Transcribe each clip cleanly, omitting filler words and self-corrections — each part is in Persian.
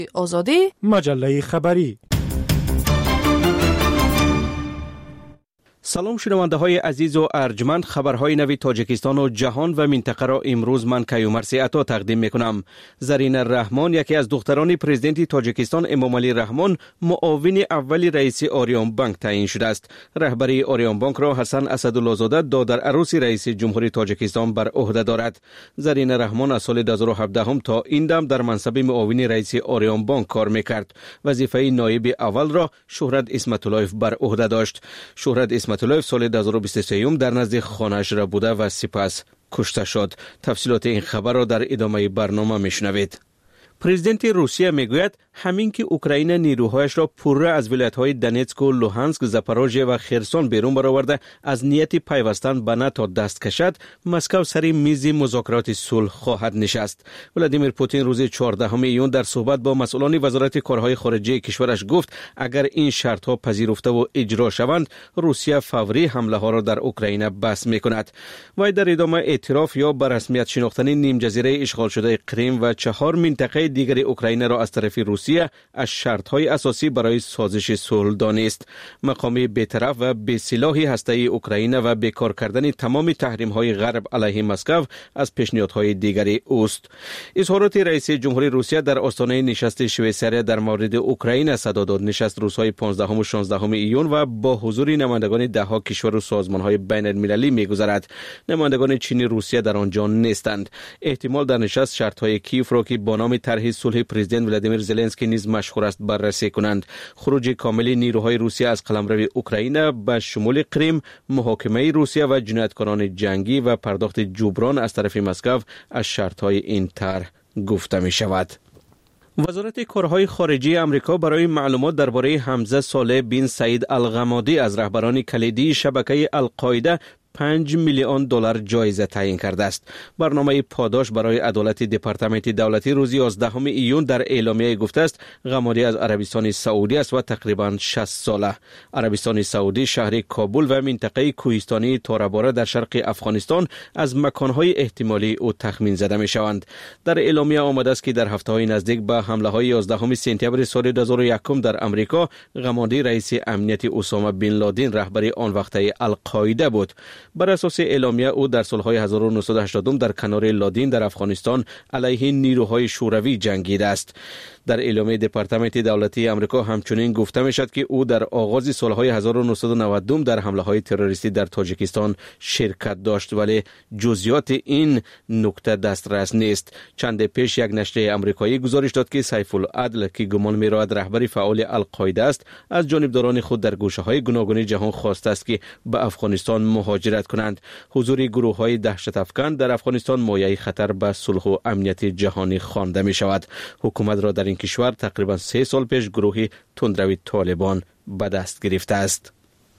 آزادی مجله خبری. سلام شنونده های عزیز و ارجمند، خبرهای نوی تاجیکستان و جهان و منطقه را امروز من کیومرث عطا تقدیم میکنم. زرین رحمان، یکی از دختران پرزیدنت تاجیکستان امامعلی رحمان، معاون اول رئیس آریان بانک تعیین شده است. رهبری آریان بانک را حسن اسدالله زاده دادر عروس رئیس جمهوری تاجیکستان بر عهده دارد. زرین رحمان از سال 2017 تا این دم در منصب معاون رئیس آریان بانک کار میکرد. وظیفه نایب اول را شهرت اسمت‌اللهیف بر عهده داشت. شهرت اسمت‌اللهیف سال 2023 در نزد خانه‌اش را بوده و سپس کشته شد. تفصیلات این خبر را در ادامه برنامه میشنوید. پرزیدنت روسیه میگوید همین که اوکراین نیروهایش را پوره از ولایت‌های دونتسک و لوهانسک، زاپاروژیه و خرسون بیرون برآورده از نیت پیوستن به ناتو دست کشد، مسکو سر میز مذاکرات صلح خواهد نشست. ولادیمیر پوتین روز 14 ایون در صحبت با مسئولان وزارت کارهای خارجه کشورش گفت اگر این شرط‌ها پذیرفته و اجرا شوند، روسیه فوری حمله ها را در اوکراین بس می‌کند. وی در ادامه اعتراف یا به رسمیت شناختن نیم جزیره اشغال شده کریم و 4 منطقه دیگر اوکراین را از طرف روسیه از شرط‌های اساسی برای سازش صلح دانست. مقام بی‌طرف و بی‌سلاح هسته‌ای اوکراین و بیکار کردن تمام تحریم‌های غرب علیه مسکو از پیشنهادهای دیگری اوست. اظهارات رئیس جمهوری روسیه در آستانه نشست شویساریا در مورد اوکراین صدا داد. نشست روزهای 15 و 16 ایون و با حضور نمایندگان ده‌ها کشور و سازمان‌های بین‌المللی می‌گذرد. نمایندگان چین روسیه در آنجا نیستند. احتمال در نشست شرط‌های کیف را که با نام طرح صلح پرزیدنت ولادیمیر زلنسکی نیز مشهور است بررسی کنند. خروج کامل نیروهای روسیه از قلمرو اوکراین به شمول کریم، محاکمه روسیه و جنایتکاران جنگی و پرداخت جبران از طرف مسکو از شرط‌های این طرح گفته می شود. وزارت کارهای خارجه امریکا برای معلومات درباره حمزه صالح بن سعید الغمادی از رهبران کلیدی شبکه القاعده 5 میلیون دلار جایزه تعیین کرده است. برنامه پاداش برای عدالت دپارتمنت دولتی روز 11 ایون در اعلامیه گفته است غمادی از عربستان سعودی است و تقریباً 60 ساله. عربستان سعودی شهر کابل و منطقه کوهستانی تاراباره در شرق افغانستان از مکانهای احتمالی او تخمین زده می شوند. در اعلامیه آمده است که در هفته‌های نزدیک به حمله‌های 11 سپتامبر سال 2001 در امریکا، غمادی رئیس امنیت اسامه بن لادن رهبر آن وقته القاعده بود. بر اساس اعلامیه او در سالهای 1980 در کنار لادن در افغانستان علیه نیروهای شوروی جنگیده است. در اعلامیه دپارتمنت دولتی امریکا همچنین گفته می شد که او در آغاز سالهای 1990 در حمله‌های تروریستی در تاجیکستان شرکت داشت، ولی جزئیات این نکته دسترس نیست. چند پیش یک نشریه آمریکایی گزارش داد که سیف العدل که گمان می رود رهبر فعال القاعده است، از جانبداران خود در گوشه‌های گوناگون جهان خواسته است که به افغانستان مهاجرت کنند. حضور گروه‌های دهشت افکن در افغانستان مایه خطر به صلح و امنیت جهانی خوانده می شود. حکومت را در این کشور تقریبا 3 سال پیش گروه تندروی طالبان به دست گرفته است.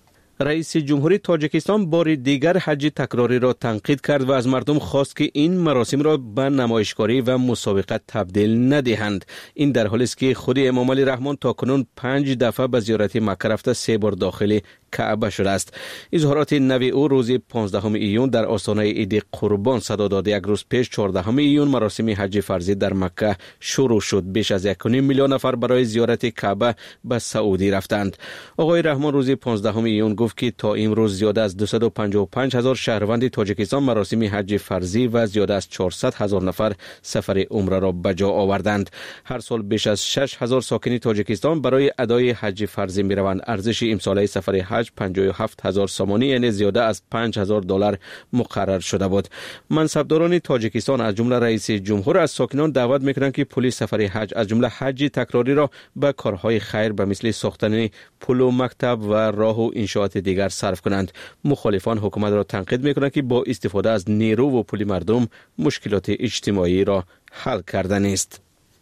رئیس جمهوری تاجیکستان بار دیگر حج تکراری را تنقید کرد و از مردم خواست که این مراسم را به نمایشگاری و مسابقه تبدیل ندهند. این در حالی است که خود امامعلی رحمان تاکنون 5 دفعه به زیارت مکه رفته 3 بار داخل کعبه شده است. اظهارات نوی او روز 15 ایون در آستانه عید قربان صدا داد. یک روز پیش 14 ایون مراسم حج فرضی در مکه شروع شد. بیش از 1.5 میلیون نفر برای زیارت کعبه به سعودی رفتند. آقای رحمان روز 15 ایون گفت که تا امروز زیاده از 255,000 شهروند تاجیکستان مراسم حج فرضی و زیاده از 400,000 نفر سفر عمره را به جا آوردند. هر سال بیش از 6,000 ساکن تاجیکستان برای ادای حج فرضی می روند. ارزش امساله سفر حج 57,000 سامانی، یعنی زیاده از 5,000 دلار مقرر شده بود. منصبداران تاجیکستان از جمله رئیس جمهور از ساکنان دعوت میکنند که پول سفر حج از جمله حج تکراری را به کارهای خیر به مثل ساختن پل و مکتب و راه و انشاءات دیگر صرف کنند. مخالفان حکومت را تنقید میکنند که با استفاده از نیرو و پول مردم مشکلات اجتماعی را حل کردن است.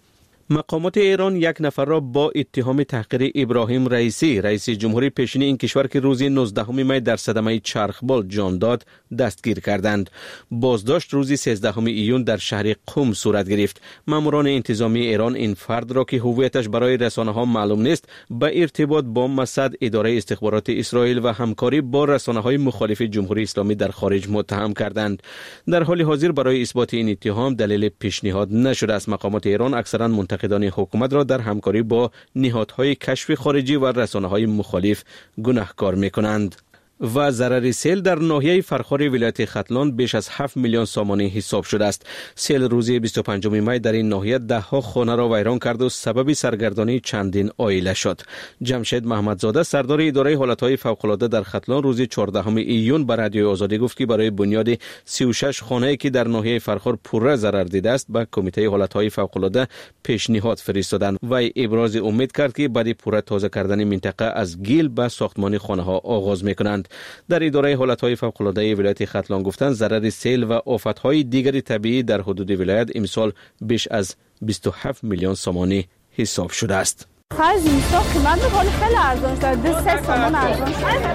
مقامات ایران یک نفر را با اتهام تحقیر ابراهیم رئیسی، رئیس جمهوری پیشین این کشور که روز 19 می در صدمه چرخبال جان داد، دستگیر کردند. بازداشت روز 13 ایون در شهر قم صورت گرفت. ماموران انتظامی ایران این فرد را که هویتش برای رسانه ها معلوم نیست، به ارتباط با مسد اداره استخبارات اسرائیل و همکاری با رسانه های مخالف جمهوری اسلامی در خارج متهم کردند. در حال حاضر برای اثبات این اتهام دلیل پیشنهاد نشده است. مقامات ایران اکثرا منتقد منتقدان حکومت را در همکاری با نهادهای کشف خارجی و رسانه‌های مخالف گناهکار می‌کنند. و ضرر سیل در ناحیه فرخار ولایت ختلان بیش از 7 میلیون سامانی حساب شده است. سیل روز 25 می در این ناحیه ده‌ها خانه را ویران کرد و سبب سرگردانی چندین عائله شد. جمشید محمدزاده سردار اداره حالتهای فوق‌العاده در ختلان روز 14 ایون به رادیوی آزادی گفت که برای بنیاد 36 خانه‌ای که در ناحیه فرخار پوره ضرر دیده است به کمیته حالتهای فوق‌العاده پیشنهاد فرستادند و ابراز امید کرد که بعد پوره تازه کردن منطقه از گیل به ساختمان خانه‌ها آغاز می‌کنند. در اداره حالتهای فوق‌العاده ولایت ختلان گفتند ضرر سیل و آفت‌های دیگری طبیعی در حدود ولایت امسال بیش از 27 میلیون سامانی حساب شده است. خرج اینستا قیمت می‌کنه خیلی ارزان شده 3 سامان ارزان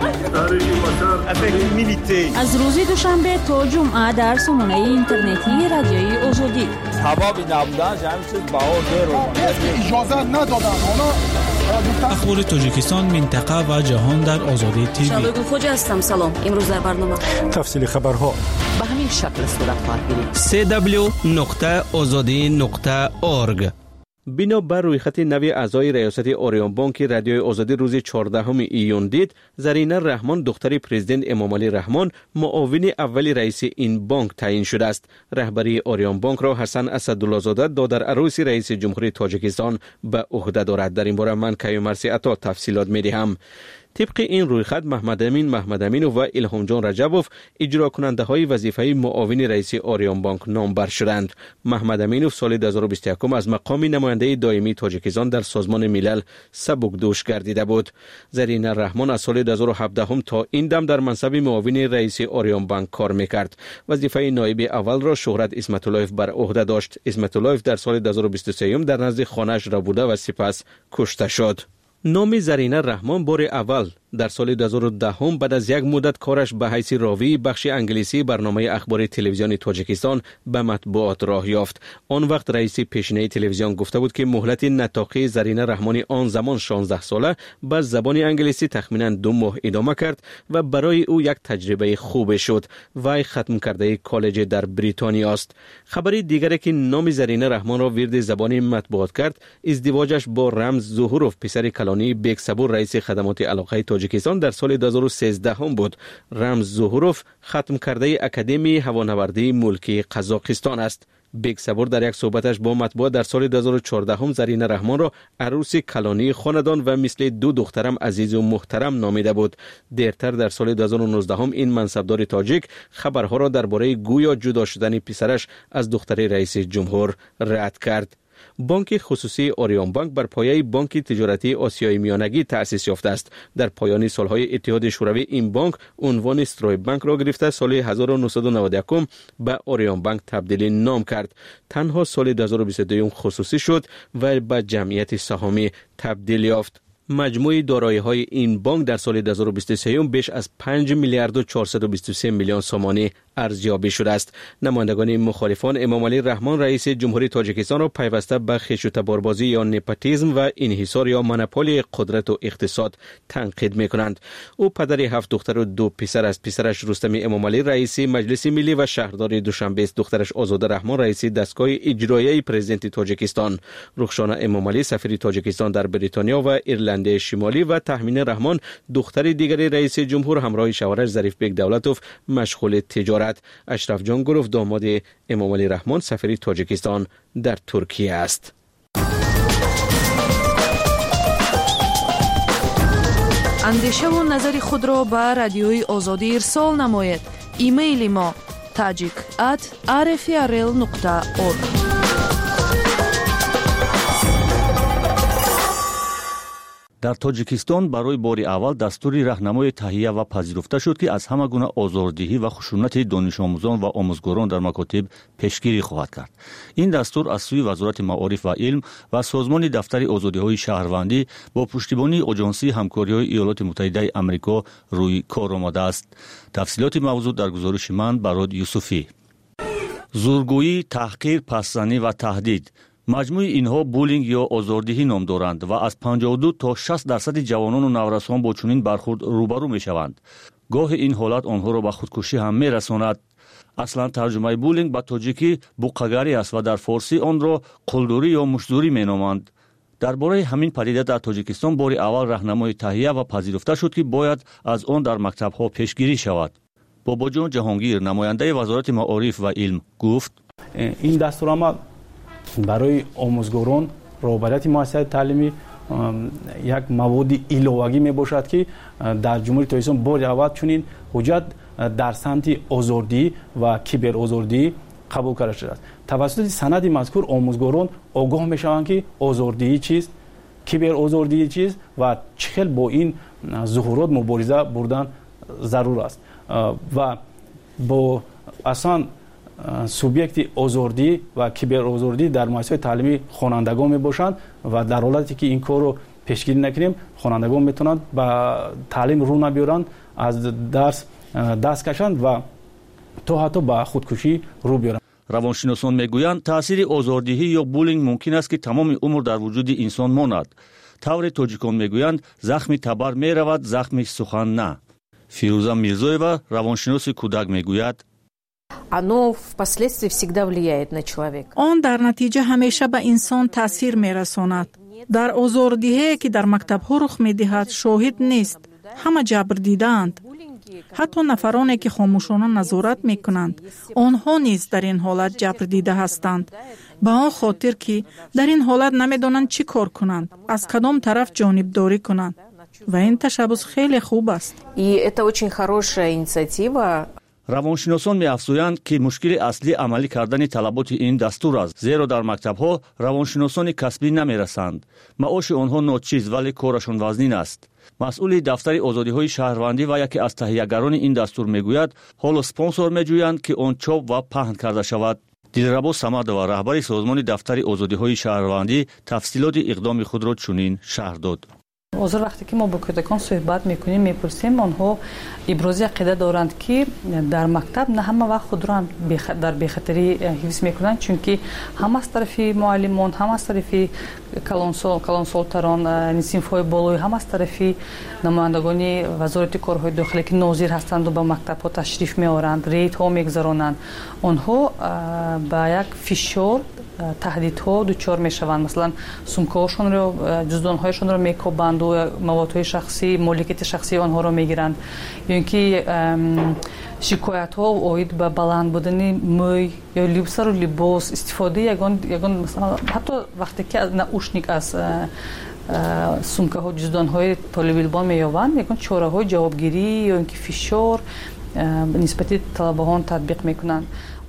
شده. از روز دوشنبه تا جمعه در سامانه اینترنتی رادیوی آزادی حبابی نبودن همین چیز بهار اجازه ندادن. اخبار تاجیکستان، منطقه و جهان در آزادی تیوی. شادو خوجا هستم. سلام. امروز در برنامه تفصیل خبرها به همین شکل صورت خواهد گرفت. www.azadi.org. بنا بر رویخط نوی اعضای ریاست اوریون بانک رادیوی آزادی روز 14 ایون دید، زرینه رحمان دختر پرزیدنت امام علی رحمان معاون اول رئیس این بانک تعیین شده است. رهبری اوریون بانک را حسن اسدالله زاده دادر عروسی رئیس جمهوری تاجیکستان به عهده دارد. در این باره من کیومرثی عطا تفصیلات می‌دهم. طبق این رویخط محمد امین و الهام جان رجبوف اجرا کننده های وظیفه معاون رئیس اوریون بانک نامبر شدند. محمد امینوف سال 2021 از مقام نماینده دائمی تاجیکستان در سازمان ملل سبکدوش گردیده بود. زرینه رحمان از سال 2017 تا این دم در منصب معاون رئیس اوریون بانک کار میکرد. وظیفه نایب اول را شهرت اسمت اللهیف بر عهده داشت. اسمت اللهیف در سال 2023 در نزد خانه‌اش را بوده و سپس کشته شد. نام زرینه رحمان بار اول در سال 2010 بعد از یک مدت کارش به حیث راوی بخش انگلیسی برنامه اخبار تلویزیون تاجیکستان به مطبوعات راه یافت. آن وقت رئیس پیشینه تلویزیون گفته بود که مهلت نطاقی زرینه رحمانی آن زمان 16 ساله به زبان انگلیسی تخمینا 2 ماه ادامه کرد و برای او یک تجربه خوب شد. وی ختم کرده کالج در بریتانیا است. خبری دیگری که نام زرینه رحمان را ورد زبانی مطبوعات کرد، ازدواجش با رمز ظهوروف پسر کلانی بیگ صبور رئیس خدمات علاقه تاجیکستان در سال 2013 بود. رمز ظهوروف ختم کرده اکادمی هوانوردی ملکی قزاقستان است. بیگ صبور در یک صحبتش با مطبوعات در سال 2014 زرینه رحمان را عروس کلانی خاندان و مثل 2 دخترم عزیز و محترم نامیده بود. دیرتر در سال 2019 این منصبدار تاجیک خبرها را درباره گویا جدا شدن پسرش از دختر رئیس جمهور رد کرد. بانک خصوصی اوریون بانک بر پایه بانک تجارتی آسیای میانگی تأسیس یافته است. در پایان سالهای اتحاد شوروی این بانک عنوان استروی بانک را گرفته سال 1991 به اوریون بانک تبدیل نام کرد. تنها سال 2022 خصوصی شد و به جمعیت سهامی تبدیل یافت. مجموع دارایی‌های این بانک در سال 2023 بیش از 5 میلیارد و 423 میلیون سامانی ارزیابی شده است. نمایندگان مخالفان امام علی رحمان رئیس جمهوری تاجیکستان را پیوسته به خیش و تباربازی یا نپوتیسم و انحصار یا مونوپولی قدرت و اقتصاد تنقید می‌کنند. او پدر 7 دختر و 2 پسر است. پسرش رستم امام علی رئیس مجلس ملی و شهردار دوشنبه است. دخترش آزاده رحمان رئیس دستگاه اجرایی پرزیدنت تاجیکستان. رخشانه امام علی سفیر تاجیکستان در بریتانیا و ایرلند شمالی و تهمین رحمان دختر دیگری رئیس جمهور همراه شوهرش ظریف بیگ دولتوف مشغول تجارت. اشرف جان گروف داماد امام علی رحمان سفیر تاجیکستان در ترکیه است. اندیشه و نظر خود را به رادیوی آزادی ارسال نمایید. ایمیل ما tajik@rfrl.org. در تاجیکستان برای بار اول دستوری راهنمای تهیه و پذیرفته شد که از همه گونه آزاردهی و خشونت دانش آموزان و آموزگاران در مکاتب پیشگیری خواهد کرد. این دستور از سوی وزارت معارف و علم و سازمان دفتر آزادی‌های شهروندی با پشتیبانی آژانسی همکاری‌های ایالات متحده آمریکا روی کار آمده است. تفصیلات موضوع در گزارش من براد یوسفی. زورگویی، تحقیر، پس‌زنی و تهدید مجموع اینها بولینگ یا آزاردهی نام دارند و از 52 تا 60% جوانان و نورسان با چنین برخورد روبرو می شوند. گاه این حالت آنها را به خودکشی هم می رساند. اصلا ترجمه بولینگ به تاجیکی بوقگاری است و در فارسی آن را قلدری یا مشدوری مینامند. درباره همین پدیده در تاجیکستان بار اول راهنمای تهیه و پذیرفته شد که باید از آن در مکتب‌ها پیشگیری شود. باباجان جهانگیر نماینده وزارت معارف و علم گفت این دستورالعمل برای آموزگاران رهبریت مؤسسات تعلیمی یک مواد ایلوگی می باشد که در جمهوری تاجیکستان بار اول چنین حجت در سمت آزادی و کیبر آزادی قبول کرده شده است. توسط سند مذکور آموزگاران آگاه می شوند که آزادی چیست، کیبر آزادی چیست و چخیل با این ظهورات مبارزه بردن ضرور است و با اصلا سوبیکت آزادی و کیبر آزادی در مؤسسات تعلیمی خوانندگان می باشند و در حالتی که این کار رو پیشگیری نکنیم خوانندگان میتونند به تعلیم رو نبیارند، از درس دست کشند و تا حتی به خودکشی رو بیارند. روانشناسان میگویند تاثیر آزاردهی یا بولینگ ممکن است که تمام عمر در وجود انسان ماند. طور تاجیکان میگویند زخم تبر میرود، زخم سخن نه. فیروزه میرزایова روانشناس کودک میگوید оно впоследствии всегда влияет на человека. آن در نتیجه همیشه به انسان تاثیر میرساند. در آزاردهی که در مکتب‌ها رخ می‌دهد شاهد نیست. همه جبر دیدند. حتی نفرانی که خاموشانه نظارت می‌کنند آنها نیز در این حالت جبر دیده هستند. به آن خاطر که در این حالت نمی‌دانند چی کار کنند، از کدام طرف جانبداری کنند. و این تشبث خیلی خوب است. И это очень хорошая инициатива. روانشناسان می‌افزایند که مشکل اصلی عملی کردن طلبات این دستور است، زیرا در مکتب‌ها روانشناسان کسبی نمی‌رسند. معاش آنها ناچیز ولی کارشان وزنین است. مسئول دفتر آزادی‌های شهروندی و یکی از تهیه‌گران این دستور می‌گوید حالا اسپانسور می‌جویند که آن چاپ و پهن کرده شود. دلربا صمدова رهبر سازمان دفتر آزادی‌های شهروندی تفصیلات اقدام خود را چنین شرح داد. حاضر وقتی که ما با کودکان صحبت میکنیم میپرسیم آنها ابراز عقیده دارند که در مکتب نه همه وقت خود را در بی‌خطری حفظ میکنند، چون که هم از طرف معلمان، هم از طرف کلانسولتران صنف‌های بالای، هم از طرف نمایندگان وزارت کارهای داخلی که ناظر هستند و به مکتب ها تشریف میآورند، ریت ها میگذرانند، آنها با یک فشار تهدیدها دچار میشوند. مثلا سومکه‌هاشون رو، جزدان‌هایشون رو میکوبند و موادهای شخصی، مالکیت شخصی آنها رو میگیرند، یا اینکه شکایت‌ها اوید به بلند بودن موی یا لباس و لباس، استفاده یگان مثلا حتی وقتی که از ناوشنیک از سومکه‌ها جزدان‌های طالب علمان می‌یابند، یگان چاره‌های جوابگیری یا اینکه فشار نسبت طلبه‌ها تطبیق میکنند.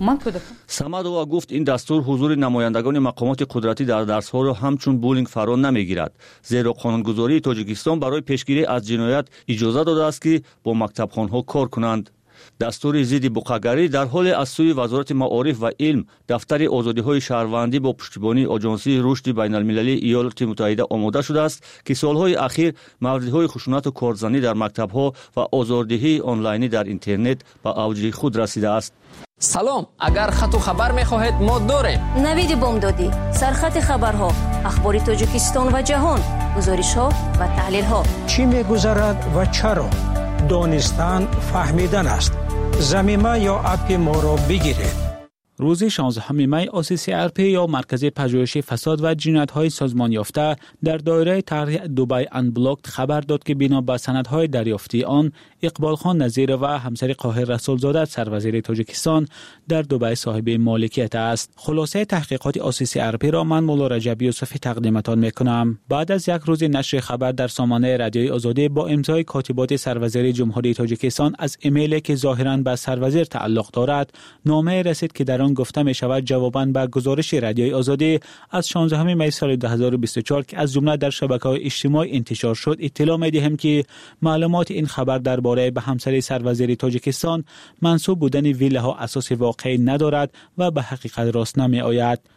صمدова گفت این دستور حضور نمایندگان مقامات قدرتی در درس‌ها را همچون بولینگ فرا نمیگیرد، زیرا قانونگذاری تاجیکستان برای پیشگیری از جنایت اجازه داده است که با مکتبخانه‌ها کار کنند. دستور ضد بوقگری در حال از سوی وزارت معارف و علم دفتر آزادی‌های شهروندی با پشتیبانی آژانسی رشد بین‌المللی ایالات متحده آماده شده است که سالهای اخیر موردهای خشونت و کارزنی در مکتب‌ها و آزاردهی آنلاینی در اینترنت به اوج خود رسیده است. سلام، اگر خط و خبر می‌خواهید ما داریم. نوید بامدادی، سرخط خبرها، اخبار تاجیکستان و جهان، گزارش‌ها و تحلیل‌ها. چی می‌گذرد و چرا؟ دانستن فهمیدن است. زمینه یا اپ ما را بگیرید. روز 16 می OCCRP یا مرکز پژوهش فساد و جنایت‌های سازمان یافته در دایره طرح دبی انبلاکت خبر داد که بنا به سندهای دریافتی آن اقبال خان نظیر و همسر قاهر رسولزاده سروزیر تاجیکستان در دبی صاحب مالکیت است. خلاصه تحقیقات OCCRP را من مولا رجب یوسفی تقدیمتان میکنم. بعد از یک روز نشر خبر در سامانه رادیوی آزادی با امضای کاتبات سروزیر جمهوری تاجیکستان از ایمیلی که ظاهراً به سروزیر تعلق دارد نامه رسید که در آن گفته می شود جواباً به گزارش رادیوی آزادی از 16 می سال 2024 که از جمله در شبکه‌های اجتماعی انتشار شد اطلاع می دهیم که معلومات این خبر درباره به همسر سروزیر تاجیکستان منسوب بودن ویلاها اساس واقعی ندارد و به حقیقت راست نمی آید.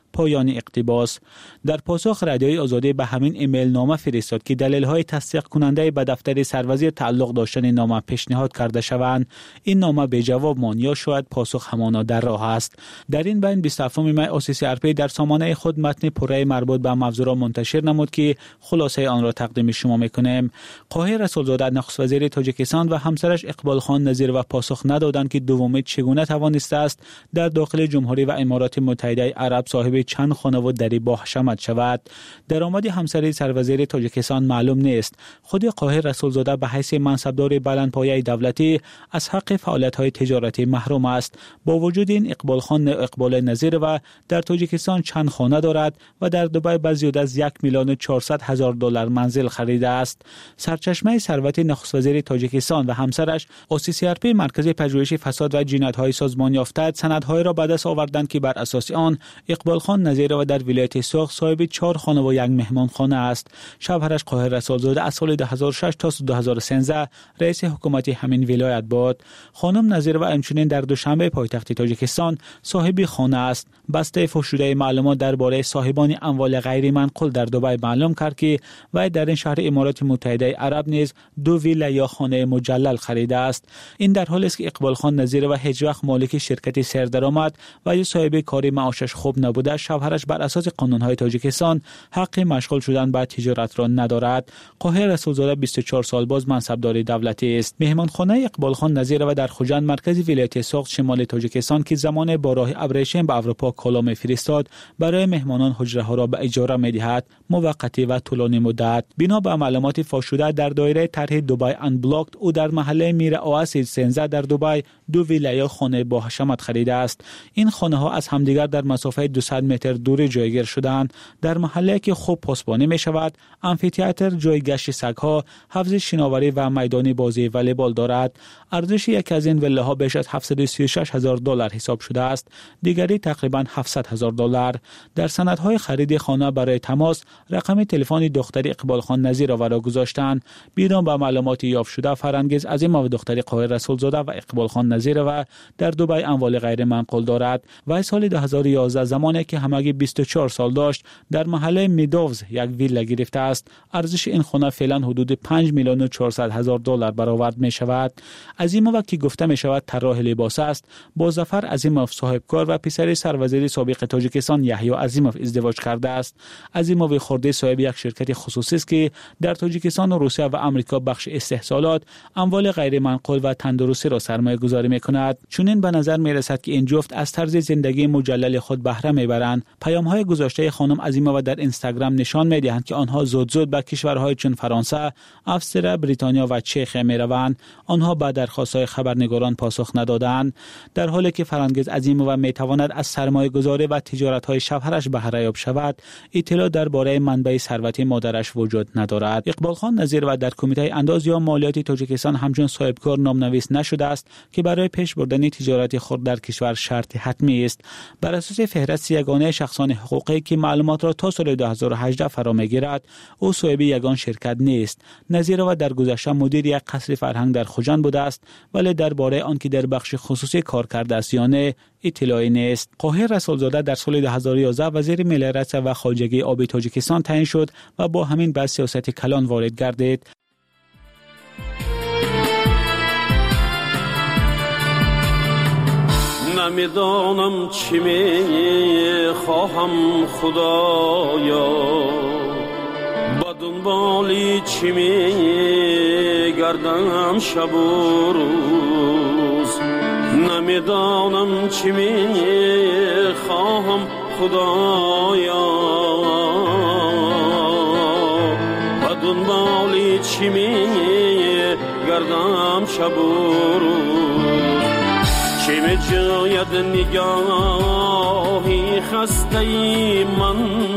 پایان اقتباس. در پاسخ رادیوی آزادی به همین ایمیل نامه فرستاد که دلیل‌های تصدیق کننده به دفتر سروزیر تعلق داشتن نامه پیشنهاد کرده شوند. این نامه به جواب ماند یا شاید پاسخ همانا در راه است. در این بین 27 می OCCRP در سامانه خود متن پره مربوط به موضوع را منتشر نمود که خلاصه آن را تقدیم شما می‌کنیم. قاهر رسولزاده نخست وزیر تاجیکستان و همسرش اقبال خان نظیر و پاسخ ندادند که دومی چگونه توانسته است در داخل جمهوری و امارات متحده عرب صاحب چند خانه و دری با حشمت شود. درآمد همسر سروزیر تاجیکستان معلوم نیست. خود قاهر رسولزاده به حیث منصبدار بلندپایه دولتی از حق فعالیت‌های تجارتی محروم است. با وجود این اقبال خان اقبال نظیر و در تاجیکستان چند خانه دارد و در دبی به زیاده از 1,400,000 دلار منزل خریده است. سرچشمه ثروت نخست وزیر تاجیکستان و همسرش OCCRP مرکز پژوهش فساد و جنایت‌های سازمان یافته سندهای را به دست آوردند که بر اساس آن اقبال خان نظیر و در ولایت سوخ صاحب 4 خانه و 1 مهمانخانه است. شوهرش قاهر رسولزاده از سال 2006 تا 2013 رئیس حکومت همین ولایت بود. خانم نظیر و همچنین در دوشنبه پایتخت تاجیکستان صاحب خانه است. بسته فشرده معلومات درباره صاحبان اموال غیر منقول در دبی معلوم کرد که وی در این شهر امارات متحده عرب نیز 2 ویلا یا خانه مجلل خریده است. این در حالی است که اقبال خان نظیر و هیچ وقت مالک شرکتی سردرآمد و یا صاحب کاری معاشش خوب نبوده، شوهرش بر اساس قانون‌های تاجیکستان حق مشغول شدن به تجارت را ندارد. قاهر رسولزاده 24 سال باز منصبدار دولتی است. مهمانخانه اقبال خان نظیر و در خوجند مرکز ولایت سوخت شمال تاجیکستان که زمان با راه ابریشم به اروپا کالا می‌فرستاد برای مهمانان حجره ها را به اجاره می‌دهد، موقتی و طولانی مدت. بنا به معلومات فاش شده در دایره طرح دبی انبلاکت او در محله میر اواسید سنزه در دبی 2 ویلا خانه با حشمت خریده است. این خانه ها از همدیگر در مسافت 200 متر دور جایگیر شدند. در محله که خوب پاسبانی می شود، آمفی‌تئاتر، جای گشت سگ‌ها، حوض شناوری و میدان بازی والیبال دارد. ارزش یک از این ویلاها بیش از 736,000 دلار حساب شده است. دیگری تقریبا 700,000 دلار. در سندهای خرید خانه برای تماس رقم تلفن دختر اقبال خان نظیر را گذاشتند. بیرون با معلومات یافت شده فرانگیز عظیم و دختر قاهر رسولزاده و اقبال خان نظیر و در دبی اموال غیر منقول دارد و سال 2011 زمانی که همگی 24 سال داشت در محله میدوز یک ویلا گرفته است. ارزش این خانه فعلا حدود 5,400,000 دلار برآورد می شود. عظیموف که گفته می شود طراح لباس است، با ظفر عظیموف صاحبکار و پسر سروزیر سابق تاجیکستان یحیی عظیموف ازدواج کرده است. عظیموف خورده صاحب یک شرکت خصوصی است که در تاجیکستان و روسیه و آمریکا بخش استحصالات، اموال غیر منقول و تندرستی را سرمایه گذاری می کند. چنین به نظر می رسد که این جفت از طرز زندگی مجلل خود بهره می برند. پیام های گذاشته خانم عظیموف در اینستاگرام نشان می دهند که آنها زود به کشورهای چون فرانسه، افسر، بریتانیا و چخ می روند. آنها به درخواست های خبرنگاران پاسخ ندادند. در حالی که فرانگیز عظیموف می تواند از سرمایه گذاری و تجارت های شوهرش بهره یاب شود، اطلاع درباره منبع ثروت مادرش وجود ندارد. اقبال خان نظیر و در کمیته انداز یا مالیات تاجیکستان همچون صاحبکار نامنویس نشده است که برای پیش بردن تجارت خود در کشور شرط حتمی است. بر اساس فهرست یگانه شخصان حقوقی که معلومات را تا سال 2018 فرا می‌گیرد، او صاحب یگان شرکت نیست. نظیر و در گذشته مدیر یک قصر فرهنگ در خوجند بوده است، ولی درباره آن که در بخش خصوصی کار کرده است یا نه اطلاعی نیست. قاهر رسولزاده در سال 2011 وزیر ملی رسد و خواجگی آبی تاجیکستان تعیین شد و با همین بحث سیاست کلان وارد گردید. نمیدانم چی می خواهم خدایا، با دنبالی چی می گردم شب و روز. نمیدانم چی می خواهم خدایا، با دنبالی چی می گردم شب و روز. چه می جاید نگاهی خسته من،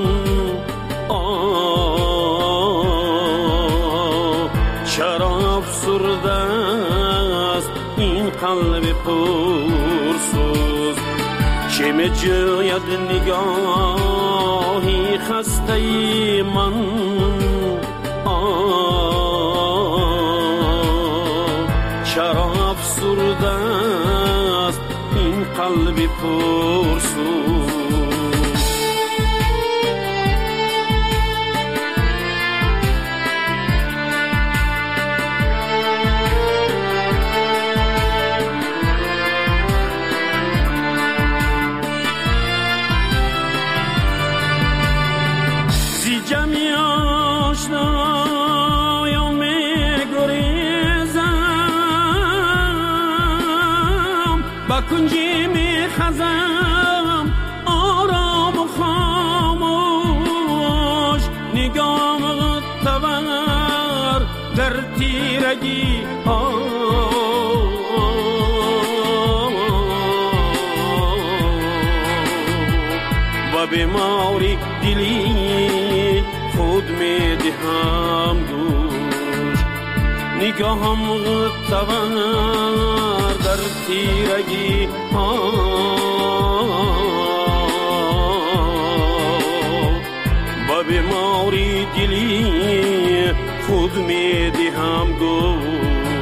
چرا افسرده است این قلب پرسوز. چه می جاید نگاهی خسته من، چرا افسرده است این قلب پرسوز. کنجی می خزم آرام و خاموش نگاه تور در تیرگی و بیماری دلی خود می دهم دوش نگاهم تور در تیرگی با بیماری دلی خود می دهم دوش.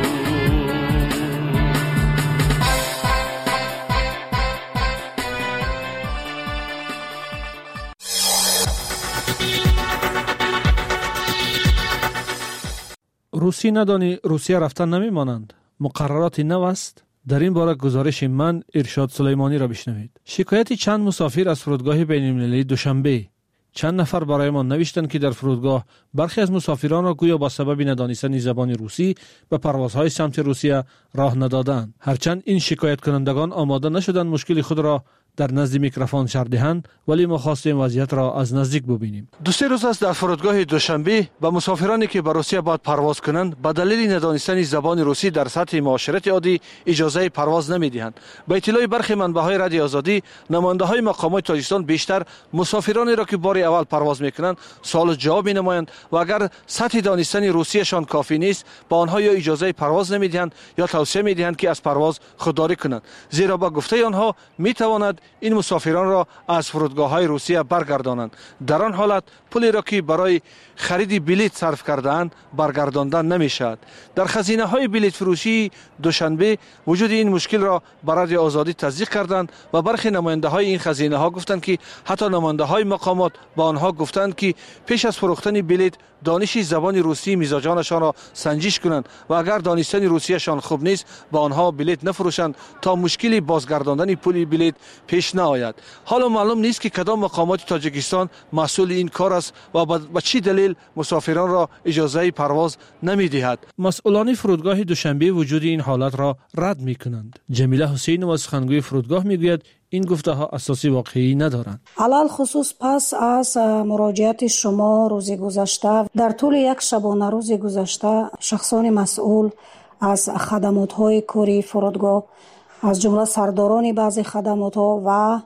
روسی ندانی روسیه رفتن نمیمانند. مقررات نو است. در این باره گزارش من ارشاد سلیمانی را بشنوید. شکایت چند مسافر از فرودگاه بین‌المللی دوشنبه. چند نفر برای ما نوشتند که در فرودگاه برخی از مسافران را گویا با سبب ندانستن زبان روسی به پروازهای سمت روسیه راه ندادند. هرچند این شکایت کنندگان آماده نشدند مشکل خود را در نزد میکروفون شرح دهند، ولی ما خواستیم وضعیت را از نزدیک ببینیم. دو سه روز است در فرودگاه دوشنبه به مسافرانی که به روسیه باید پرواز کنند به دلیل ندانستن زبان روسی در سطح معاشرت عادی اجازه پرواز نمیدهند. به اطلاع برخی منبع‌های رادیو آزادی، نماینده‌های مقامات تاجیکستان بیشتر مسافرانی را که بار اول پرواز میکنند سوال جواب می‌نمایند و اگر سطح دانستن روسیشان کافی نیست با آنها یا اجازه پرواز نمیدهند یا توصیه میدهند که از پرواز خودداری کنند، زیرا با گفته آنها میتواند این مسافران را از فرودگاه‌های روسیه برگردانند. در آن حالت پولی را که برای خرید بلیط صرف کرده‌اند برگرداندن نمی‌شود. در خزینه‌های بلیط فروشی دوشنبه وجود این مشکل را برای آزادی تصدیق کردند و برخی نماینده‌های این خزینه‌ها گفتند که حتی نماینده‌های مقامات با آنها گفتند که پیش از فروختن بلیط دانش زبان روسی مزاجانشان را سنجش کنند و اگر دانستن روسیشان خوب نیست با آنها بلیط نفروشند تا مشکلی بازگرداندن پول بلیط پیش نآید. حالا معلوم نیست که کدام مقامات تاجیکستان مسئول این کار است و به چه دلیل مسافران را اجازه پرواز نمی‌دهد. مسئولان فرودگاه دوشنبه وجود این حالت را رد می‌کنند. جمیله حسین و سخنگوی فرودگاه میگوید این گفته ها اساسی واقعی ندارند. علل خصوص پس از مراجعت شما روز گذشته در طول یک شبانه روز گذشته شخصان مسئول از خدمات های کاری فرودگاه از جمله سرداران بعضی خدمات ها و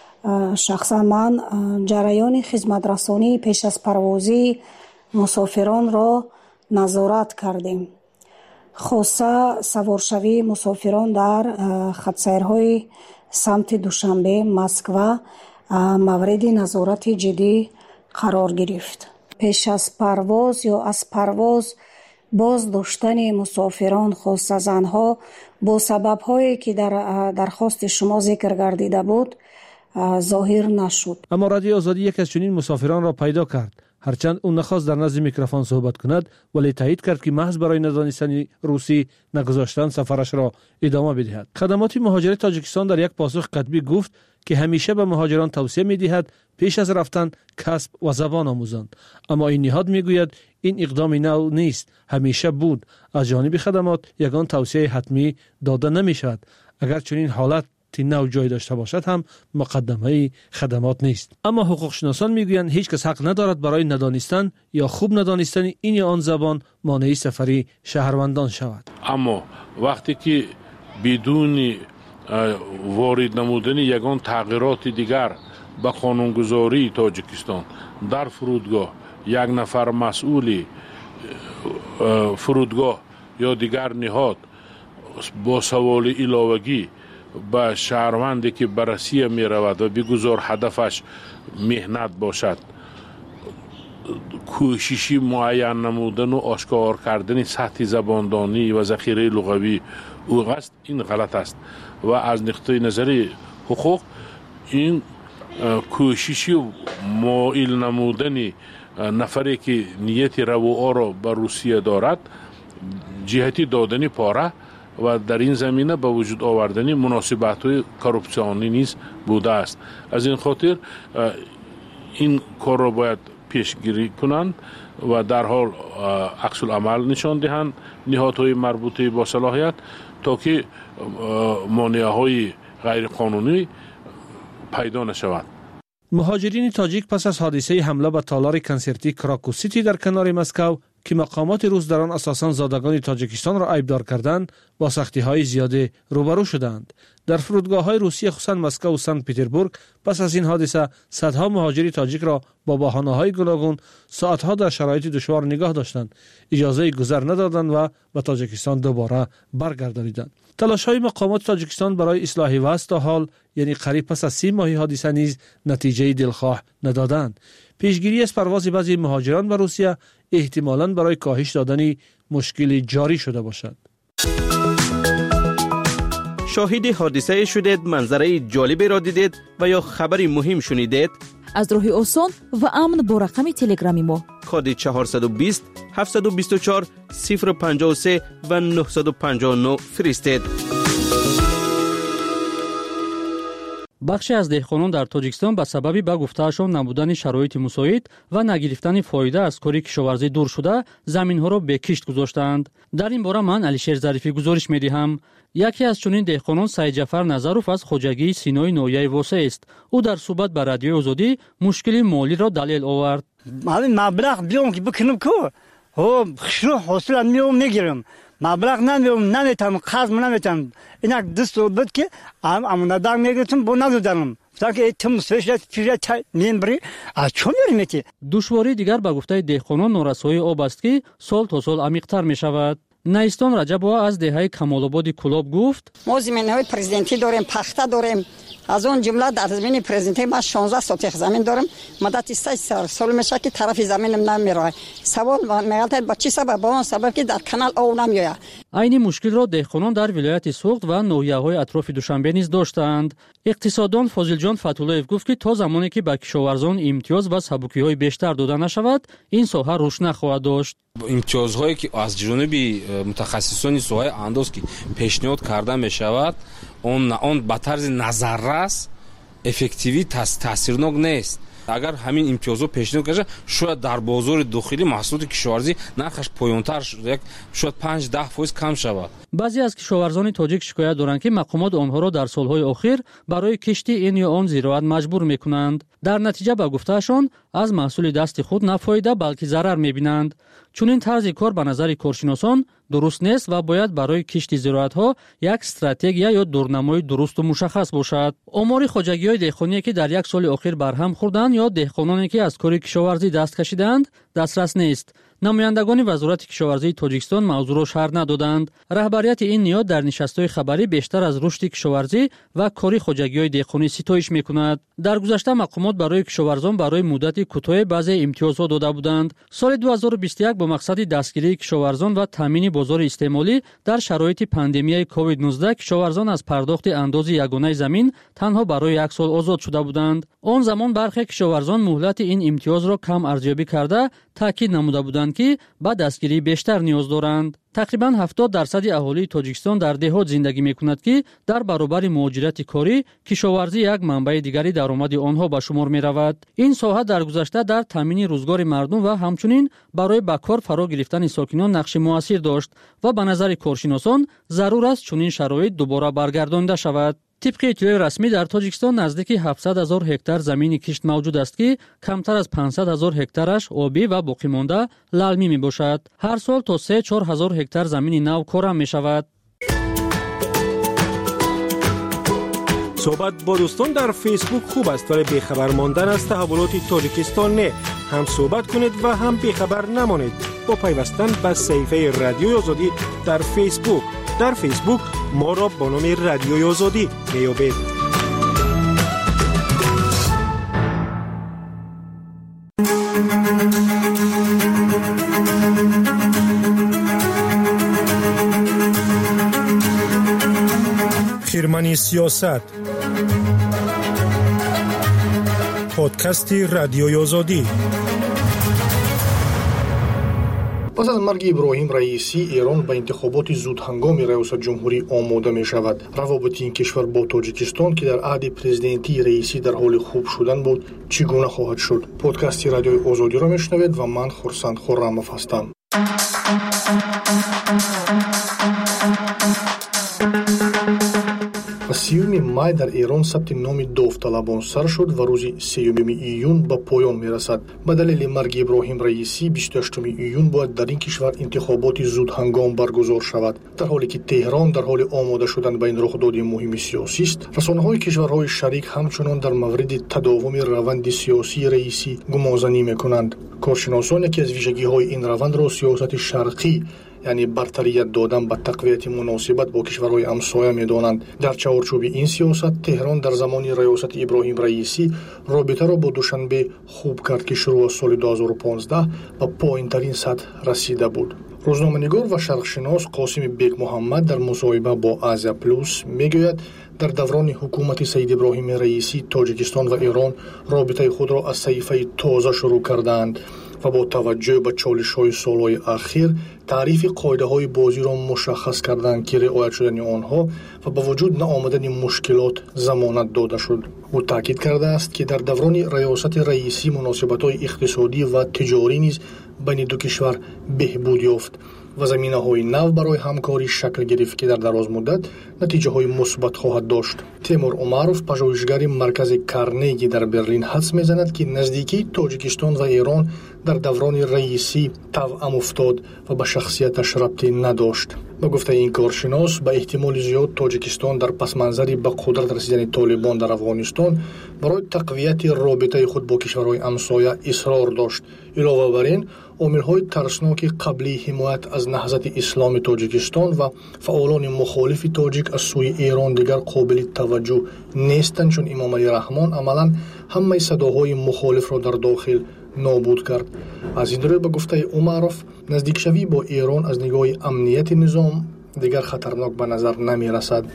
شخصا من جریان خدمت رسانی پیش از پروازی مسافران را نظارت کردیم. خاصه سوارشوی مسافران در خطسیرهای سمت دوشنبه مسکو مورد نظارت جدی قرار گرفت. پیش از پرواز یا از پرواز باز داشتن مسافران خاصه زنها با سبب‌هایی که در درخواست شما ذکر گردیده بود ظاهر نشد. اما رادیو آزادی یک از چنین مسافران را پیدا کرد. هرچند اون نخواست در نزد میکروفون صحبت کند ولی تایید کرد که محض برای ندانستن روسی نگذاشتن سفرش را ادامه بدهد. خدمات مهاجرت تاجیکستان در یک پاسخ کتبی گفت که همیشه به مهاجران توصیه می‌دهد پیش از رفتن کسب و زبان آموزند. اما این نهاد میگوید این اقدام نو نیست، همیشه بود. از جانب خدمات یگان توصیه حتمی داده نمی‌شود. اگر چنین حالت نو جای داشته باشد هم مقدمه خدمات نیست. اما حقوق شناسان میگویند هیچ کس حق ندارد برای ندانستن یا خوب ندانستن این یا آن زبان مانع سفری شهروندان شود. اما وقتی که بدون وارد نمودن یگان تغییرات دیگر به قانونگذاری تاجیکستان در فرودگاه یک نفر مسئول فرودگاه یا دیگر نهاد با سوال علاوگی به شهروندی که به روسیه می رود و بگذار هدفش مهنت باشد کوششی معین نمودن و آشکار کردن سطح زباندانی و ذخیره لغوی او است، این غلط است و از نقطه نظر حقوق این کوششی مائل نمودن نفری که نیت رواعه را به روسیه دارد جهتی دادن پاره و در این زمینه به وجود آوردن مناسبت‌های کورپسیونی نیز بوده است. از این خاطر این کار را باید پیشگیری کنند و در حال عکس العمل نشان دهند نهادهای مربوطه با صلاحیت تا که مانع‌های غیر قانونی پیدا نشود. مهاجرین تاجیک پس از حادثه حمله به تالار کنسرتی کراکوسیتی در کنار مسکو که مقامات روس در آن اساساً زادگان تاجیکستان را عیبدار کردند با سختی‌های زیاده روبرو شدند. در فرودگاه‌های روسیه خصوصاً مسکو و سنت پترزبورگ پس از این حادثه صدها مهاجری تاجیک را با بهانه‌های گوناگون ساعت‌ها در شرایط دشوار نگاه داشتند، اجازه گذر ندادند و به تاجیکستان دوباره برگردانیدند. تلاش‌های مقامات تاجیکستان برای اصلاح وضع تا حال یعنی قریب پس از 30 ماه حادثه نیز نتیجه دلخواه ندادند. پیشگیری از پرواز بعضی مهاجران به روسیه احتمالاً برای کاهش دادن مشکلی جاری شده باشد. شاهد حادثه شدید، منظره جالبی را دیدید و یا خبری مهم شنیدید؟ از راه آسان و امن با رقم تلگرامی ما کد 420 724 053 و 959 فرستید. бахше аз деҳқонон дар тоҷикистон ба сабаби ба гуфтаашон набудани шароити мусоид ва нагирифтани фоида аз кори кишоварзӣ дур шуда заминҳоро бекишт гузоштаанд. дар ин бора ман Алишер Зарифӣ гузориш медиҳам. яке аз чунин деҳқонон Саидҷафар Назаров аз хоҷагии Синои ноҳияи Восест. ӯ дар суҳбат ба радиои Озодӣ мушкили молиро далел овард. ман маблағ биём ки бикунам ку хушрӯ ҳосила мегирам. маблағ наметавонам, қарз наметавонам. инак 2 сол буд ки амонадар мегирифтам, бо надоданам. душвории дигар ба гуфтаи деҳқонон норасоии об аст ки сол то сол амиқтар мешавад. Наистон Раҷабова аз деҳаи Камолободи Кулоб гуфт: мо заминҳои президентӣ дорем, пахта дорем. аз он ҷумла дар замини президентӣ ма 16 сотих замин дорем. мадати 3 сол мешавад ки тарафи заминам намерояд. савол мегалдад ба чӣ сабаб? ба он сабаб ки дар канал об намеояд. айни мушкилро деҳқонон дар вилояти Суғд ва ноҳияҳои атрофи Душанбе низ доштаанд. иқтисоддон Фозилҷон Фатуллоев гуфт ки то замоне ки ба кишоварзон имтиёз ва сабукиҳои бештар дода нашавад, ин соҳа рушд нахоҳад дошт. имтиёзҳое ки аз ҷониби мутахассисони соҳаи андоз ки пешниҳод карда мешавад, он ба тарзи назаррас эффективӣ таъсирнок нест. агар ҳамин имтиёзҳо пешниҳод карда шояд дар бозори дохилӣ маҳсулоти кишоварзӣ нархаш поёнтар шояд 5-10% кам шавад. баъзе аз кишоварзони тоҷик шикоят доранд ки мақомот онҳоро дар солҳои охир барои кишти ин ё он зироат маҷбур мекунанд. дар натиҷа ба гуфтаашон аз маҳсули дасти худ на фоида балки зарар мебинанд. чунин тарзи кор ба назари коршиносон дуруст нест ва бояд барои кишти зироатҳо як стратегия ё дурнамои дурусту мушаххас бошад. омори хоҷагиҳои деҳқоние ки дар як соли охир барҳам хӯрданд ё деҳқононе ки аз кори кишоварзӣ даст кашиданд дастрас нест. намояндагони вазорати кишоварзии Тоҷикистон мавзӯъро шарҳ надоданд. раҳбарияти ин ниҳод дар нишастҳои хабарӣ бештар аз рушди кишоварзӣ ва кори хоҷагиҳои деҳқонӣ ситоиш мекунад. дар гузашта мақомот барои кишоварзон барои муддати кӯтоҳе баъзе имтиёзҳо дода буданд. соли 2021 бо мақсади дастгирии кишоварзон ва таъмини бозори истеъмолӣ дар шароити пандемияи COVID-19 кишоварзон аз пардохти андози ягонаи замин танҳо барои 1 сол озод шуда буданд. он замон бархе кишоварзон муҳлати ин имтиёзро кам арзёбӣ карда таъкид намуда буданд ки ба дастгирии бештар ниёз доранд. тақрибан 70% аҳолии Тоҷикистон дар деҳот зиндагӣ мекунад ки дар баробари муҳоҷирати корӣ кишоварзӣ як манбаи дигари даромади онҳо ба шумор меравад. ин соҳа дар гузашта дар таъмини рӯзгори мардум ва ҳамчунин барои ба кор фаро гирифтани сокинон нақши муассир дошт ва ба назари коршиносон зарур аст чунин шароит дубора баргардонида шавад. طبق اطلاع رسمی در تاجیکستان نزدیک 700,000 هکتار زمین کشت موجود است که کمتر از 500,000 هکتارش آبی و باقی مانده للمی می باشد. هر سال تا 3-4 هزار هکتار زمین نو کارم می شود. صحبت با دوستان در فیسبوک خوب است ولی بیخبر ماندن از تحولات تاجیکستان نه. هم صحبت کنید و هم بیخبر نمانید با پیوستن به صفحه رادیوی آزادی در فیسبوک. در فیسبوک ما را با نام رادیوی آزادی میابید. خیرمنی سیاست پادکست رادیوی آزادی. پس از مرگ ابراهیم رئیسی ایران به انتخابات زودهنگام ریاست جمهوری آماده می شود. روابط این کشور با تاجیکستان که در عهد پرزیدنتی رئیسی در حال خوب شدن بود چگونه خواهد شد؟ پادکست رادیوی آزادی را میشنوید و من خورسند خرم‌اف هستم. و 30 مای در ایران ثبت نام داوطلبان سر شد و روز 3 ایون به پایان میرسد. به دلیل مرگ ابراهیم رئیسی 28 ایون باید در این کشور انتخابات زود هنگام برگزار شود. در حالی که تهران در حال آماده شدن به این رخداد مهم سیاسی است، رسانه‌های کشورهای شریک همچنان در مورد تداوم روند سیاسی رئیسی گمانزنی می‌کنند. کارشناسان یکی از ویژگی‌های این روند را سیاست شرقی، یعنی برتریت دادن به تقویت مناسبت با کشورهای همسایه می‌دانند. در چارچوب این سیاست تهران در زمان ریاست ابراهیم رئیسی رابطه را با دوشنبه خوب کرد که شروع از سال 2015 به پایین‌ترین سطح رسیده بود. روزنامه‌نگار و شرقشناس قاسم بیگ محمد در مصاحبه با آزیا پلوس میگوید در دوران حکومت سید ابراهیم رئیسی تاجیکستان و ایران رابطه خود را از صحیفه تازه شروع کردند و با توجه به چالش‌های سال‌های اخیر تعریف قاعده‌های بازی را مشخص کردند که رعایت شدن آنها و با وجود نآمدن مشکلات ضمانت داده شد. او تاکید کرده است که در دوران ریاست رئیسی مناسبت‌های اقتصادی و تجاری نیز بین دو کشور بهبود یافت و زمینه‌های نو برای همکاری شکل گرفت که در دراز مدت نتیجه‌های مثبت خواهد داشت. تیمور عمروف، پژوهشگر مرکز کارنگی در برلین، حدس می‌زند که نزدیکی تاجیکستان و ایران در دوران رئیسی توأم افتاد و به شخصیتش ربطی نداشت. با گفته این کارشناس به احتمال زیاد تاجیکستان در پس‌منظر به قدرت رسیدن طالبان در افغانستان برای تقویت رابطه خود با کشورهای همسایه اصرار داشت. علاوه بر این عامل‌های ترسناک قبلی حمایت از نهضت اسلام تاجیکستان و فعالان مخالف تاجیک از سوی ایران دیگر قابل توجه نیستند، چون امام علی رحمان عملاً همه صداهای مخالف را در داخل نابود کرد. از این رو به گفته عمروف نزدیک شوی با ایران از نگاه امنیت نظام دیگر خطرناک به نظر نمی رسد.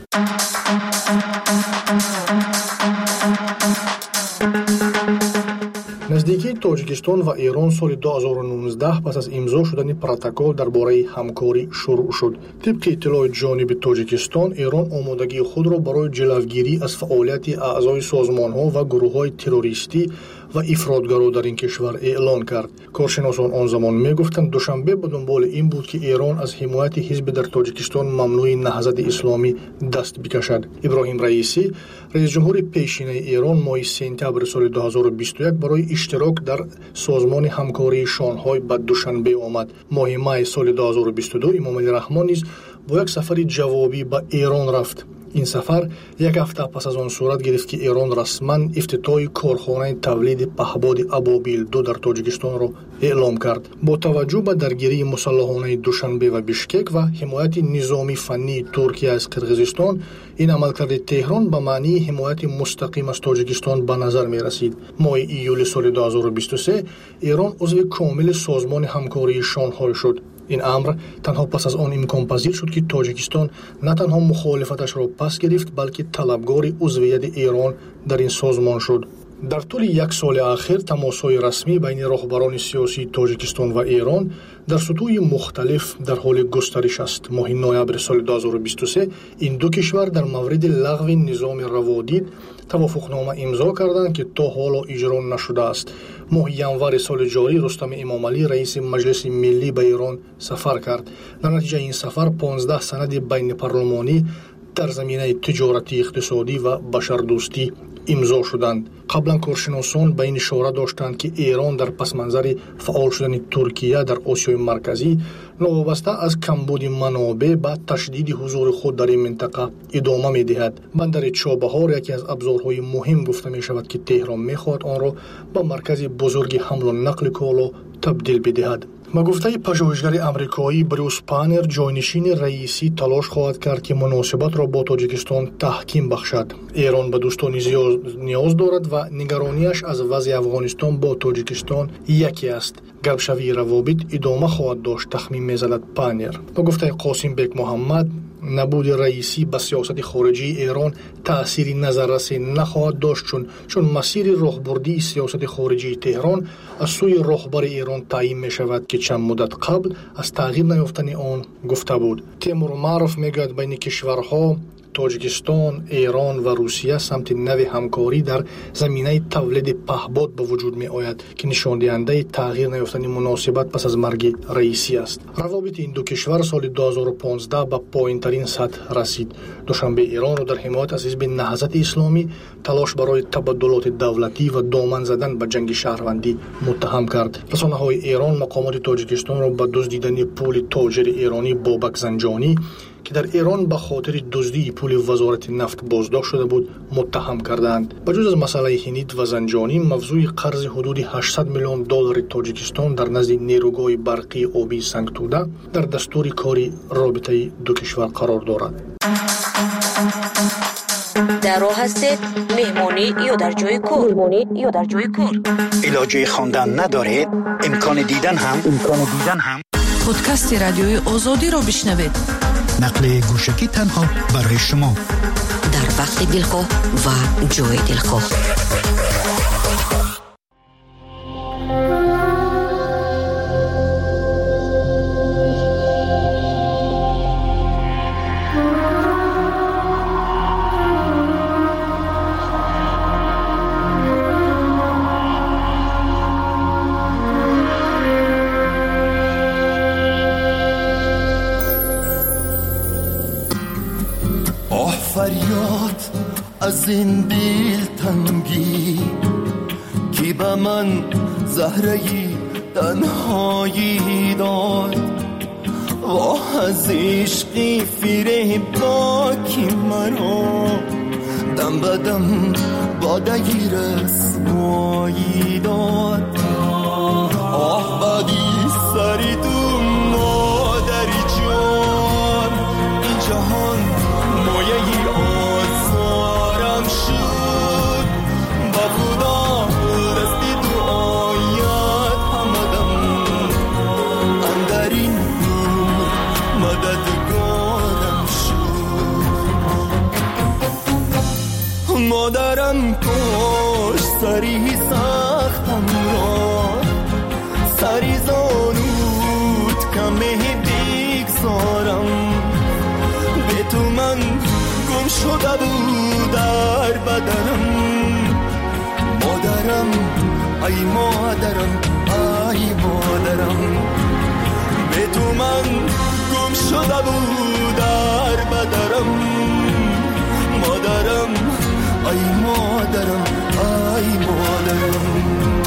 نزدیکی تاجیکستان و ایران سال 2019 پس از امضا شدن پروتکل درباره همکاری شروع شد. طبق اطلاع جانب تاجیکستان، ایران آمادگی خود را برای جلوگیری از فعالیت اعضای سازمان‌ها و گروه‌های تروریستی و افراطگرا در این کشور اعلان کرد. کارشناسان آن زمان می‌گفتند دوشنبه به دنبال این بود که ایران از حمایت حزب در تاجیکستان ممنوع نهضت اسلامی دست بکشد. ابراهیم رئیسی، رئیس جمهور پیشینه ایران، ماه سپتامبر سال 2021 برای اشتراک در سازمان همکاری شانگهای به دوشنبه آمد. ماه مای سال 2022 امام علی رحمان نیز با یک سفر جوابی به ایران رفت. این سفر یک هفته پس از آن صورت گرفت که ایران رسما افتتاح کارخانه تولید پهپاد ابابیل 2 در تاجیکستان را اعلام کرد. با توجه به درگیری مسلحانه دوشنبه و بشکک و حمایت نظامی فنی ترکیه از قرقیزستان، این عملکرد تهران به معنی حمایت مستقیم از تاجیکستان به نظر می رسید. ماه ایول سال 2023 ایران عضو کامل سازمان همکاری شانگهای شد. این امر تنها پس از آن امکان پذیر شد که تاجیکستان نه تنها مخالفتش را پس گرفت بلکه طلبگار عضویت ایران در این سازمان شد. در طول یک سال اخیر تماس‌های رسمی بین راهبران سیاسی تاجیکستان و ایران در سطوح مختلف در حال گسترش است. ماه نوامبر سال 2023 این دو کشور در مورد لغو نظام روادید توافقنامه امضا کردند که تا حالا اجرا نشده است. ماه ینور سال جاری رستم امامعلی رئیس مجلس ملی به ایران سفر کرد. در نتیجه این سفر 15 سند بین پارلمانی در زمینه تجارتی، اقتصادی و بشردوستی امضا شدند. قبلا کارشناسان به این اشاره داشتند که ایران در پس منظر فعال شدن ترکیه در آسیای مرکزی نوابسته از کمبود منابع و تشدید حضور خود در این منطقه ادامه می‌دهد. بندر چابهار یکی از ابزارهای مهم گفته می شود که تهران می‌خواهد آن را به مرکز بزرگ حمل و نقل کالا تبدیل بدهد. با گفته پژوهشگر آمریکایی بروس پانر، جانشین رئیسی تلاش خواهد کرد که مناسبت را با تاجیکستان تحکیم بخشد. ایران به دوستانی نیاز دارد و نگرانیش از وضع افغانستان با تاجیکستان یکی است. گپشوی روابط ادامه خواهد داشت، تخمین می‌زند پانر. با گفته قاسم بیگ محمد، نبود رئیسی به سیاست خارجی ایران تأثیری نظررسی نخواهد داشت چون مسیر راهبردی سیاست خارجی تهران از سوی راهبر ایران تعیین می شود که چند مدت قبل از تغییر نیافتن آن گفته بود. تیمور عمروف میگوید بین کشورها توجیکستان، ایران و روسیه سمت نوی همکاری در زمینه تولید پهپاد به وجود می آید که نشان دهنده تغییر نیافتن مناسبت پس از مرگ رئیسی است. روابط این دو کشور سال 2015 به پایین‌ترین سطح رسید. دوشنبه ایران را در حمایت از حزب نهضت اسلامی تلاش برای تبادلات دولتی و دامن زدن به جنگ شهروندی متهم کرد. رسانه‌های ایران مقامات تاجیکستان را به دزدیدن پول تاجر ایرانی بابک زنجانی که در ایران به خاطر دزدی پول وزارت نفت بازداشت شده بود متهم کردند. بجز از مسئله هنید و زنجانی، موضوع قرض حدود 800 میلیون دلار تاجیکستان در نزد نیروگاه برقی آبی سنگتوده در دستور کاری رابطه دو کشور قرار دارد. در راه هستید مهمانی یا در جای کار علاجه خواندن ندارید، امکان دیدن هم پادکست رادیوی آزادی را بشنوید. نقل گوشکی تنها برای شما در وقت دلخواه و جای دلخواه. فریاد از این دل تنگی کی به من زهره‌ی تنهایی داد، واه از عشقی فریبا کی مرا دم به دم بادگی رسوایی داد. آه بدی سری تو مادری جان، این جهان مایه آزارم شد، با خدا دستی دعایت همدم اندرین مددگارم شد. مادرم کش سری سختم را، سری زانود کمه بگذارم، به تو من گم شده بود در بدنم. مادرم ای مادرم ای مادرم، به تو من گم شده بود در بدنم. مادرم ای مادرم ای مادرم.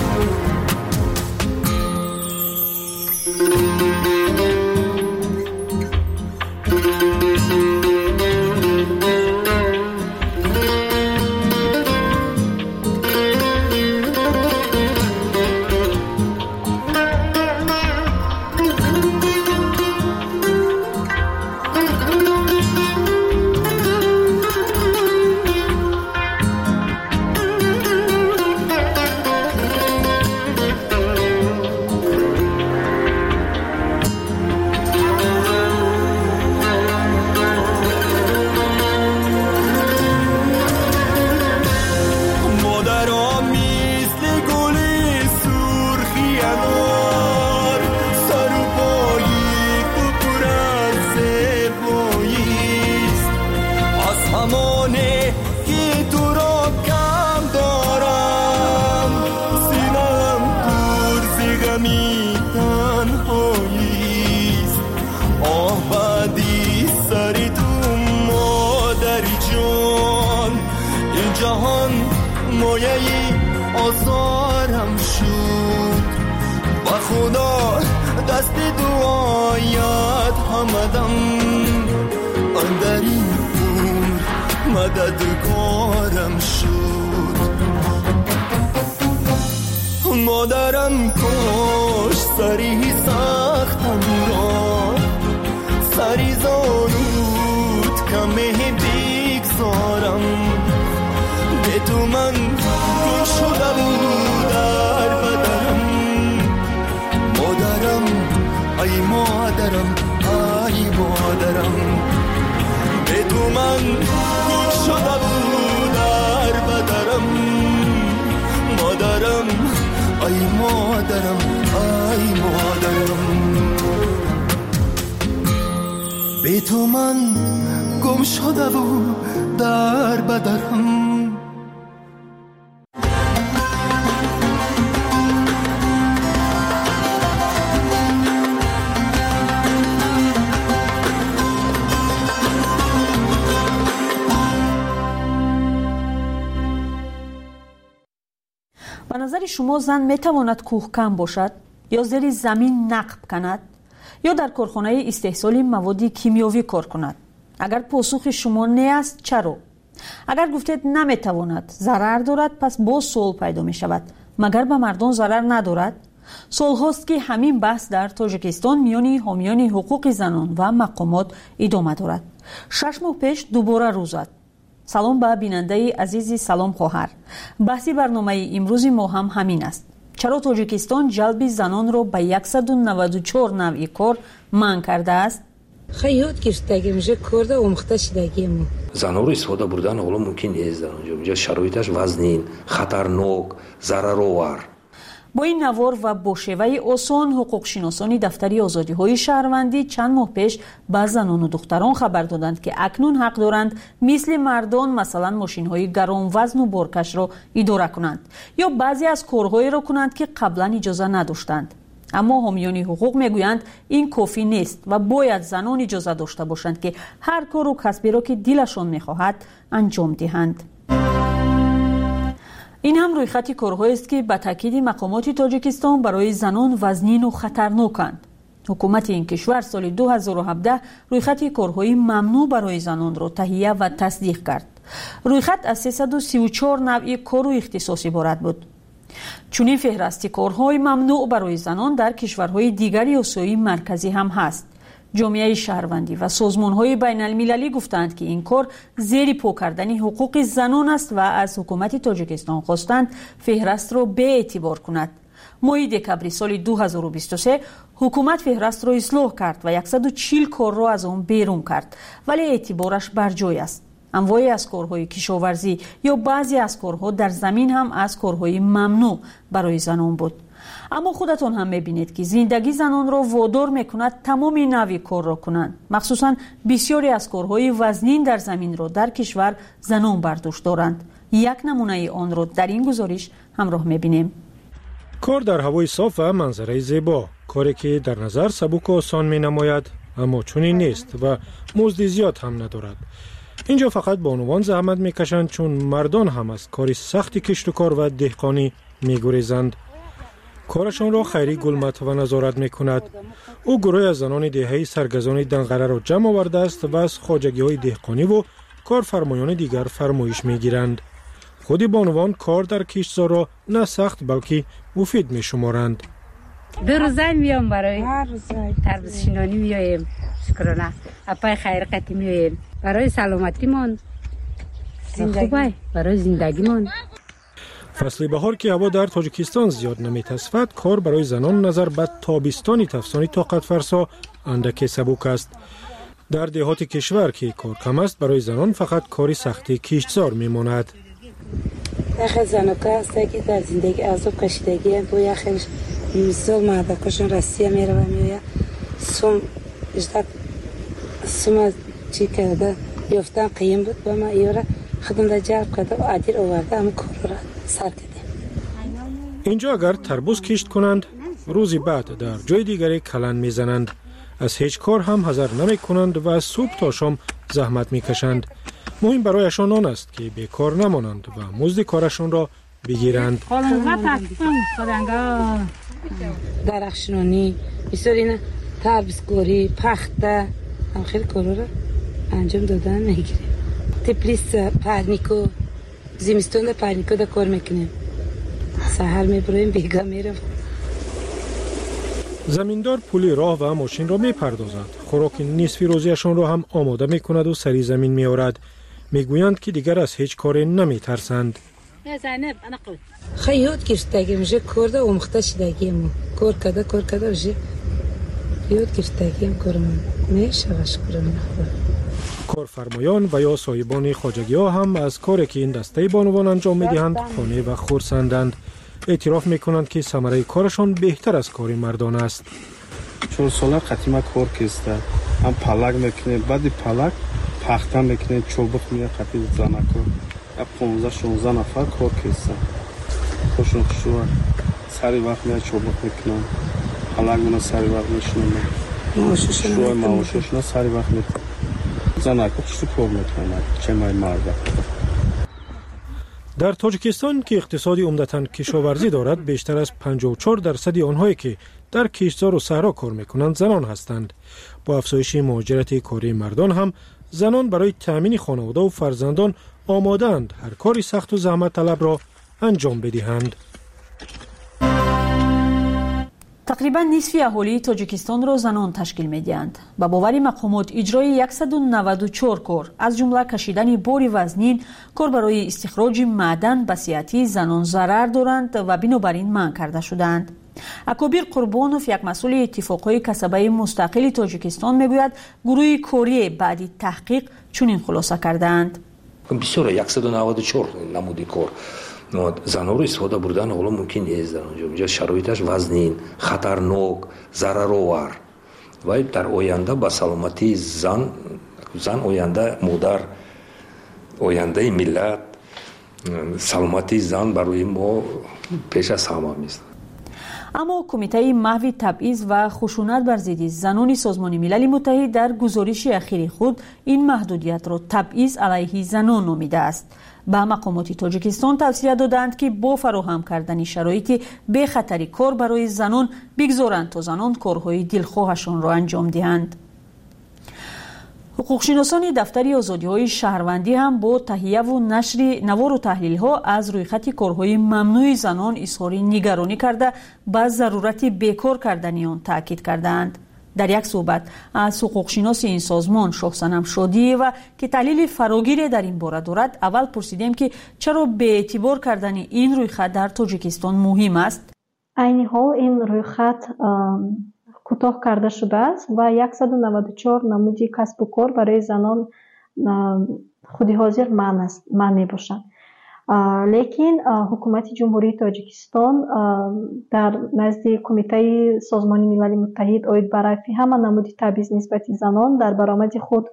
آزارم شد، با خدا دست دعایت همدم اندرین عمر مددگارم شد. مادرم کش سری سختم را، سری زانود کمه بگذارم، به تو من گم شده بود در بدنم. مادرم ای مادرم ای مادرم، به تو من گم شده بود در بدنم. مادرم ای مادرم ای مادرم، به تو من گم شده و در بدرم. به نظر شما زن میتواند کوهکن باشد یا زیر زمین نقب کند یا در کارخانه استحصال مواد کیمیاوی کار کند؟ اگر پاسخ شما نه است چرا؟ اگر گفتید نمیتواند، ضرر دارد، پس باز سوال پیدا می شود مگر به مردم ضرر ندارد؟ سال هاست که همین بحث در تاجیکستان میان حامیان حقوق زنان و مقامات ادامه دارد. 6 ماه پیش دوباره روز زد. سلام به بیننده عزیزی، سلام خواهر. بحثی برنامه امروز ما هم همین است. چرا تاجیکستان جلب زنان را به 194 نوع کار منع کرده است؟ خیلی گرفتگی میشه کرده آموخته شدگی ما. زنها رو استفاده بردن حالا ممکن نیست در اونجا شرایطش وزنین، خطرناک، ضررآور. با این نوار و با شیوه آسان حقوق شناسان دفتری آزادی های شهروندی چند ماه پیش به زنان و دختران خبر دادند که اکنون حق دارند مثل مردان مثلا ماشین های گران وزن و بارکش را اداره کنند یا بعضی از کارهایی را کنند که قبلا اجازه نداشتند. اما حامیان حقوق میگویند این کافی نیست و باید زنان اجازه داشته باشند که هر کار و کسبی را که دلشان میخواهد انجام دهند. این هم روی خط کارهایی است که به تاکید مقامات تاجیکستان برای زنان وزنین و خطرناکند. حکومت این کشور سال 2017 روی خط کارهای ممنوع برای زنان را تهیه و تصدیق کرد. روی خط از 334 نوع کار و اختصاص عبارت بود. چنین فهرست کارهای ممنوع برای زنان در کشورهای دیگر آسیای مرکزی هم هست. جامعه شهروندی و سازمان‌های بین‌المللی گفتند که این کار زیر پا کردن حقوق زنان است و از حکومت تاجیکستان خواستند فهرست را به اعتبار کند. ماه دکبر سال 2023 حکومت فهرست را اصلاح کرد و 140 کار را از آن بیرون کرد، ولی اعتبارش بر جای است. انواعی از کارهای کشاورزی یا بعضی از کارها در زمین هم از کارهای ممنوع برای زنان بود. اما خودتون هم میبینید که زندگی زنان را وادار میکند تمام نوع کار را کنند. مخصوصا بسیاری از کارهای وزنین در زمین را در کشور زنان برداشت دارند. یک نمونه آن را در این گزارش همراه میبینیم. کار در هوای صاف و منظره زیبا، کاری که در نظر سبک و آسان مینماید اما چنین نیست و مزد زیاد هم ندارد. اینجا فقط بانوان زحمت میکشند چون مردان هم از کاری سخت کشت و کار و دهقانی میگریزند. کارشان را خیری گلمت و نظارت میکند. او گروه از زنان دهه‌ای سرگزان دنقره را جمع آورده است و از خواجگی‌های دهقانی و کارفرمایان دیگر فرمایش میگیرند. خود بانوان کار در کشتزار را نه سخت بلکه مفید میشمارند. دو روزه میام برای تربیت شینانی میایم، شکرانه اپای خیر قتی میایم برای سلامتیمان، خوبه برای زندگیمان. فصل بهار که هوا در تاجیکستان زیاد نمیتصفد، کار برای زنان نظر به تابستانی تفسانی طاقت فرسا اندک سبک است. در دهات کشور که کار کم است، برای زنان فقط کاری سختی کشتزار میماند. یخ زنکا هست که در زندگی عذاب کشیدگی با یخش مثال مردکشون رسیه میره و میویا سوم چی کرده یافتن قیم بود با ما ایوره خودم را جلب کرده و عدیر آورده همه کار را سر کردیم. اینجا اگر تربوز کشت کنند، روزی بعد در جای دیگری کلن میزنند. از هیچ کار هم حذر نمی کنند و از صبح تا شام زحمت میکشند. مهم برایشان آن است که بیکار نمانند و مزد کارشان را بگیرند. درخشانی بسیار اینه تربیزگاری پخته هم خیلی کارا را انجام دادن میگیریم. تپلیس پرنیکو زمستون در پرنیکو در کار میکنیم. سحر میبرویم بیگا میرم. زمیندار پولی راه و ماشین را میپردازد. خوراک نصفی روزیشان را هم آماده میکند و سری زمین میآورد. میگویند که دیگر از هیچ کاری نمیترسند. خیلی یاد گرفتگی میشه کرده آموخته شدگی ما. کار کرده میشه یاد گرفتگی هم کارمون میشه شکرانه. کارفرمایان و یا صاحبان خواجگی ها هم از کاری که این دسته بانوان انجام میدهند خانه و خرسندند. اعتراف میکنند که ثمره کارشان بهتر از کار مردان است. 4 ساله قدیما کار کردم. هم پلاک میکنیم، بعد پلاک пахта мекунед, чобук меқати занако 15-16 нафар кор кестан. хушун хушуа сари вақт меа чобук мекунам. Алагуна сари вақт мешунам. шуа маошушна сари вақт мекунам. занако хушу кор мекунам. чемай марда. در تاجیکستان که اقتصادی عمدتاً کشاورزی دارد، بیشتر از 54% آنهایی که در کشتزار و صحرا کار میکنند زنان هستند. با افزایش مهاجرت کاری مردان هم زنان برای تأمین خانواده و فرزندان آماده‌اند هر کاری سخت و زحمت طلب را انجام بدهند. تقریبا نصف اهالی تاجیکستان را زنان تشکیل می‌دهند. با باور مقامات اجرای 194 کار از جمله کشیدن بار وزنین، کار برای استخراج معدن به صحت زنان ضرر دارند و بنابراین منع کرده شدند. اکابر قربانوف، یک مسئول اتفاقهای کسبه مستقل تاجیکستان، میگوید گروه کاری بعد تحقیق چنین خلاصه کردند. بسیار 194 نمودی کار زنان استفاده بردن حالا ممکن نیست. در اونجا شرایطش وزنین، خطرناک، ضررآور و در آینده با سلامتی زن آینده مادر، آینده ملت، سلامتی زن برای ما پیش از همه است. اما کمیته محو تبعیض و خشونت بر ضد زنان سازمان ملل متحد در گزارش اخیر خود این محدودیت را تبعیض علیه زنان نامیده است. به مقامات تاجیکستان توصیه دادند که با فراهم کردن شرایط بی خطری کار برای زنان بگذارند تا زنان کارهای دلخواهشان را انجام دهند. حقوقشناسان دفتر آزادی‌های شهروندی هم با تهیه و نشر نوار و تحلیل‌ها از رویخط کارهای ممنوع زنان اظهار نگرانی کرده به ضرورت بیکار کردن آن تاکید کردند. در یک صحبت از حقوقشناس این سازمان شاهصنم شادی و که تحلیل فراگیر در این باره دارد، اول پرسیدیم که چرا به اعتبار کردن این رویخط در تاجیکستان مهم است. عین حال این رویخط کوتاه کرده شده است و 194 نمودی کسب و کار برای زنان خودی حاضر من می باشند. لیکن حکومت جمهوری تاجیکستان در نزد کمیته سازمان ملل متحد اوید برای همه نمودی تبعیض نسبت زنان در برآمد خود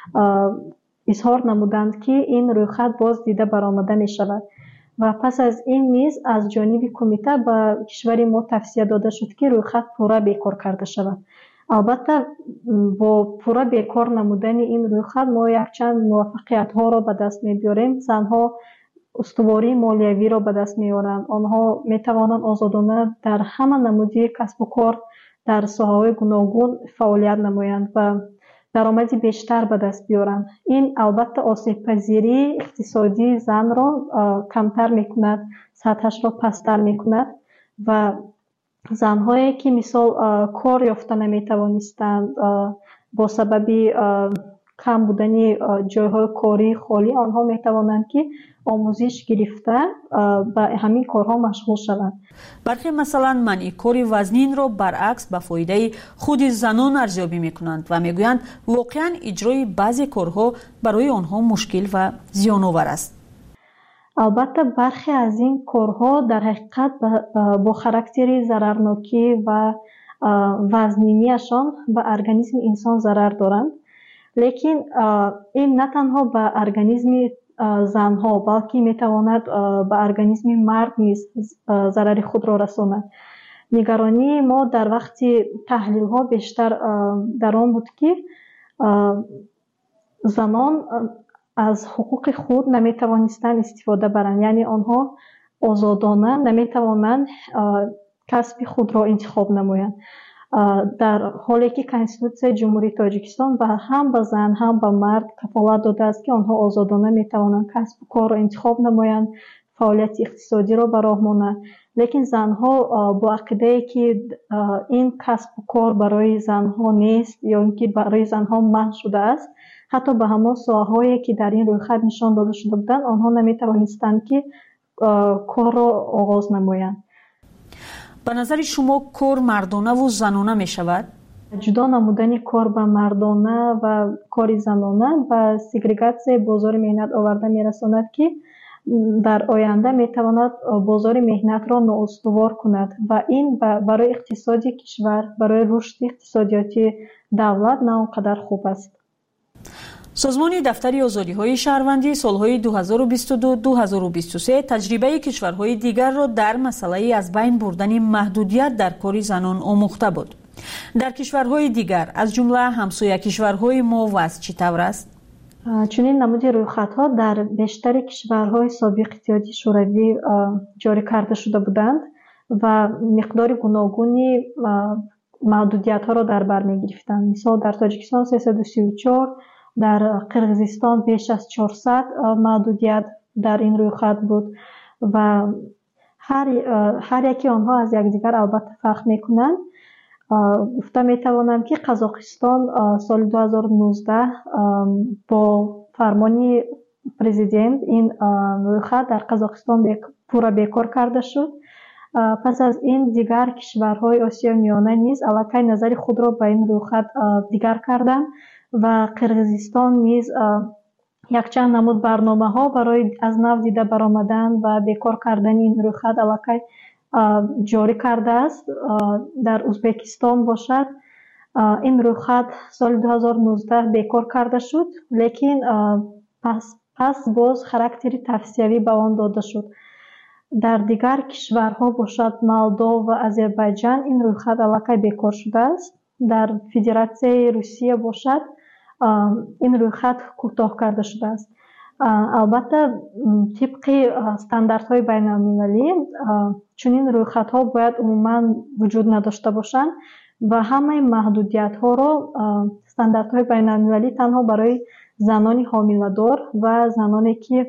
اظهار نمودند که این رویخط باز دیده برآمده می شود و پس از این نیز از جانب کمیته به کشور ما توصیه داده شد که رویخط پورا بیکار کرده شود. البته با پورا بیکار نمودن این رویخط ما یک چند موفقیت ها را به دست می بیاریم. زنها استواری مالیوی را به دست می آورند. آنها می توانند آزادانه در همه نمودی کسب و کار در ساحه‌های گوناگون فعالیت نمایند و درآمدی بیشتر به دست بیارند. این البته آسیب پذیری اقتصادی زن را کمتر میکند، سطحش را پستر میکند و زنهایی که مثال کار یافته نمیتوانستند با سبب کم بودن جایهای کاری خالی، آنها میتوانند که آموزش گرفته به همین کارها مشغول شوند. برخی مثلا منع کار وزنین را برعکس به فایده خود زنان ارزیابی میکنند و میگویند واقعا اجرای بعضی کارها برای آنها مشکل و زیان‌آور است. البته برخی از این کارها در حقیقت با خاراکتر ضررناکی و وزنینیشان به ارگانیسم انسان ضرر دارند. لیکن این نه تنها به ارگانیسم زنها بلکه میتواند به ارگانیسم مرد نیز ضرر خود را رساند. نگرانی ما در وقت تحلیل ها بیشتر در آن بود که زنان از حقوق خود نمیتوانستند استفاده برند، یعنی آنها آزادانه نمیتوانند کسب خود را انتخاب نمایند، در حالی که کنستیتوسیون جمهوری تاجیکستان و هم به زن هم به مرد کفالت داده است که آنها آزادانه میتوانند کسب و کار را انتخاب نمایند، فعالیت اقتصادی را به راه مانند. لیکن زنها با عقیده که این کسب و کار برای زنها نیست یا اینکه برای زنها منع شده است، حتی به همان ساحه‌هایی که در این رویخط نشان داده شده بودند آنها نمیتوانستند که کار را آغاز نمایند. به نظر شما کار مردانه و زنانه می شود؟ جدا نمودن کار به مردانه و کار زنانه و سگریگاسیون بازار مهنت آورده می رساند که در آینده می تواند بازار مهنت را نااستوار کند و این برای اقتصادی کشور، برای رشد اقتصادیاتی دولت نه آنقدر خوب است. سازمان دفتر آزادی‌های شهروندی سالهای 2022-2023 تجربه کشورهای دیگر را در مسئله از بین بردن محدودیت در کار زنان آموخته بود. در کشورهای دیگر از جمله همسایه کشورهای ما وضع چطور است؟ چنین نمود رویخطها در بیشتر کشورهای سابق اتحادیه شوروی جاری کرده شده بودند و مقدار گوناگونی محدودیت‌ها را در بر می‌گرفتند. مثال در تاجیکستان 334، در قرقیزستان بیش از 400 محدودیت در این رویخط بود و هر یکی آنها از یکدیگر البته فرق می‌کنند. گفته می‌توانم که قزاقستان سال 2019 با فرمان پرزیدنت این رویخط در قزاقستان پورا بیکار کرده شد. پس از این دیگر کشورهای آسیای میانه نیز الکی نظر خود را به این رویخط دیگر کردند و قرقیزستان نیز یک چند نمود برنامه‌ها برای از نو دیده برآمدن و بیکار کردن این رویخط الکی جاری کرده است. در ازبکستان باشد این رویخط سال 2019 بیکار کرده شد، لیکن پس باز خاراکتری توصیوی به آن داده شد. در دیگر کشورها باشد مولدو و آذربایجان این رویخط الکی بیکار شده است. در فدراسیای روسیه باشد این رویخط کوتاه کرده شده است. البته طبق استانداردهای بین المللی چنین رویخطها باید عموما وجود نداشته باشند و همه محدودیت‌ها را استانداردهای بین المللی تنها برای زنان حامله‌دار و زنانی که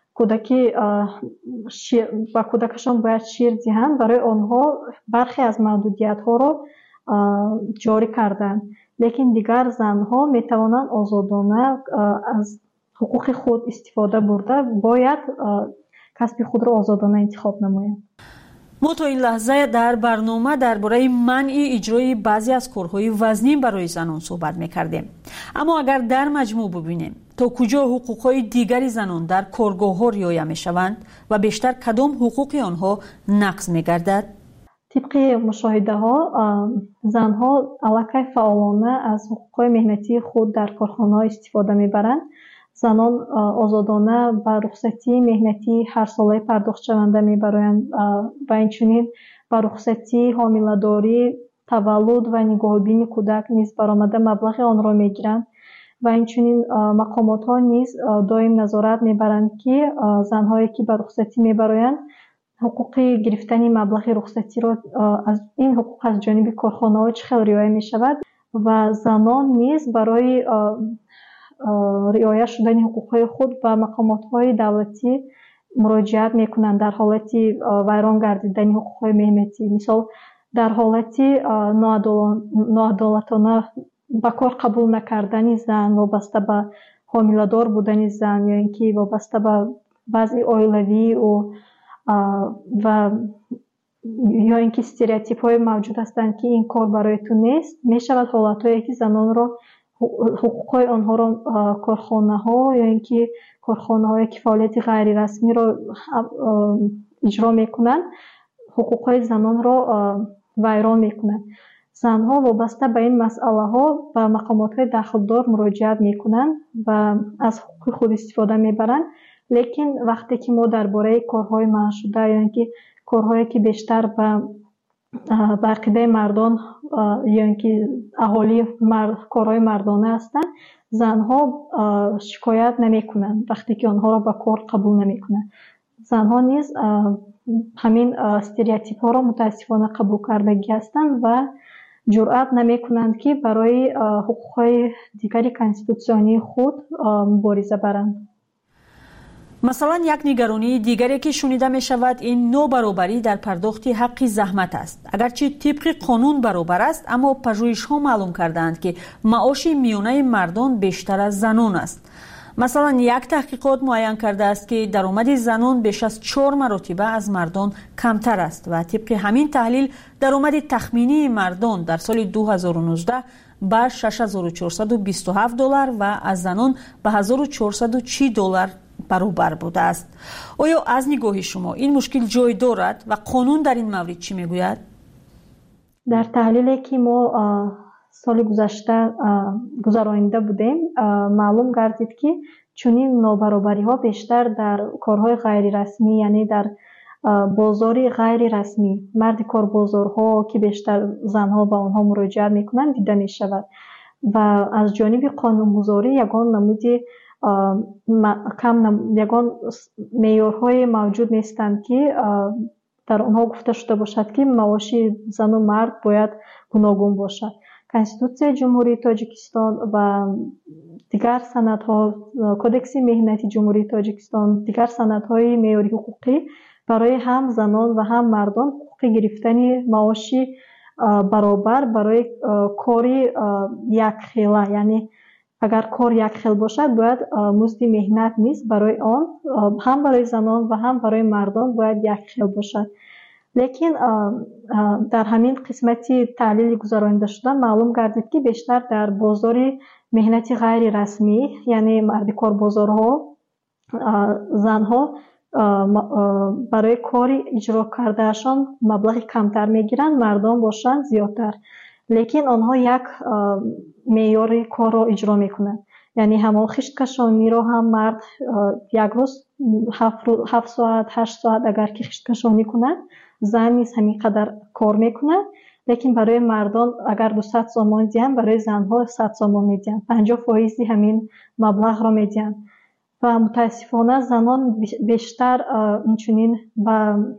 با کودکشان باید شیر دهند برای آنها برخی از محدودیت‌ها را جاری کردند، لیکن دیگر زنها میتوانند آزادانه از حقوق خود استفاده برده باید کسب خود را آزادانه انتخاب نمایند. ما تا این لحظه در برنامه درباره منع اجرای بعضی از کارهای وزنی برای زنان صحبت می‌کردیم. اما اگر در مجموع ببینیم تا کجا حقوق‌های دیگری زنان در کارگاه‌ها رعایت می‌شوند و بیشتر کدام حقوق آنها نقض می‌گردد؟ طبق مشاهده‌ها زنها الکی فعالانه از حقوق‌های مهنتی خود در کارخانه‌ها استفاده می‌برند. زنان آزادانه به رخصتی مهنتی هر ساله پرداخت شونده می‌برند و اینچنین به رخصتی حامله‌داری، تولد و نگاهبینی کودک نیز برآمده مبلغ آن را می‌گیرند و اینچنین مقامات‌ها نیز دائم نظارت می‌برند که زن‌هایی که به رخصتی می‌برند حقوق گرفتن مبلغ رخصتی را از این حقوق از جانب کارخانه‌ها چه خیلی رعایت می‌شود و زنان نیز برای رعایت شدن حقوق‌های خود به مقامات‌های دولتی مراجعت می‌کنند در حالت ویران گردیدن حقوق‌های مهنتی. مثال در حالت ناعدالتانه به کار قبول نکردن زن وابسته به حامله‌دار بودن زن یا اینکه وابسته به بعضی اویلوی و یا اینکه استریوتیپ‌های موجود هستند که این کار برای تو نیست، می‌شود حالت‌هایی که زنان را حقوق‌های آنها را کارخانه‌ها یا اینکه کارخانه‌های که فعالیت غیر رسمی را اجرا می‌کنند حقوق‌های زنان را ویران می‌کنند. زنها وابسته به این مسئله‌ها به مقامات‌های دخلدار مراجعت می‌کنند و از حقوق خود استفاده می‌برند، لیکن وقتی که ما درباره کارهای منع شده یا اینکه کارهایی که بیشتر به عقیده مردان یا اینکه اهالی کارهای مردانه هستند، زنها شکایت نمی‌کنند وقتی که آنها را به کار قبول نمی‌کنند. زنها نیز همین استریوتیپ‌ها را متاسفانه قبول کردگی هستند و جرأت نمی‌کنند که برای حقوق‌های دیگری کانستیتوسیونی خود مبارزه برند. مثلا یک نگرانی دیگری که شنیده می شود این نابرابری در پرداخت حق زحمت است. اگرچه طبق قانون برابر است، اما پژوهش‌ها معلوم کردند که معاش میانه مردان بیشتر از زنان است. مثلا یک تحقیقات معین کرده است که درآمد زنان بیش از 4 مرتبه از مردان کمتر است و طبق همین تحلیل درآمد تخمینی مردان در سال 2019 به $6,427 و از زنان به $1,440 برابر بوده است. آیا از نگاه شما این مشکل جای دارد و قانون در این مورد چی میگوید؟ در تحلیلی که ما соли гузашта гузаронида будем, маълум гардид ки чунин нобаробариҳо бештар дар корҳои ғайрирасмӣ, яъне дар бозори ғайрирасмӣ, марди корбозорҳо ки бештар занҳо ба онҳо муроҷиат мекунанд дида мешавад ва аз ҷониби қонунгузорӣ ягон намуди ягон меъёрҳое мавҷуд нестанд ки дар онҳо гуфта шуда бошад ки маоши зану мард бояд гуногун бошад. Конституцияи Ҷумҳурии Тоҷикистон ва дигар санадҳо, Кодекси меҳнати Ҷумҳурии Тоҷикистон, дигар санадҳои меъёри ҳуқуқӣ барои ҳам занон ва ҳам мардон ҳуқуқи гирифтани маоши баробар барои кори якхела, яъне агар кор якхел бошад бояд музди меҳнат низ барои он ҳам барои занон ва ҳам барои мардон бояд якхел бошад. лекин дар ҳамин қисмати таҳлили гузаронида шуда маълум гардид ки бештар дар бозори меҳнати ғайрирасмӣ, яъне марди корбозорҳо, занҳо барои кори иҷро кардаашон маблағи камтар мегиранд, мардон бошанд зиёдтар. лекин онҳо як меъёри корро иҷро мекунанд, яъне ҳамон хишткашониро ҳам мард як рӯз 7 соат 8 соат агар ки хишткашонӣ кунад, зан низ ҳамин қадар кор мекунад. лекин барои мардон агар 200 сомон диҳанд, барои занҳо 100 сомон медиҳанд, 50% ҳамин маблағро медиҳанд. ва мутаассифона занон бештар инчунин ба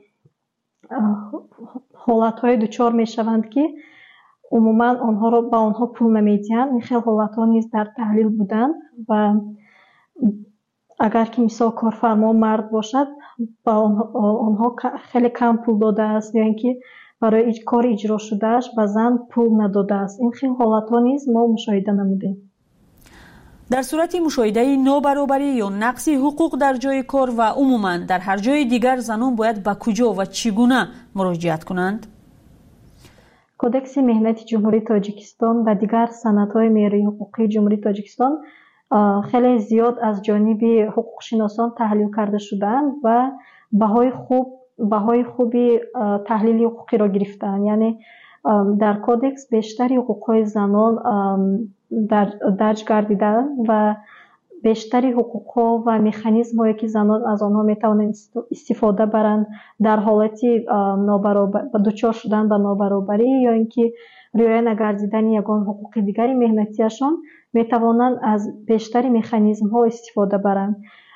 ҳолатҳое дучор мешаванд ки умуман онҳоро ба онҳо пул намедиҳанд. ин хел ҳолатҳо низ дар таҳлил буданд ва агар ки мисол корфармо мард бошад, ба онҳо хеле кам пул додааст, ё ин ки барои кори иҷро шудааш ба зан пул надодааст. ин хел ҳолатҳо низ мо мушоҳида намудем. дар сурати мушоҳидаи нобаробарӣ ё нақси ҳуқуқ дар ҷойи кор ва умуман дар ҳар ҷои дигар занон бояд ба куҷо ва чӣ гуна муроҷиат кунанд? Кодекси меҳнати Ҷумҳурии Тоҷикистон ва дигар санадҳои меъёрии ҳуқуқии Ҷумҳурии Тоҷикистон хеле зиёд аз ҷониби ҳуқуқшиносон таҳлил карда шудаанд ва баҳои хуби таҳлили ҳуқуқиро гирифтаанд. Яъне дар кодекс бештари ҳуқуқҳои занон дарҷ гардиданд ва бештари ҳуқуқҳо ва механизмҳое ки занон аз онҳо метавонанд истифода баранд дар ҳолати дучор шудан ба нобаробарӣ ё ин ки риоя нагардидани ягон ҳуқуқи дигари меҳнатиашон метавонанд аз бештари механизмҳо истифода баранд.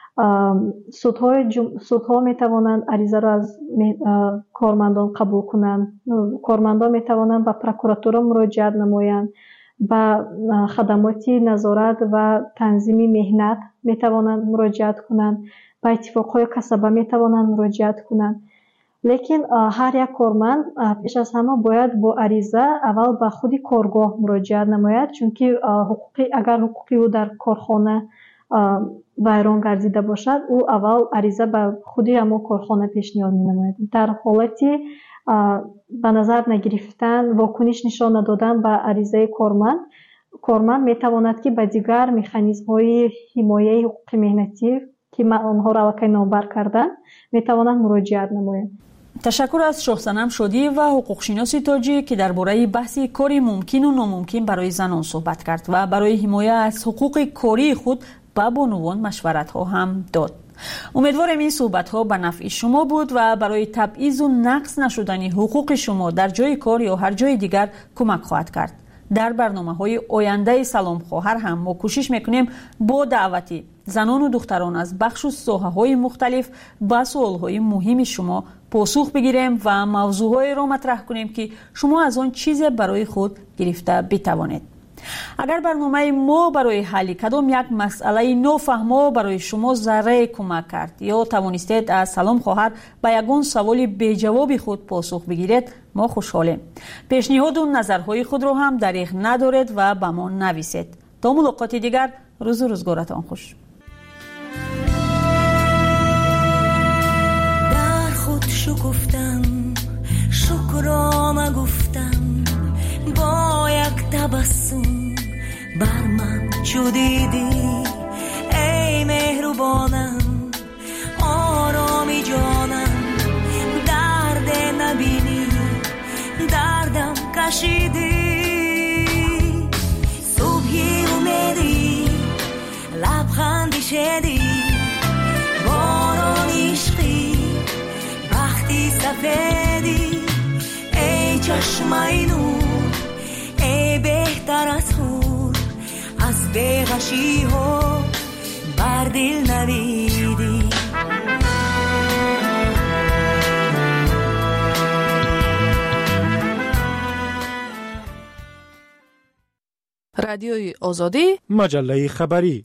судҳо метавонанд аризаро аз кормандон қабул кунанд. Кормандон метавонанд ба прокуратура муроҷиат намоянд, ба хадамоти назорат ва танзими меҳнат метавонанд муроҷиат кунанд, ба иттифоқҳои касаба метавонанд муроҷиат кунанд. лекин ҳар як корманд пеш аз ҳама бояд бо ариза аввал ба худи коргоҳ муроҷиат намояд, чунки агар ҳуқуқи ӯ дар корхона вайрон гардида бошад, ӯ аввал ариза ба худи ҳамон корхона пешниҳод менамояд. дар ҳолати ба назар нагирифтан, вокуниш нишон надодан ба аризаи корманд метавонад ки ба дигар механизмҳои ҳимояи ҳуқуқи меҳнатӣ ки онҳоро аллакай номбар карданд метавонанд муроҷиат намоянд. ташаккур аз Шоҳсанам Шодӣ ва ҳуқуқшиноси тоҷик ки дар бораи баҳси кори мумкину номумкин барои занон суҳбат кард ва барои ҳимоя аз ҳуқуқи кории худ ба бонувон машваратҳо ҳам дод. умедворем ин суҳбатҳо ба нафъи шумо буд ва барои табъизу нақс нашудани ҳуқуқи шумо дар ҷойи кор ё ҳар ҷои дигар кӯмак хоҳад кард. дар барномаҳои ояндаи Салом хоҳар ҳам мо кӯшиш мекунем бо даъвати занону духтарон аз бахшу соҳаҳои мухталиф ба суолҳои муҳими шумо посух бигирем ва мавзӯъҳоеро матраҳ кунем ки шумо аз он чизе барои худ гирифта битавонед. агар барномаи мо барои ҳалли кадом як масъалаи нофаҳмо барои шумо заррае кӯмак кард ё тавонистед аз Салом хоҳар ба ягон саволи беҷавоби худ посух бигиред, мо хушҳолем. пешниҳоду назарҳои худро ҳам дариғ надоред ва ба мо нависед. то мулоқоти дигар, рӯзу рӯзгоратон хуш. дар худ шукуфтам, шукрона гуфтам, бо як табассум бар ман чу дидӣ, эй меҳрубонам, ороми ҷонам, дарде набинӣ, дардам кашидӣ. مینون ای بهتر از خور از بیغشی ها بر دل نویدی رادیوی آزادی مجله خبری.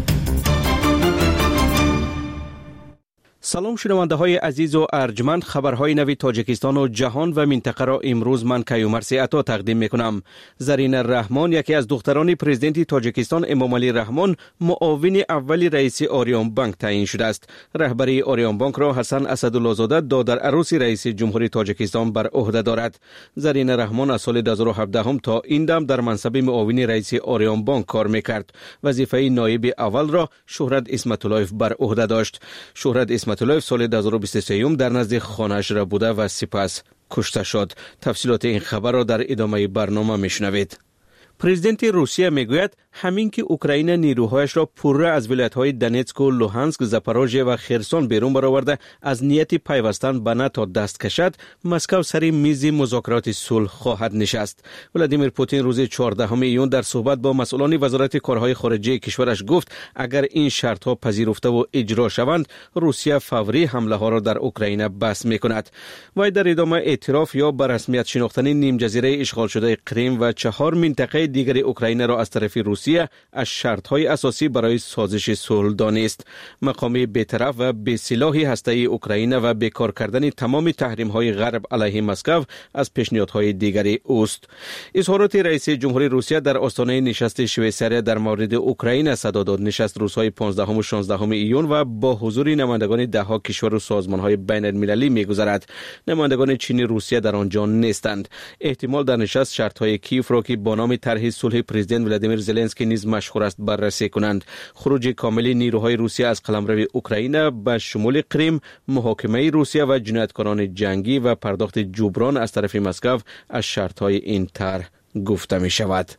سلام شنونده های عزیز و ارجمند، خبرهای نوی تاجیکستان و جهان و منطقه را امروز من کیومرث عطا تقدیم میکنم. زرین رحمان، یکی از دختران پرزیدنت تاجیکستان امامعلی رحمان، معاون اول رئیس آریان بانک تعیین شده است. رهبری آریان بانک را حسن اسدالله زاده دادر عروس رئیس جمهوری تاجیکستان بر عهده دارد. زرین رحمان از سال 2017 تا این دم در منصب معاون رئیس آریان بانک کار میکرد. وظیفه نایب اول را شهرت اسمت‌اللهیف بر عهده داشت. شهرت اسمت‌اللهیف سال 2023 در نزد خانه‌اش را بوده و سپس کشته شد. تفصیلات این خبر را در ادامه برنامه میشنوید. پرزیدنت روسیه میگوید همین که اوکراین نیروهایش را پوره از ولایت‌های دونتسک و لوهانسک، زاپاروژیه و خرسون بیرون برآورده از نیت پیوستن به ناتو دست کشد، مسکو سر میز مذاکرات صلح خواهد نشست. ولادیمیر پوتین روز 14 ایون در صحبت با مسئولان وزارت کارهای خارجه کشورش گفت اگر این شرط‌ها پذیرفته و اجرا شوند، روسیه فوری حمله ها را در اوکراین بس می‌کند. و در ادامه اعتراف یا به رسمیت شناختن نیم جزیره اشغال شده کریم و 4 منطقه دیگر اوکراین را از طرف روسیه از شرط‌های اساسی برای سازش صلح دانست. مقام بی‌طرف و بی‌سلاح هسته‌ای اوکراین و بیکار کردن تمام تحریم‌های غرب علیه مسکو از پیشنهادهای دیگری اوست. اظهارات رئیس جمهوری روسیه در آستانه نشست شویساریا در مورد اوکراین صدا داد. نشست روزهای 15 و 16 ایون و با حضور نمایندگان ده‌ها کشور و سازمان‌های بین‌المللی می‌گذرد. نمایندگان چین روسیه در آنجا نیستند. احتمال در نشست شرط‌های کیف را که با نام طرح صلح پرزیدنت ولادیمیر زلنسکی نیز مشهور است بررسی کنند. خروج کامل نیروهای روسیه از قلمرو اوکراین به شمول کریم، محاکمه روسیه و جنایتکاران جنگی و پرداخت جبران از طرف مسکو از شرط‌های این طرح گفته می شود.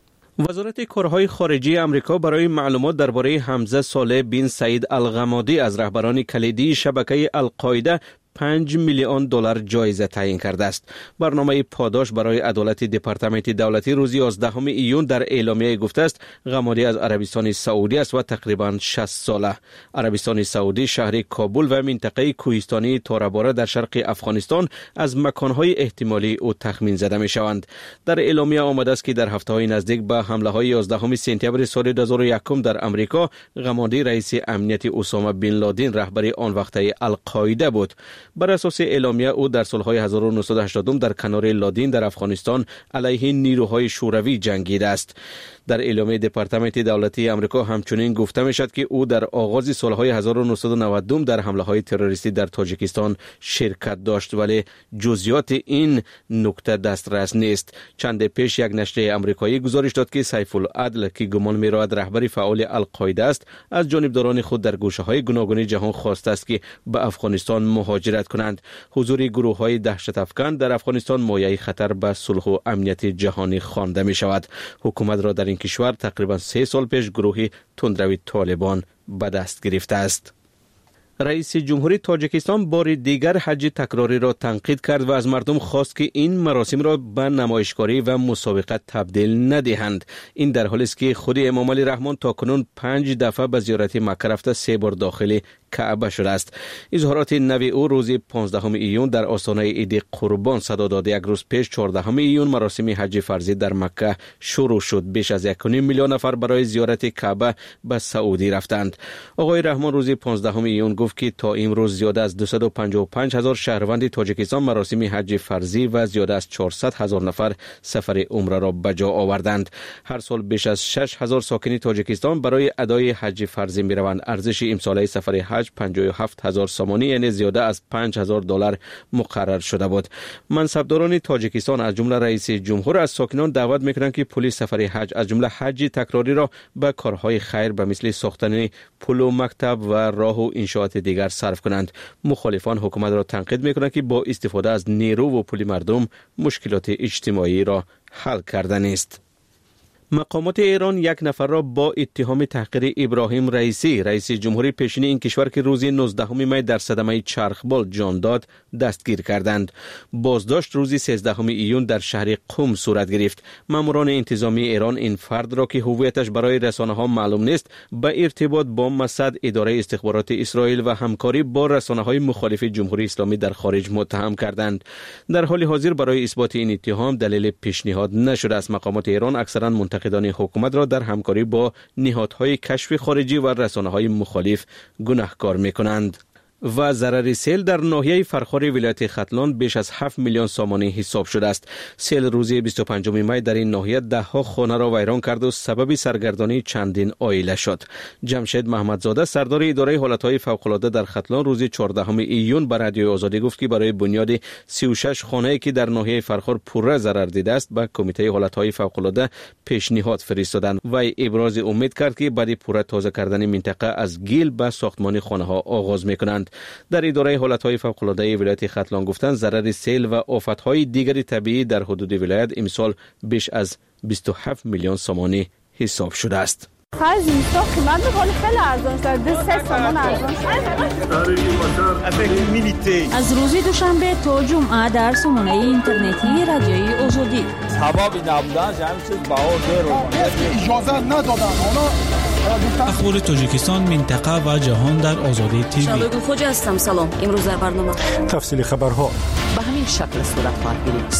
وزارت کارهای خارجه آمریکا برای معلومات درباره حمزه صالح بن سعید الغمادی از رهبران کلیدی شبکه القاعده 5 میلیون دلار جایزه تعیین کرده است. برنامه پاداش برای عدالت دپارتمنت دولتی روز 11 ایون در اعلامیه گفته است غمادی از عربستان سعودی است و تقریبا 60 ساله. عربستان سعودی شهر کابل و منطقه کوهستانی تاراباره در شرق افغانستان از مکانهای احتمالی او تخمین زده می شوند. در اعلامیه آمده است که در هفته‌های نزدیک به حمله‌های 11 سپتامبر سال 2001 در امریکا، غمادی رئیس امنیت اسامه بن لادن رهبر آن وقته القاعده بود. بر اساس اعلامیه او در سالهای 1980 در کنار لادن در افغانستان علیه نیروهای شوروی جنگیده است. در اعلامیه دپارتمنت دولتی آمریکا همچنین گفته می شد که او در آغاز سالهای 1990 در حمله‌های تروریستی در تاجیکستان شرکت داشت، ولی جزئیات این نکته دسترس نیست. چند پیش یک نشریه آمریکایی گزارش داد که سیف العدل که گمان می رود رهبر فعال القاعده است، از جانبداران خود در گوشه‌های گوناگون جهان خواسته است که به افغانستان مهاجرت کنند. حضور گروه‌های دهشت افکن در افغانستان مایه خطر به صلح و امنیت جهانی خوانده می شود. حکومت را در این کشور تقریبا 3 سال پیش گروه تندروی طالبان به دست گرفته است. رئیس جمهوری تاجیکستان بار دیگر حج تکراری را تنقید کرد و از مردم خواست که این مراسم را به نمایشگاری و مسابقه تبدیل ندهند. این در حالی است که خود امامعلی رحمان تاکنون 5 دفعه به زیارت مکه رفته 3 بار داخل کعبه شده است. اظهارات نوی او روز 15 ایون در آستانه عید قربان صدا داد. یک روز پیش 14 ایون مراسم حج فرضی در مکه شروع شد. بیش از 1.5 میلیون نفر برای زیارت کعبه به سعودی رفتند. آقای رحمان روز 15 ایون گفت که تا امروز زیاده از 255,000 شهروند تاجیکستان مراسم حج فرضی و زیاده از 400,000 نفر سفر عمره را به جا آوردند. هر سال بیش از 6,000 ساکن تاجیکستان برای ادای حج فرضی می روند. ارزش امساله سفر حج 57,000 سامانی، یعنی زیاده از 5,000 دلار مقرر شده بود. منصبداران تاجیکستان از جمله رئیس جمهور از ساکنان دعوت میکنند که پول سفر حج از جمله حج تکراری را به کارهای خیر به مثل ساختن پل و مکتب و راه و انشاءات دیگر صرف کنند. مخالفان حکومت را تنقید میکنند که با استفاده از نیرو و پول مردم مشکلات اجتماعی را حل کردن است. مقامات ایران یک نفر را با اتهام تحقیر ابراهیم رئیسی رئیس جمهوری پیشین این کشور که روز 19 می در صدمه چرخبال جان داد دستگیر کردند. بازداشت روز 13 ایون در شهر قم صورت گرفت. ماموران انتظامی ایران این فرد را که هویتش برای رسانه ها معلوم نیست به ارتباط با مسد اداره استخبارات اسرائیل و همکاری با رسانه های مخالف جمهوری اسلامی در خارج متهم کردند. در حال حاضر برای اثبات این اتهام دلیل پیشنهاد نشده است. مقامات ایران اکثرا منتقدان حکومت را در همکاری با نهادهای کشف خارجی و رسانه‌های مخالف گناهکار می‌کنند. و ضرر سیل در ناحیه فرخار ولایت ختلان بیش از 7 میلیون سامانه حساب شده است. سیل روز 25 می در این ناحیه ده ها خانه را ویران کرد و سبب سرگردانی چندین عائله شد. جمشید محمدزاده سردار اداره حالتهای فوق‌العاده در ختلان روز 14 ایون به رادیوی آزادی گفت که برای بنیاد 36 خانه‌ای که در ناحیه فرخار پره ضرر دیده است به کمیته حالتهای فوق‌العاده پیشنهاد فرستادند و ابراز امید کرد که بعد پره تازه کردن منطقه از گیل به ساختمان خانه‌ها آغاز می‌کنند. در اداره حالتهای فوق‌العاده ولایت ختلان گفتند ضرر سیل و آفت‌های دیگری طبیعی در حدود ولایت امسال بیش از 27 میلیون سامانه حساب شده است. خرج اینستا قیمت می‌کنه خیلی ارزان شده 3 سامان ارزان شده. از روز دوشنبه تا جمعه در سامانه اینترنتی رادیوی آزادی ثوابی نبودن همین چیز بهار اجازه ندادن. اخبار تاجیکستان، منطقه و جهان در آزادی تیوی. شالوی خوج هستم. سلام. امروز در برنامه تفصیل خبرها به همین شکل صورت خواهد گرفت.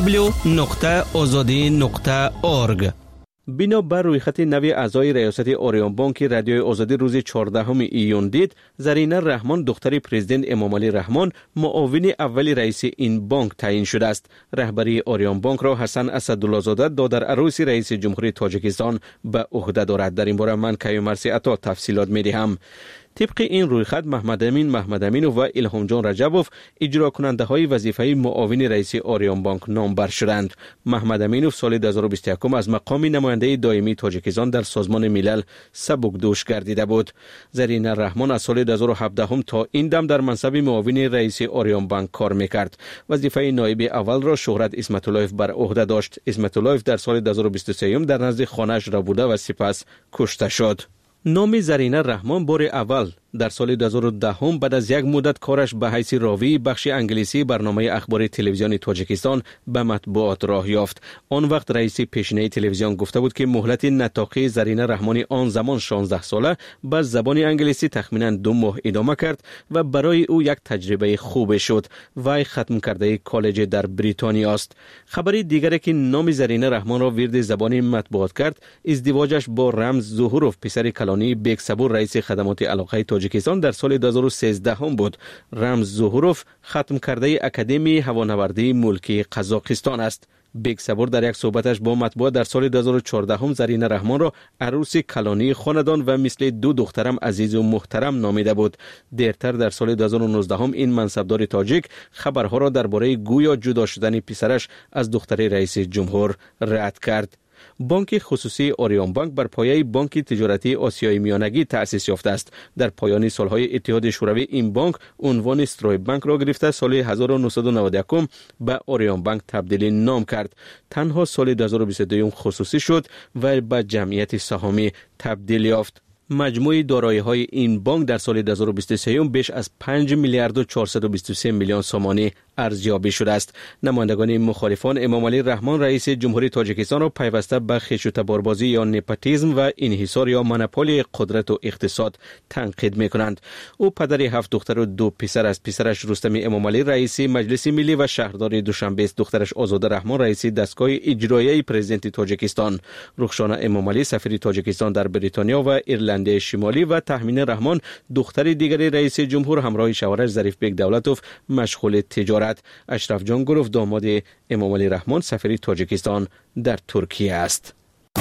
www.azadi.org. بنا بر رویخط نوی اعضای ریاست اوریون بانک رادیوی آزادی روز 14 ایون دید، زرینه رحمان دختر پرزیدنت امام علی رحمان معاون اول رئیس این بانک تعیین شده است. رهبری اوریون بانک را حسن اسدالله زاده دادر عروس رئیس جمهوری تاجیکستان به عهده دارد. در این باره من کیومرثی عطا تفصیلات می‌دهم. طبق این رویخط محمد امین و الهام جان رجبوف اجرا کننده های وظیفه معاون رئیس اوریون بانک نامبر شدند. محمد امینوف سال 2021 از مقام نماینده دائمی تاجیکستان در سازمان ملل سبکدوش گردیده بود. زرینه رحمان از سال 2017 تا این دم در منصب معاون رئیس اوریون بانک کار میکرد. وظیفه نایب اول را شهرت اسمت‌اللهیف بر عهده داشت. اسمت‌اللهیف در سال 2023 در نزد خانه‌اش را بوده و سپس کشته شد. نام زرینه رحمان بار اول در سال 2010 بعد از یک مدت کارش به حیث راوی بخش انگلیسی برنامه اخبار تلویزیون تاجیکستان به مطبوعات راه یافت. آن وقت رئیس پیشینه تلویزیون گفته بود که مهلت نطاقی زرینه رحمانی آن زمان 16 ساله به زبان انگلیسی تخمینا 2 ماه ادامه کرد و برای او یک تجربه خوب شد. وی ختم کرده کالج در بریتانیا است. خبری دیگری که نام زرینه رحمان را ورد زبانی مطبوعات کرد، ازدواجش با رمز ظهوروف پسر کلانی بیگ صبور رئیس خدمات علاقه تاجیکستان در سال 2013 بود. رمز ظهوروف ختم کرده اکادمی هوانوردی ملکی قزاقستان است. بیگ صبور در یک صحبتش با مطبوعات در سال 2014 زرینه رحمان را عروس کلانی خاندان و مثل 2 دخترم عزیز و محترم نامیده بود. دیرتر در سال 2019 این منصبدار تاجیک خبرها را درباره گویا جدا شدن پسرش از دختر رئیس جمهور رد کرد. بانک خصوصی اوریون بانک بر پایه بانک تجارتی آسیای میانگی تأسیس یافته است. در پایان سالهای اتحاد شوروی این بانک عنوان استروی بانک را گرفته سال 1991 به اوریون بانک تبدیل نام کرد. تنها سال 2022 خصوصی شد و به جمعیت سهامی تبدیل یافت. مجموع دارایی‌های این بانک در سال 2023 بیش از 5 میلیارد و 423 میلیون سامانه ارزیابی شده است. نمایندگان مخالفان امام علی رحمان رئیس جمهوری تاجیکستان را پیوسته به خیش و تباربازی یا نپوتیسم و انحصار یا مونوپولی قدرت و اقتصاد تنقید می‌کنند. او پدر 7 دختر و 2 پسر است. پسرش رستم امام علی رئیس مجلس ملی و شهردار دوشنبه است. دخترش آزاده رحمان رئیس دستگاه اجرایی پرزیدنت تاجیکستان. رخشانه امام علی سفیر تاجیکستان در بریتانیا و ایرلند شمالی و تهمین رحمان دختر دیگری رئیس جمهور همراه شوهرش ظریف بیگ دولتوف مشغول تجارت. اشرف جان گروف داماد امام علی رحمان سفیر تاجیکستان در ترکیه است.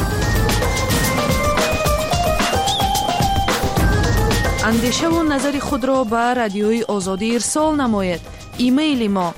اندیشه و نظر خود را به رادیوی آزادی ارسال نمایید. ایمیل ما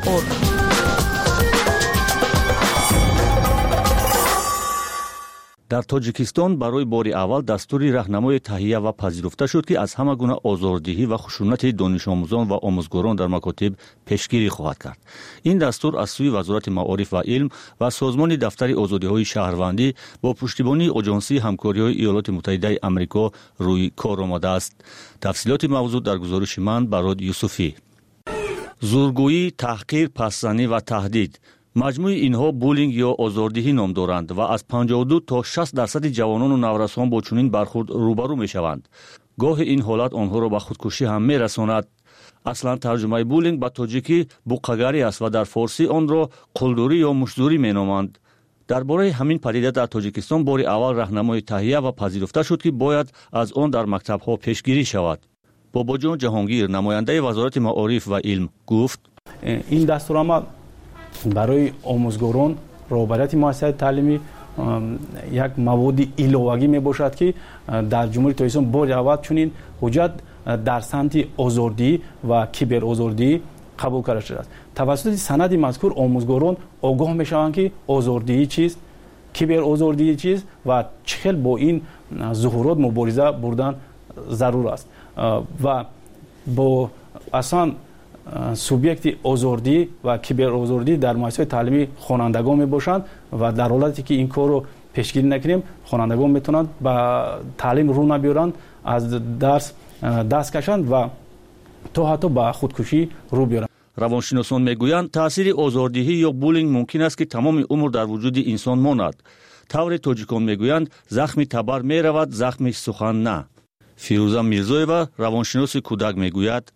tajik@rfrl.org. در تاجیکستان برای بار اول دستوری راهنمای تهیه و پذیرفته شد که از همه گونه آزاردهی و خشونت دانش آموزان و آموزگاران در مکاتب پیشگیری خواهد کرد. این دستور از سوی وزارت معارف و علم و سازمان دفتر آزادی‌های شهروندی با پشتیبانی آژانسی همکاری‌های ایالات متحده آمریکا روی کار آمده است. تفصیلات موضوع در گزارش من براد یوسفی. زورگویی، تحقیر، پس‌زنی و تهدید. مجموع اینها بولینگ یا آزاردهی نام دارند و از 52 تا 60% جوانان و نورسان با چنین برخورد روبرو میشوند. گاه این حالت آنها را به خودکشی هم میرساند. اصلا ترجمه بولینگ به تاجیکی بوقگری است و در فارسی آن را قلدری یا مشتزوری مینامند. درباره همین پدیده در تاجیکستان بار اول راهنمای تهیه و پذیرفته شد که باید از آن در مکتب‌ها پیشگیری شود. باباجان جهانگیر نماینده وزارت معارف و علم گفت: این دستورنامه برای آموزگاران رهبریت مؤسسات تعلیمی یک مواد ایلاوگی می باشد که در جمهوری تاجیکستان بار اول چنین حجت در سمت آزاردهی و کیبر آزاردهی قبول کرده شده است. توسط سند مذکور آموزگاران آگاه می شوند که آزاردهی چیست، کیبر آزاردهی چیست و چه با این ظهورات مبارزه بردن ضرور است و با اصلا سوبیکت آزاردهی و کیبر آزاردهی در مؤسسات تعلیمی خوانندگان می باشند و در حالتی که این کار رو پیشگیری نکنیم خوانندگان میتونند به تعلیم رو نبیارند، از درس دست کشند و تا حتی به خودکشی رو بیارند. روانشناسان میگویند تاثیر آزاردهی یا بولینگ ممکن است که تمام عمر در وجود انسان ماند. طور تاجیکان میگویند زخم تبر می رود، زخم سخن نه. فیروزه میرزایова روانشناس کودک میگوید: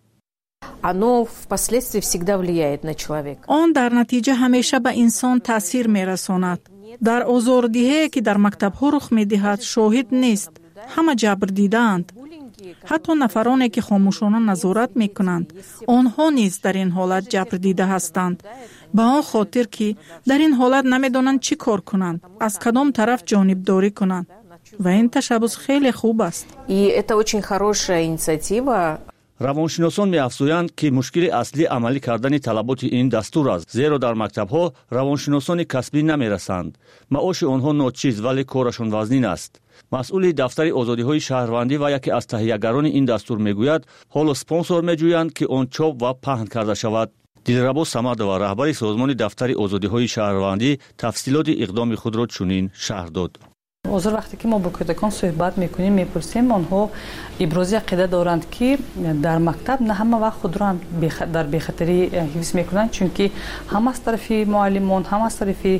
آن در نتیجه همیشه به انسان تأثیر می‌رساند. در آزاردهی که در مکتب‌ها رخ می‌دهد شاهد نیست. همه جبر دیدند. حتی نفرانی که خاموشانه نظارت می‌کنند، آنها نیز در این حالت جبر دیده هستند. به آن خاطر که در این حالت نمی‌دانند چی کار کنند، از کدام طرف جانبداری کنند. و این تشبث خیلی خوب است. روانشناسان می‌افزایند که مشکل اصلی عملی کردن طلبات این دستور است، زیرا در مکتب‌ها روانشناسان کسبی نمی‌رسند. معاش آنها ناچیز ولی کارشان وزنین است. مسئول دفتر آزادی‌های شهروندی و یکی از تهیه‌گران این دستور می‌گوید حالا اسپانسور می‌جویند که آن چاپ و پهن کرده شود. دلربا صمدова رهبر سازمان دفتر آزادی‌های شهروندی تفصیلات اقدام خود را چنین شرح داد: حاضر وقتی که ما با کودکان صحبت میکنیم میپرسیم آنها ابراز عقیده دارند که در مکتب نه همه وقت خود را در بی‌خطری حفظ میکنند، چون که هم از طرف معلمان، هم از طرف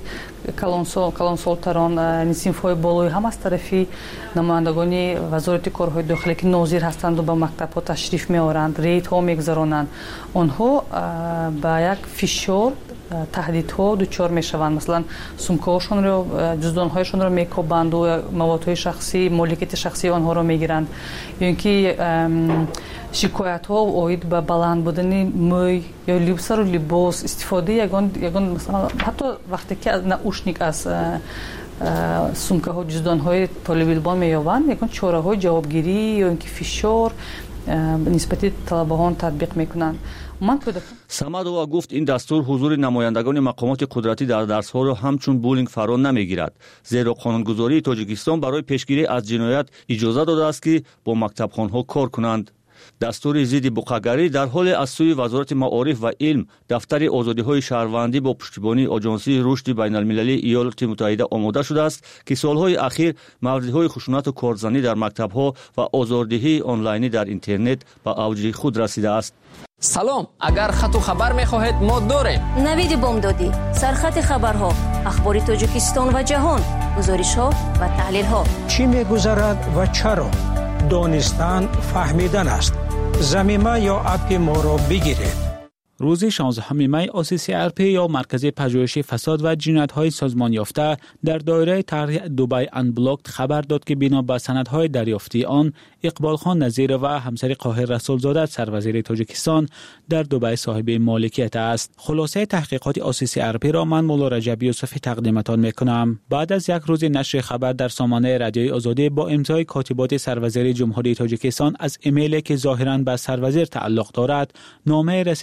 کلانسولتران صنف‌های بالای، هم از طرف نمایندگان وزارت کارهای داخلی که ناظر هستند و به مکتب‌ها تشریف میآورند، ریدها میگذرانند، آنها با یک فشار تهدیدها دچار میشوند. مثلا سومکه‌هاشون رو، جزدان‌هایشون رو میکوبند و موادهای شخصی، مالکیت شخصی آنها رو میگیرند، یا اینکه شکایت‌ها اوید به بلند بودن موی یا لباس و لباس، استفاده یگان مثلا حتی وقتی که از ناوشنیک از سومکه‌ها، جزدان‌های طالب علمان می‌یابند، یگان چاره‌های جوابگیری یا اینکه فشار نسبت طلبه‌ها تطبیق میکنند. صمدова گفت این دستور حضور نمایندگان مقامات قدرتی در درس‌ها را همچون بولینگ فرا نمیگیرد، زیرا قانونگذاری تاجیکستان برای پیشگیری از جنایت اجازه داده است که با مکتبخانه‌ها کار کنند. دستور ضد بوقگری در حال از سوی وزارت معارف و علم دفتر آزادی‌های شهروندی با پشتیبانی آژانسی رشد بین‌المللی ایالات متحده آماده شده است که سالهای اخیر موردهای خشونت و کارزنی در مکتب‌ها و آزاردهی آنلاینی در اینترنت به اوج خود رسیده است. سلام، اگر خط و خبر می‌خواهید ما داریم. نوید بامدادی، سرخط خبرها، اخبار تاجیکستان و جهان، گزارش‌ها و تحلیل‌ها. چی می‌گذرد و چرا؟ دانستن فهمیدن است. زمینه یا اپ ما را بگیرید. روز 16 می OCCRP یا مرکز پژوهش فساد و جنایت‌های سازمان یافته در دایره طرح دبی انبلاکت خبر داد که بنا به سندهای دریافتی آن اقبال خان نظیر و همسر قاهر رسولزاده سروزیر تاجیکستان در دبی صاحب مالکیت است. خلاصه تحقیقات OCCRP را من مولا رجب یوسفی تقدیمتان میکنم. بعد از یک روز نشر خبر در سامانه رادیوی آزادی با امضای کاتبات سروزیر جمهوری تاجیکستان از ایمیلی که ظاهراً به سروزیر تعلق دارد، نامه رسید که در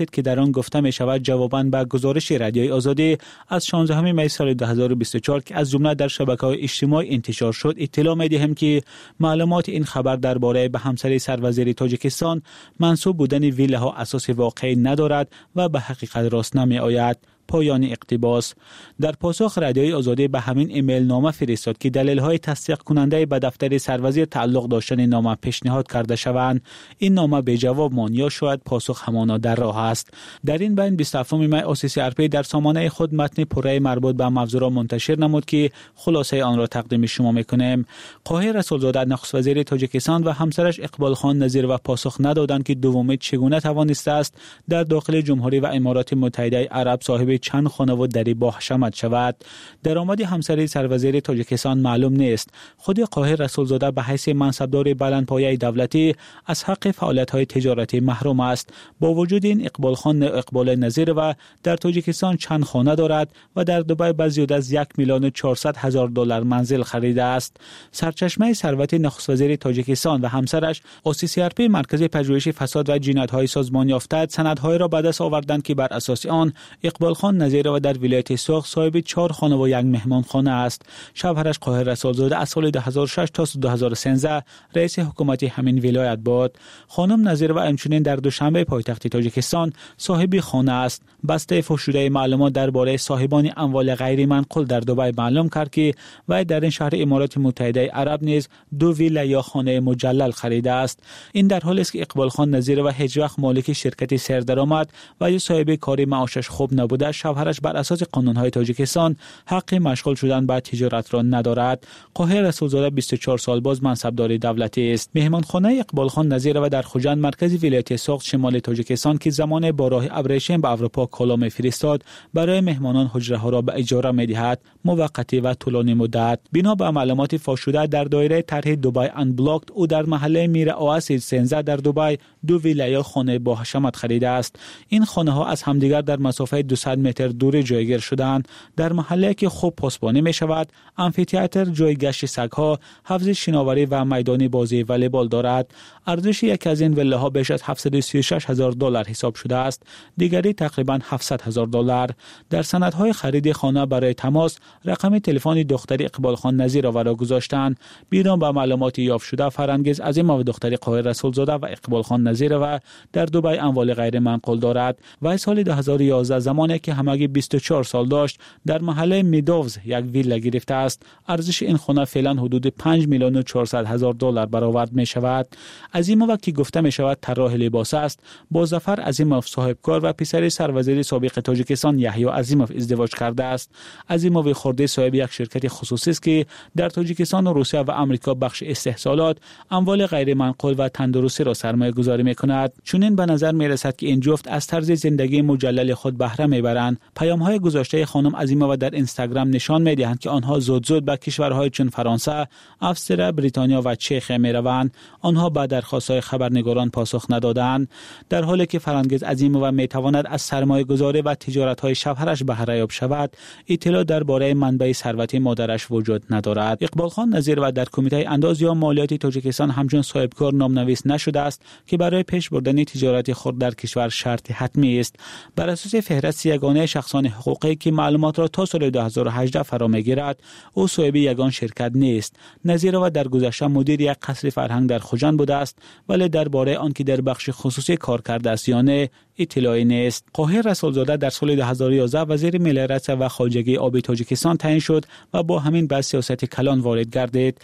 آن گفته می شود جواباً به گزارش رادیوی آزادی از 16 می سال 2024 که از جمله در شبکه‌های اجتماعی انتشار شد اطلاع می دهیم که معلومات این خبر درباره به همسری سروزیر تاجیکستان منسوب بودن ویلاها اساس واقعی ندارد و به حقیقت راست نمی آید. پایان اقتباس. در پاسخ رادیوی آزادی به همین ایمیل نامه فرستاد که دلیل‌های تصدیق کننده به دفتر سروزیر تعلق داشتن نامه پیشنهاد کرده شوند. این نامه به جواب ماند یا شاید پاسخ همانا در راه است. در این بین 27 می OCCRP در سامانه خود متن پره مربوط به موضوع را منتشر نمود که خلاصه آن را تقدیم شما می‌کنیم. قاهر رسولزاده نخست وزیر تاجیکستان و همسرش اقبال خان نظیر و پاسخ ندادند که دومی چگونه توانسته است در داخل جمهوری و امارات متحده عرب صاحب چند خانه و دری با حشمت شود. درآمد همسری سروزیر تاجیکستان معلوم نیست. خود قاهر رسولزاده به حیث منصبدار بلندپایه دولتی از حق فعالیت‌های تجارتی محروم است. با وجود این اقبال خان اقبال نظیر و در تاجیکستان چند خانه دارد و در دبی به زیاد از 1,400,000 دلار منزل خریده است. سرچشمه ثروت نخست وزیر تاجیکستان و همسرش OCCRP مرکز پژوهش فساد و جنایت‌های سازمان یافته سندهای را به دست آوردند که بر اساس آن اقبال خان نظیر و در ولایت سوخ صاحب 4 خانه و 1 مهمانخانه است. شوهرش قاهر رسولزاده از سال 2006 تا 2013 رئیس حکومت همین ولایت بود. خانم نظیر و همچنین در دوشنبه پایتخت تاجیکستان صاحب خانه است. بسته فشرده معلومات درباره صاحبان اموال غیر منقول در دبی معلوم کرد که وی در این شهر امارات متحده عرب نیز 2 ویلا یا خانه مجلل خریده است. این در حالی است که اقبال خان نظیر و هیچ وقت مالک شرکت سردرآمد و یا صاحب کاری معاشش خوب نبوده. شوهرش بر اساس قانون‌های تاجیکستان حق مشغول شدن به تجارت را ندارد. قاهر رسولزاده 24 سال باز منصبدار دولتی است. مهمانخانه اقبال خان نظیر و در خوجند مرکز ولایت سوخت شمال تاجیکستان که زمان با راه ابریشم به اروپا کالا می‌فرستاد برای مهمانان حجره‌ها را به اجاره می‌دهد، موقتی و طولانی مدت. بنا به معلومات فاش شده در دایره طرح دبی انبلاکت او در محله میر اواسید سنزه در دبی 2 ویلا یا خانه با حشمت خریده است. این خانه‌ها از همدیگر در مسافت 200 متر دور جایگیر شدند. در محله که خوب پاسبانی می شود، آمفی‌تئاتر، جای گشت سگ‌ها، حوض شناوری و میدان بازی والیبال دارد. ارزش یک از این ویلاها بیش از 736,000 دلار حساب شده است. دیگری تقریباً 700,000 دلار. در سندهای خرید خانه برای تماس رقم تلفن دختر اقبال خان نظیر را گذاشتند. بنا به معلومات یافت شده فرانگیز عظیم و دختر قاهر رسولزاده و اقبال خان نظیر و در دبی اموال غیر منقول دارد و سال 2011 زمانی که همگی 24 سال داشت در محله میدوز یک ویلا گرفته است. ارزش این خانه فعلا حدود 5,400,000 دلار برآورد می شود. عظیموف که گفته می شود طراح لباس است، با ظفر عظیموف صاحبکار و پسر سروزیر سابق تاجیکستان یحیی عظیموف ازدواج کرده است. عظیموف خورده صاحب یک شرکت خصوصی است که در تاجیکستان و روسیه و آمریکا بخش استحصالات، اموال غیر منقول و تندرستی را سرمایه گذاری می کند. چنین به نظر می رسد که این جفت از طرز زندگی مجلل خود بهره می برند. پیام‌های گذشته خانم عظیموف در اینستاگرام نشان می دهند که آنها زود به کشورهای چون فرانسه، استرالیا، بریتانیا و چخ می روند. آنها به درخواست‌های خبرنگاران پاسخ ندادند. در حالی که فرانگیز عظیموف می تواند از سرمایه گذاری و تجارت‌های شوهرش بهره یاب شود، اطلاع درباره منبع ثروت مادرش وجود ندارد. اقبال خان نظیر و در کمیته انداز یا مالیاتی تاجیکستان همچون صاحبکار نامنویس نشده است که برای پیش بردن تجارت خود در کشور شرط حتمی است. بر اساس فهرست یگانه شخصان حقوقی که معلومات را تا سال 2018 فرا می‌گیرد، او صاحب یگان شرکت نیست. نظیر و در گذشته مدیر یک قصر فرهنگ در خوجند بوده است، ولی درباره آن که در بخش خصوصی کار کرده است یا نه اطلاعی نیست. قاهر رسولزاده در سال 2011 وزیر ملیت و خواجگی آبی تاجیکستان تعیین شد و با همین به سیاست کلان وارد گردید.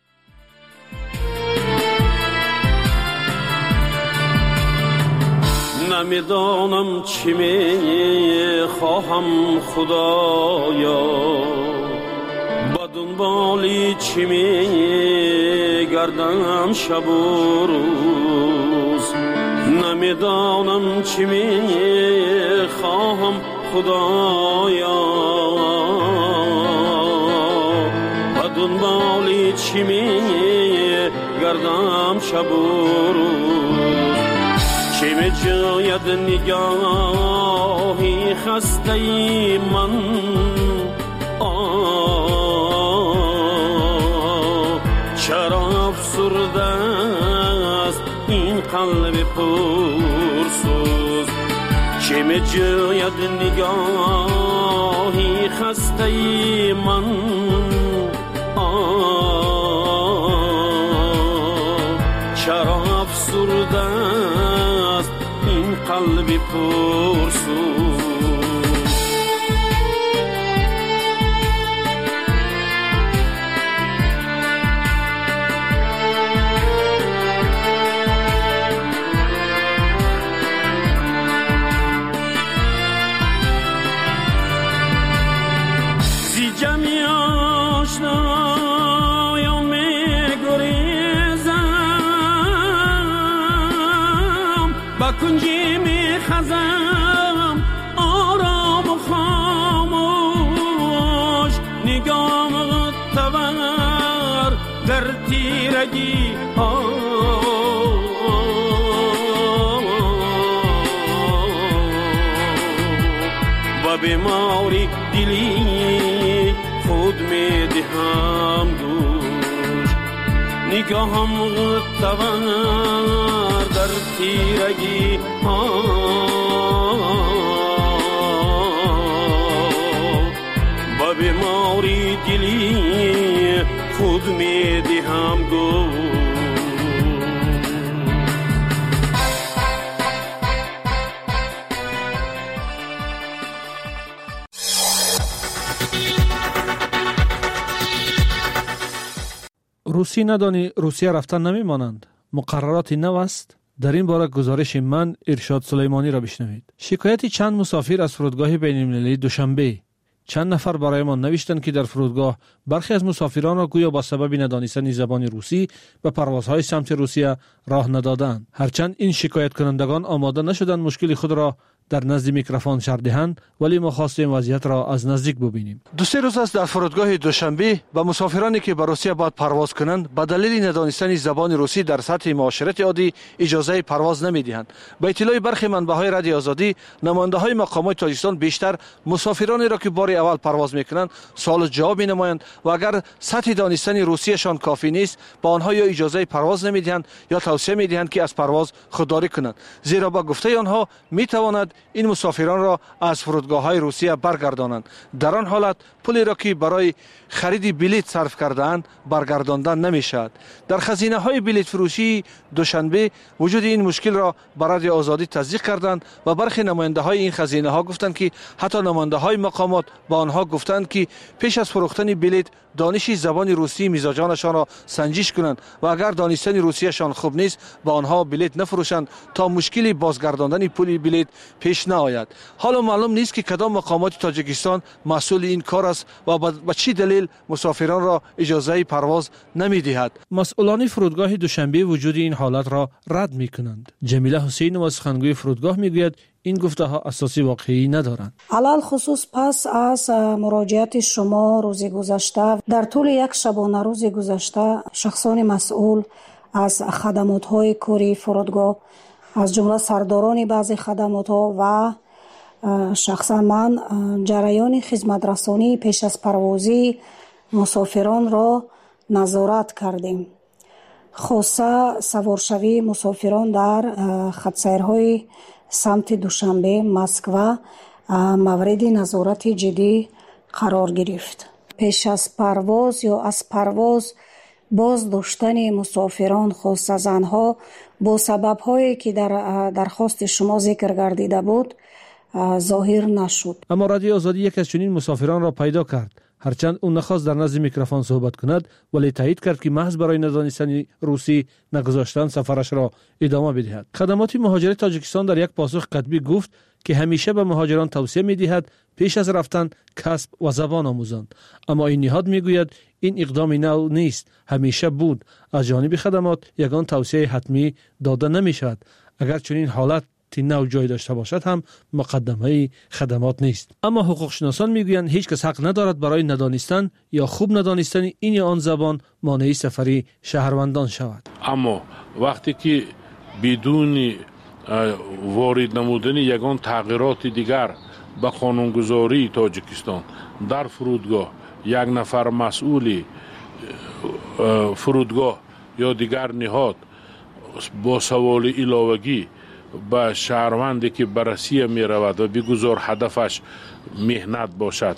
نمیدانم چی می خواهم خدایا، با دنبالی چی می گردم شب و روز. نمیدانم چی می خواهم خدایا، با دنبالی چی می گردم شب و روز. چه می جاید نگاهی خسته من، چرا افسرده است این قلب پرسوز. چه می جوید نگاهی خسته من چرا افسرده است این قلب پرسوز کنجی می خزم آرام و خاموش نگاه تور در تیرگی و بیماری دلی خود می دهم گوش نگاهم تور در تیرگی با بیماری دلی خود می دهم گوش روسی ندانی روسیه رفتن نمی مانند. مقررات نو است. در این باره گزارش من ارشاد سلیمانی را بشنوید. شکایت چند مسافر از فرودگاه بین‌المللی دوشنبه. چند نفر برایمان نوشتند که در فرودگاه برخی از مسافران را گویا با سبب ندانستن زبان روسی به پروازهای سمت روسیه راه ندادند. هرچند این شکایت کنندگان آماده نشدند مشکل خود را در نزد میکروفون شرح دهند، ولی ما خواستیم وضعیت را از نزدیک ببینیم. 2-3 روز است در فرودگاه دوشنبه به مسافرانی که به روسیه باید پرواز کنند به دلیل ندانستن زبان روسی در سطح معاشرت عادی اجازه پرواز نمیدهند. به اطلاع برخی منبع‌های رادیو آزادی، نماینده‌های مقامات تاجیکستان بیشتر مسافرانی را که بار اول پرواز میکنند سوال جواب می‌نمایند و اگر سطح دانستن روسیشان کافی نیست با آنها یا اجازه پرواز نمیدهند یا توصیه میدهند که از پرواز خودداری کنند، زیرا با گفته آنها میتواند این مسافران را از فرودگاه‌های روسیه برگردانند. در آن حالت پولی را که برای خرید بلیط صرف کرده‌اند برگرداندن نمی‌شود. در خزینه‌های بلیط فروشی دوشنبه وجود این مشکل را برای آزادی تصدیق کردند و برخی نماینده‌های این خزینه‌ها گفتند که حتی نماینده‌های مقامات با آنها گفتند که پیش از فروختن بلیط دانش زبان روسی مزاجانشان را سنجش کنند و اگر دانستن روسیشان خوب نیست با آنها بلیط نفروشند تا مشکلی بازگرداندن پول بلیط پیش نآید. حالا معلوم نیست که کدام مقامات تاجیکستان مسئول این کار است و به چه دلیل مسافران را اجازه پرواز نمی‌دهد. مسئولان فرودگاه دوشنبه وجود این حالت را رد می‌کنند. جمیله حسین و سخنگوی فرودگاه می‌گوید این گفته ها اساسی واقعی ندارند. علل خصوص پس از مراجعت شما روز گذشته در طول یک شبانه روز گذشته شخصان مسئول از خدمات های کوری فرودگاه از جمله سرداران بعضی خدمات ها و شخصا من جریان خدمت رسانی پیش از پروازی مسافران را نظارت کردیم. خاصه سوارشوی مسافران در خطسیرهای سمت دوشنبه مسکو مورد نظارت جدی قرار گرفت. پیش از پرواز یا از پرواز باز داشتن مسافران خاصه زنها با سبب‌هایی که در درخواست شما ذکر گردیده بود ظاهر نشد. اما رادیو آزادی یک از چنین مسافران را پیدا کرد. هرچند اون نخواست در نزد میکروفون صحبت کند ولی تایید کرد که محض برای ندانستن روسی نگذاشتن سفرش را ادامه بدهد. خدمات مهاجرت تاجیکستان در یک پاسخ کتبی گفت که همیشه به مهاجران توصیه می‌دهد پیش از رفتن کسب و زبان آموزند. اما این نهاد میگوید این اقدام نو نیست، همیشه بود. از جانب خدمات یگان توصیه حتمی داده نمی‌شود. اگر چنین حالت نو جای داشته باشد هم مقدمه خدمات نیست. اما حقوق شناسان میگویند هیچ کس حق ندارد برای ندانستن یا خوب ندانستن این یا آن زبان مانع سفری شهروندان شود. اما وقتی که بدون وارد نمودن یگان تغییرات دیگر به قانونگذاری تاجیکستان در فرودگاه یک نفر مسئول فرودگاه یا دیگر نهاد با سوال علاوگی به شهروندی که بررسی می رود و بگذار هدفش مهنت باشد،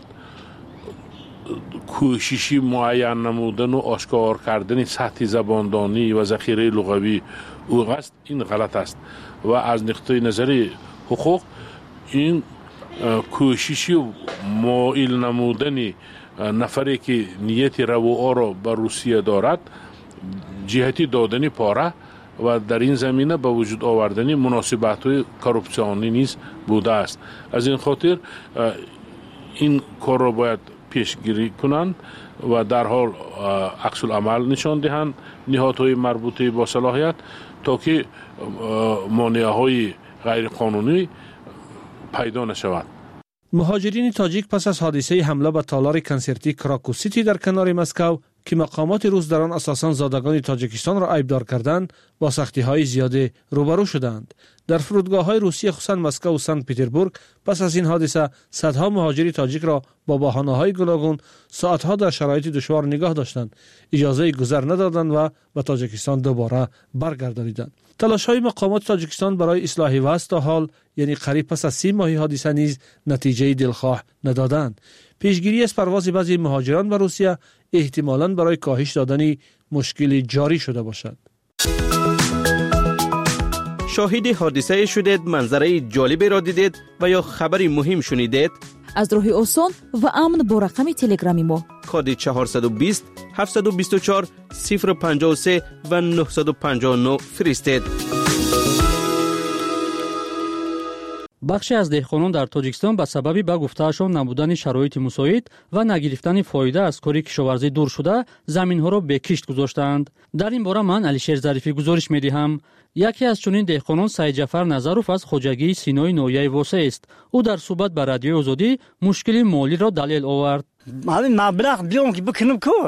کوششی معین نمودن و آشکار کردن سطح زباندانی و ذخیره لغوی او است، این غلط است. و از نقطه نظر حقوق این کوششی مائل نمودن نفری که نیت رواعا را به روسیه دارد جهتی دادن پاره و در این زمینه به وجود آوردن مناسبت‌های کورپسیونی نیز بوده است. از این خاطر این کار را باید پیشگیری کنند و در حال عکس العمل نشان دهند نهادهای مربوطه با صلاحیت تا که مانع‌های غیر قانونی پیدا نشود. مهاجرین تاجیک پس از حادثه حمله به تالار کنسرتی کراکو سیتی در کنار مسکو که مقامات روس در آن اساساً زادگان تاجیکستان را عیبدار کردند، با سختی‌های زیاده روبرو شدند. در فرودگاه‌های روسیه خصوصاً مسکو و سنت پترزبورگ پس از این حادثه صدها مهاجری تاجیک را با بهانه‌های گوناگون ساعت‌ها در شرایط دشوار نگاه داشتند، اجازه گذر ندادند و به تاجیکستان دوباره برگردانیدند. تلاش‌های مقامات تاجیکستان برای اصلاح وضع تا حال یعنی قریب پس از 30 ماه حادثه نیز نتیجه دلخواه ندادند. پیشگیری از پرواز بعضی مهاجران به روسیه احتمالاً برای کاهش دادن مشکلی جاری شده باشد. شاهد حادثه شدید، منظره جالبی را دیدید و یا خبری مهم شنیدید؟ از راه آسان و امن با رقم تلگرامی ما کد 420 724 053 و 959 فرستید. بخشی از دهقانان در تاجیکستان به سبب به گفته‌شان نبودن شرایط مساعد و نگرفتن فایده از کاری کشاورزی دور شده زمین‌ها را به کشت گذاشتند. در این باره من علیشیر ظریفی گزارش می‌دهم. یکی از چنین دهقانان سعید جعفر نظروف از خوجگی سینای نویه واسه است. او در صحبت با رادیوی آزادی مشکل مالی را دلیل آورد. من مبلغ بیام که بکنم کو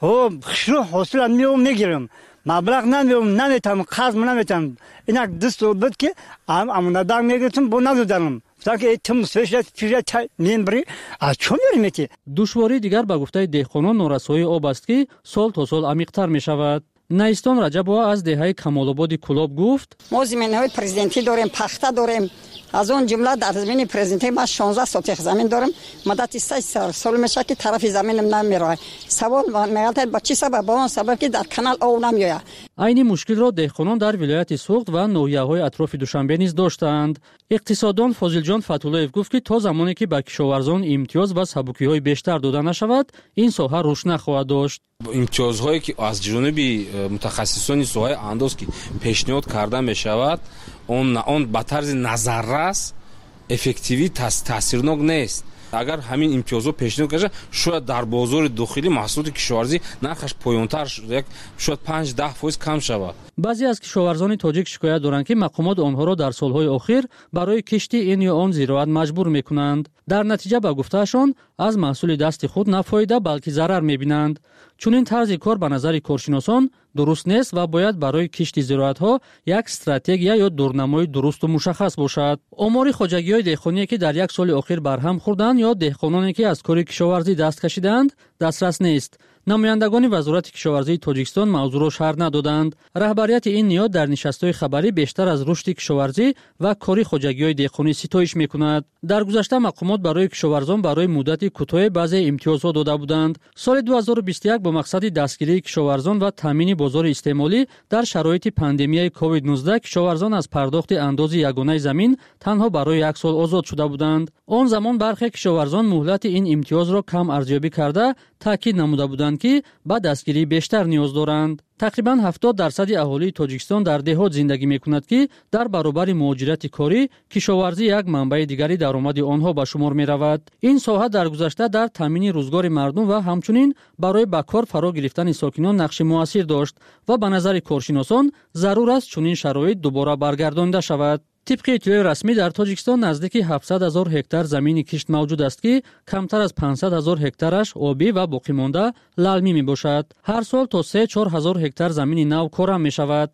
خشرو حاصل میگیرم، مبلغ نمیتونم قرض نمیتونم، اینک دست بود که امانتدار میگیرم با ندادم تا که تم سویشت میبری از چون میرمیتی. دشواری دیگر به گفته دهقانان نورسایی آب است که سال تا سال عمیق‌تر میشود. نیستان رجب‌ها از دهه کمال‌آباد کلاب گفت: ما زمین‌های پرزیدنتی داریم، پخته داریم. از اون جمله در زمین پرزیدنتی ما 16 سوتیخ زمین دارم. مدت 3 سال میشه که طرف زمینم نمیره. سوال میگه با چی سبب؟ با اون سبب که در کانال آب نمیاد. عین مشکل را دهقانان در ولایت سوخت و نویه‌های اطراف دوشنبه نیز داشتند. اقتصاددان فاضل جان فتولایف گفت که تا زمانی که به کشاورزان امتیاز و سبوکی‌های بیشتر داده نشود، این ساحه رشد نخواهد داشت. امتیازهایی که از جانب متخصصان ساحه انداز که پیشنهاد کرده میشود، اون به طرز نظررس افکتیوی تاثیرناک نیست. اگر همین امتیازها پیشنهاد کنه شاید در بازار داخلی محصولات کشاورزی نرخش پایین‌تر شاید 5-10% کم شود. بعضی از کشاورزان تاجیک شکایت دارند که مقامات آنها را در سالهای اخیر برای کشتی این یا آن زراعت مجبور میکنند. در نتیجه به گفتهشان از محصول دست خود نه فایده بلکه ضرر میبینند. چون این طرز کار به نظر کارشناسان درست نیست و باید برای کشت زراعت‌ها یک استراتژی یا دورنمای درست و مشخص باشد. آمار خواجگی‌های دهقانی که در یک سال اخیر برهم خوردند یا دهقانانی که از کار کشاورزی دست کشیدند دسترس نیست. نمایندگان وزارت کشاورزی تاجیکستان موضوع را شرح ندادند. رهبریت این نهاد در نشست‌های خبری بیشتر از رشد کشاورزی و کاری خواجگی‌های دهقانی ستایش می‌کند. در گذشته مقامات برای کشاورزان برای مدت کوتاه بعضی امتیازها داده بودند. سال 2021 با مقصد دستگیری کشاورزان و تامین بازار استعمالی در شرایط پاندمی کووید 19 کشاورزان از پرداخت انداز یگانه زمین تنها برای یک سال آزاد شده بودند. آن زمان برخی کشاورزان مهلت این امتیاز را کم ارزیابی کرده تاکید نموده بودند که با دستگیری بیشتر نیاز دارند. تقریباً 70% اهالی تاجیکستان در دهات زندگی می‌کند که در برابر مهاجرت کاری کشاورزی یک منبع دیگری درآمد آنها به شمار می‌رود. این ساحه در گذشته در تامین روزگار مردم و همچنین برای به کار فرا گرفتن ساکنان نقش مؤثر داشت و به نظر کارشناسان ضرور است چنین شرایط دوباره برگردانده شود. طبق اطلاع رسمی در تاجیکستان نزدیک 700,000 هکتار زمین کشت موجود است که کمتر از 500,000 هکتارش آبی و باقی مانده للمی می باشد. هر سال تا 3-4 هزار هکتار زمین نو کارم می شود.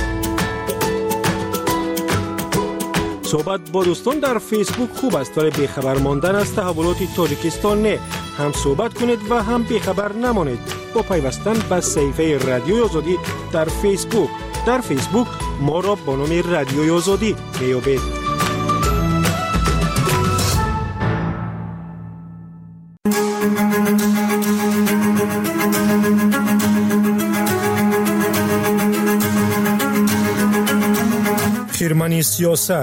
صحبت با دوستان در فیسبوک خوب است ولی بیخبر ماندن از تحولات تاجیکستان نه. هم صحبت کنید و هم بیخبر نمانید با پیوستن به صفحه رادیوی آزادی در فیسبوک. در فیسبوک ما را با نام رادیوی آزادی میابید. خرمنی سیاست،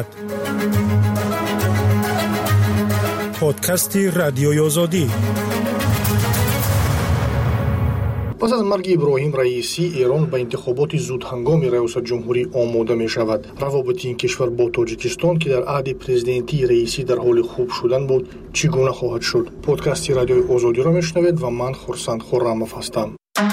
پادکست رادیوی آزادی. پس از مرگ ابراهیم رئیسی، ایران به انتخابات زودهنگام ریاست جمهوری آماده می شود. روابط این کشور با تاجیکستان که در عهد پرزیدنتی رئیسی در حال خوب شدن بود، چگونه خواهد شد؟ پادکست رادیوی آزادی را میشنوید و من خورسند خرم‌اف هستم.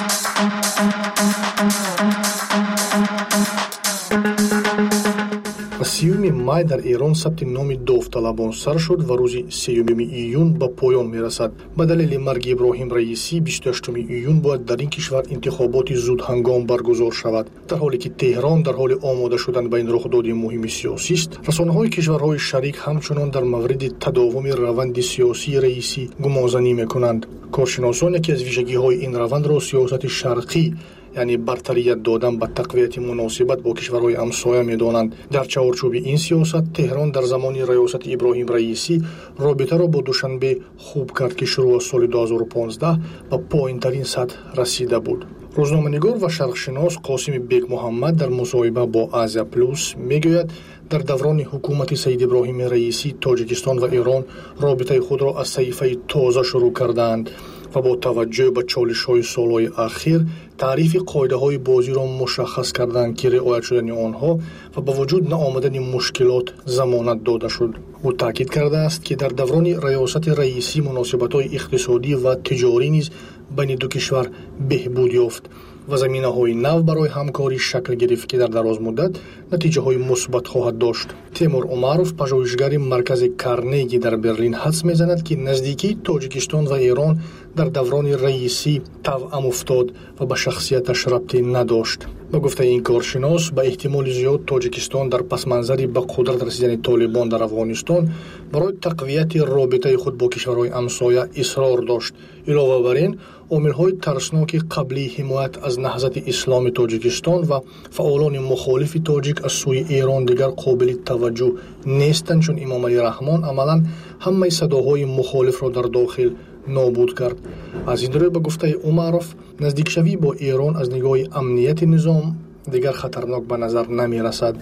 و 30 مای در ایران ثبت نام داوطلبان سر شد و روز 3 ایون به پایان میرسد. به دلیل مرگ ابراهیم رئیسی 28 ایون باید در این کشور انتخابات زود هنگام برگزار شود. در حالی که تهران در حال آماده شدن به این رخداد مهم سیاسی است، رسانه‌های کشورهای شریک همچنان در مورد تداوم روند سیاسی رئیسی گمانزنی میکنند. کارشناسان یکی از ویژگی‌های این روند را سیاست شرقی، یعنی برتریت دادن به تقویت مناسبت با کشورهای همسایه می‌دانند. در چارچوب این سیاست، تهران در زمان ریاست ابراهیم رئیسی رابطه را با دوشنبه خوب کرد که شروع از سال 2015 به پایین‌ترین سطح رسیده بود. روزنامه‌نگار و شرقشناس قاسم بیگ محمد در مصاحبه با آزیا پلوس میگوید در دوران حکومت سید ابراهیم رئیسی، تاجیکستان و ایران رابطه خود را از صحیفه تازه شروع کردند و با توجه به چالش‌های سال‌های اخیر تعریف قاعده‌های بازی را مشخص کردند که رعایت شدن آنها و با وجود نآمدن مشکلات ضمانت داده شد. او تاکید کرده است که در دوران ریاست رئیسی مناسبت‌های اقتصادی و تجاری نیز بین دو کشور بهبود یافت و زمینه‌های نو برای همکاری شکل گرفت که در دراز مدت نتیجه‌های مثبت خواهد داشت. تیمور عمروف، پژوهشگر مرکز کارنگی در برلین، حدس می‌زند که نزدیکی تاجیکستان و ایران در دوران رئیسی توأم افتاد و به شخصیتش ربطی نداشت. به گفته این کارشناس، به احتمال زیاد تاجیکستان در پس‌منظر به قدرت رسیدن طالبان در افغانستان برای تقویت رابطه خود با کشورهای همسایه اصرار داشت. علاوه بر این، عامل‌های ترسناک قبلی حمایت از نهضت اسلام تاجیکستان و فعالان مخالف تاجیک از سوی ایران دیگر قابل توجه نیستند، چون امام علی رحمان عملاً همه صداهای مخالف را در داخل نابود کرد. از این رو به گفته عمروف، نزدیک شوی با ایران از نگاه امنیت نظام دیگر خطرناک به نظر نمی رسد.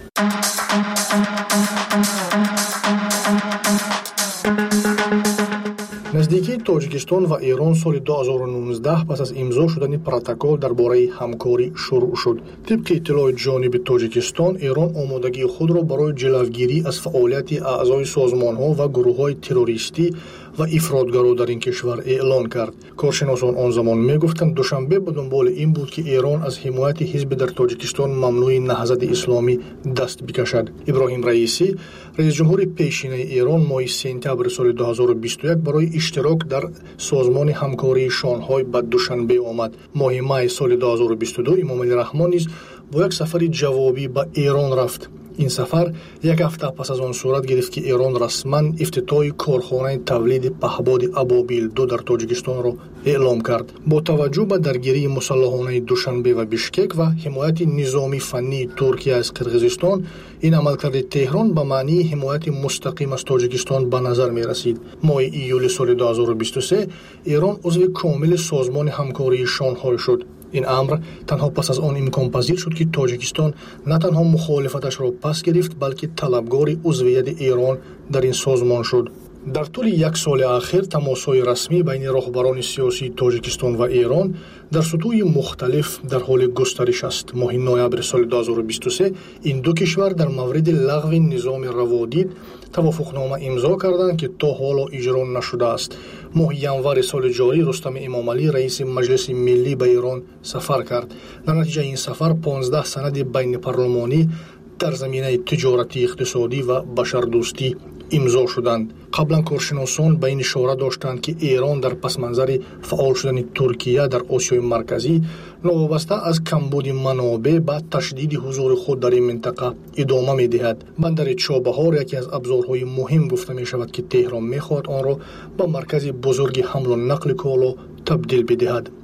نزدیکی تاجیکستان و ایران سال 2019 پس از امضا شدن پروتکل درباره همکاری شروع شد. طبق اطلاع جانب تاجیکستان، ایران آمادگی خود را برای جلوگیری از فعالیت اعضای سازمان‌ها و گروه‌های تروریستی و افراطگرا در این کشور اعلان کرد. کارشناسان آن زمان می‌گفتند دوشنبه به دنبال این بود که ایران از حمایت حزب در تاجیکستان ممنوع نهضت اسلامی دست بکشد. ابراهیم رئیسی، رئیس جمهور پیشین ایران، ماه سپتامبر سال 2021 برای اشتراک در سازمان همکاری شانگهای به دوشنبه آمد. ماه مای سال 2022 امام علی رحمان نیز با یک سفر جوابی به ایران رفت. این سفر یک هفته پس از آن صورت گرفت که ایران رسما افتتاح کارخانه تولید پهپاد ابابیل 2 در تاجیکستان را اعلام کرد. با توجه به درگیری مسلحانه دوشنبه و بشکک و حمایت نظامی فنی ترکیه از قرقیزستان، این عملکرد تهران به معنی حمایت مستقیم از تاجیکستان به نظر می رسید. ماه ایول سال 2023 ایران عضو کامل سازمان همکاری شانگهای شد. این امر تنها پس از آن امکان پذیر شد که تاجیکستان نه تنها مخالفتش را پس گرفت، بلکه طلبگار عضویت ایران در این سازمان شد. در طول یک سال اخیر تماس‌های رسمی بین راهبران سیاسی تاجیکستان و ایران در سطوح مختلف در حال گسترش است. ماه نوامبر سال 2023 این دو کشور در مورد لغو نظام روادید توافقنامه امضا کردند که تا حالا اجرا نشده است. ماه ینور سال جاری رستم امام علی، رئیس مجلس ملی، به ایران سفر کرد. در نتیجه این سفر 15 سند بین پارلمانی در زمینه تجارتی، اقتصادی و بشردوستی امضا شدند. قبلا کارشناسان به این اشاره داشتند که ایران در پس منظر فعال شدن ترکیه در آسیای مرکزی نوابسته از کمبود منابع با تشدید حضور خود در این منطقه ادامه می دهد. بندر چابهار یکی از ابزارهای مهم گفته می شود که تهران می خواهد آن را به مرکز بزرگ حمل و نقل کالا تبدیل بدهد.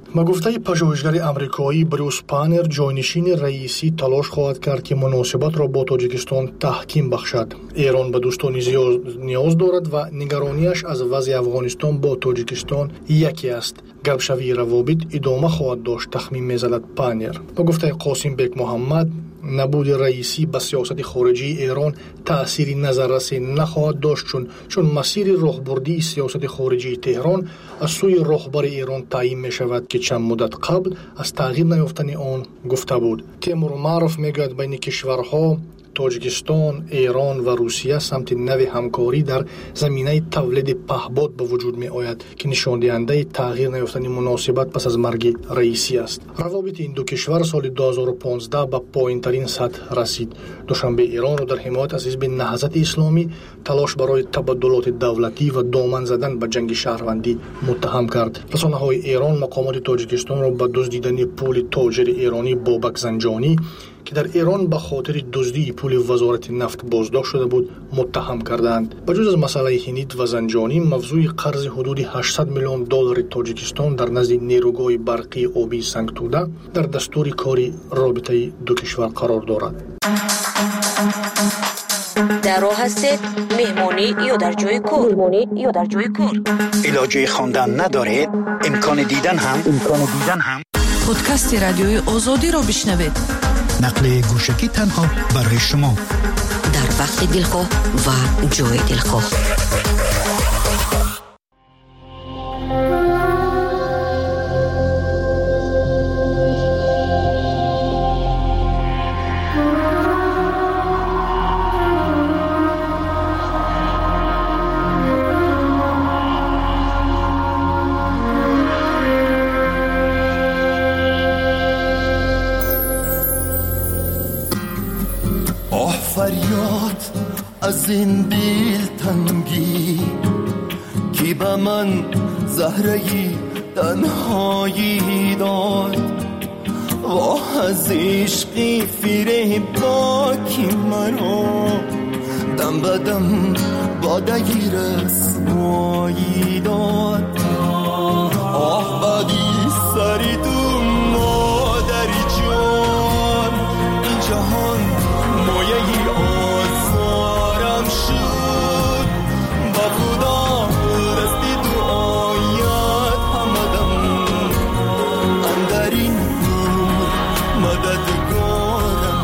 با گفته پژوهشگر آمریکایی بروس پانر، جانشین رئیسی تلاش خواهد کرد که مناسبات را با تاجیکستان تحکیم بخشد. ایران به دوستانی نیاز دارد و نگرانیش از وضع افغانستان با تاجیکستان یکی است. گپشوی روابط ادامه خواهد داشت، تخمین می‌زند پانر. با گفته قاسم بیگ محمد، نبود رئیسی به سیاست خارجی ایران تأثیری نظررسی نخواهد داشت چون مسیر راهبردی سیاست خارجی تهران از سوی رهبر ایران تعیین می شود که چند مدت قبل از تغییر نیافتن آن گفته بود. تیمور معروف میگوید بین کشورها تاجیکستان، ایران و روسیه سمت نوی همکاری در زمینه تولید پهپاد به وجود می آید که نشان دهنده تغییر نیافتن مناسبات پس از مرگ رئیسی است. روابط این دو کشور سال 2015 به پایین‌ترین سطح رسید. دوشنبه ایران را در حمایت از حزب نهضت اسلامی تلاش برای تبادلات دولتی و دامن زدن به جنگ شهروندی متهم کرد. رسانه‌های ایران مقامات تاجیکستان را به دزدیدن پول تاجر ایرانی بابک زنجانی که در ایران به خاطر دزدی پول وزارت نفت بازداشت شده بود متهم کردند. بجز از مسئله هنید و زنجانی، موضوع قرض حدود 800 میلیون دلار تاجیکستان در نزد نیروگاه برقی آبی سنگتوده در دستور کاری رابطه دو کشور قرار دارد. در راه هستید مهمانی یا در جای کار؟ علاجه خواندن ندارید؟ امکان دیدن هم پادکست رادیوی آزادی را بشنوید. نقل گوشکی تنها برای شما در وقت دلخواه و جای دلخواه. فریاد از این دل تنگی کی به من زهره تنهایی داد و از عشقی فریب باکی مرا دم بدم بادگی رسوایی داد. آه بدی سری تو مادری جان، این جهان مایه آزارم شد. با خدا رستی دعایت همدم اندرین مددگارم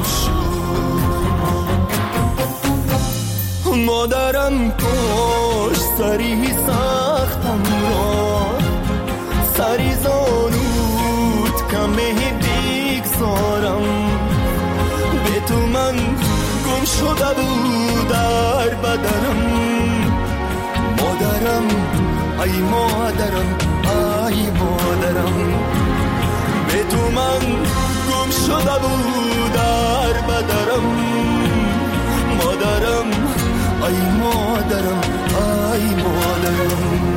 شد. مادرم کش سری سختم را، سری زانود کمه بگذارم. به تو من گم شده بود در بدنم. مادرم ای مادرم ای مادرم، به تو من گم شده بود در بدنم. مادرم ای مادرم ای مادرم.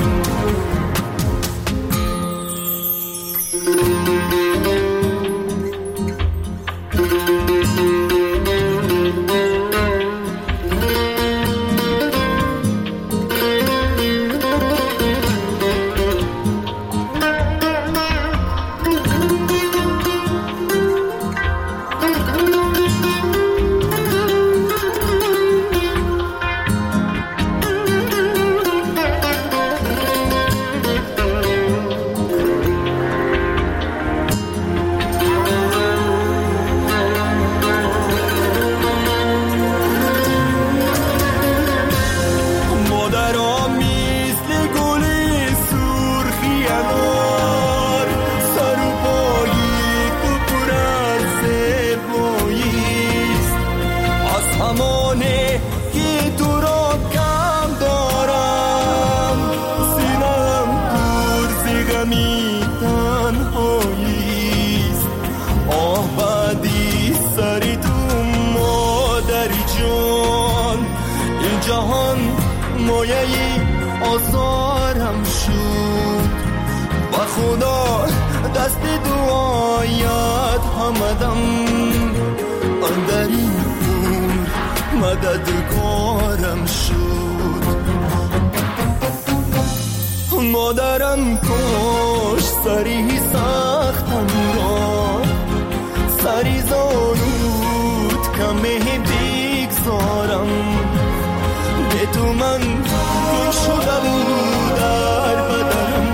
آزارم شد. و خدا دست دعایت همدم اندرین مددگارم شد. مادرم کش سری سختم را سری زانود کمه بگذارم به تو من گم شده بود در بدنم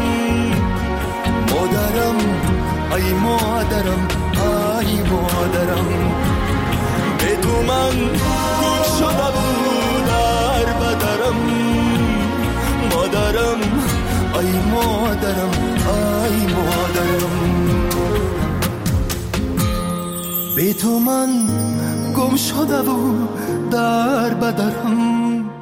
مادرم ای مادرم ای مادرم به تو من گم شده بود در بدنم مادرم ای مادرم ای مادرم به تو من گم شده بود در بدنم.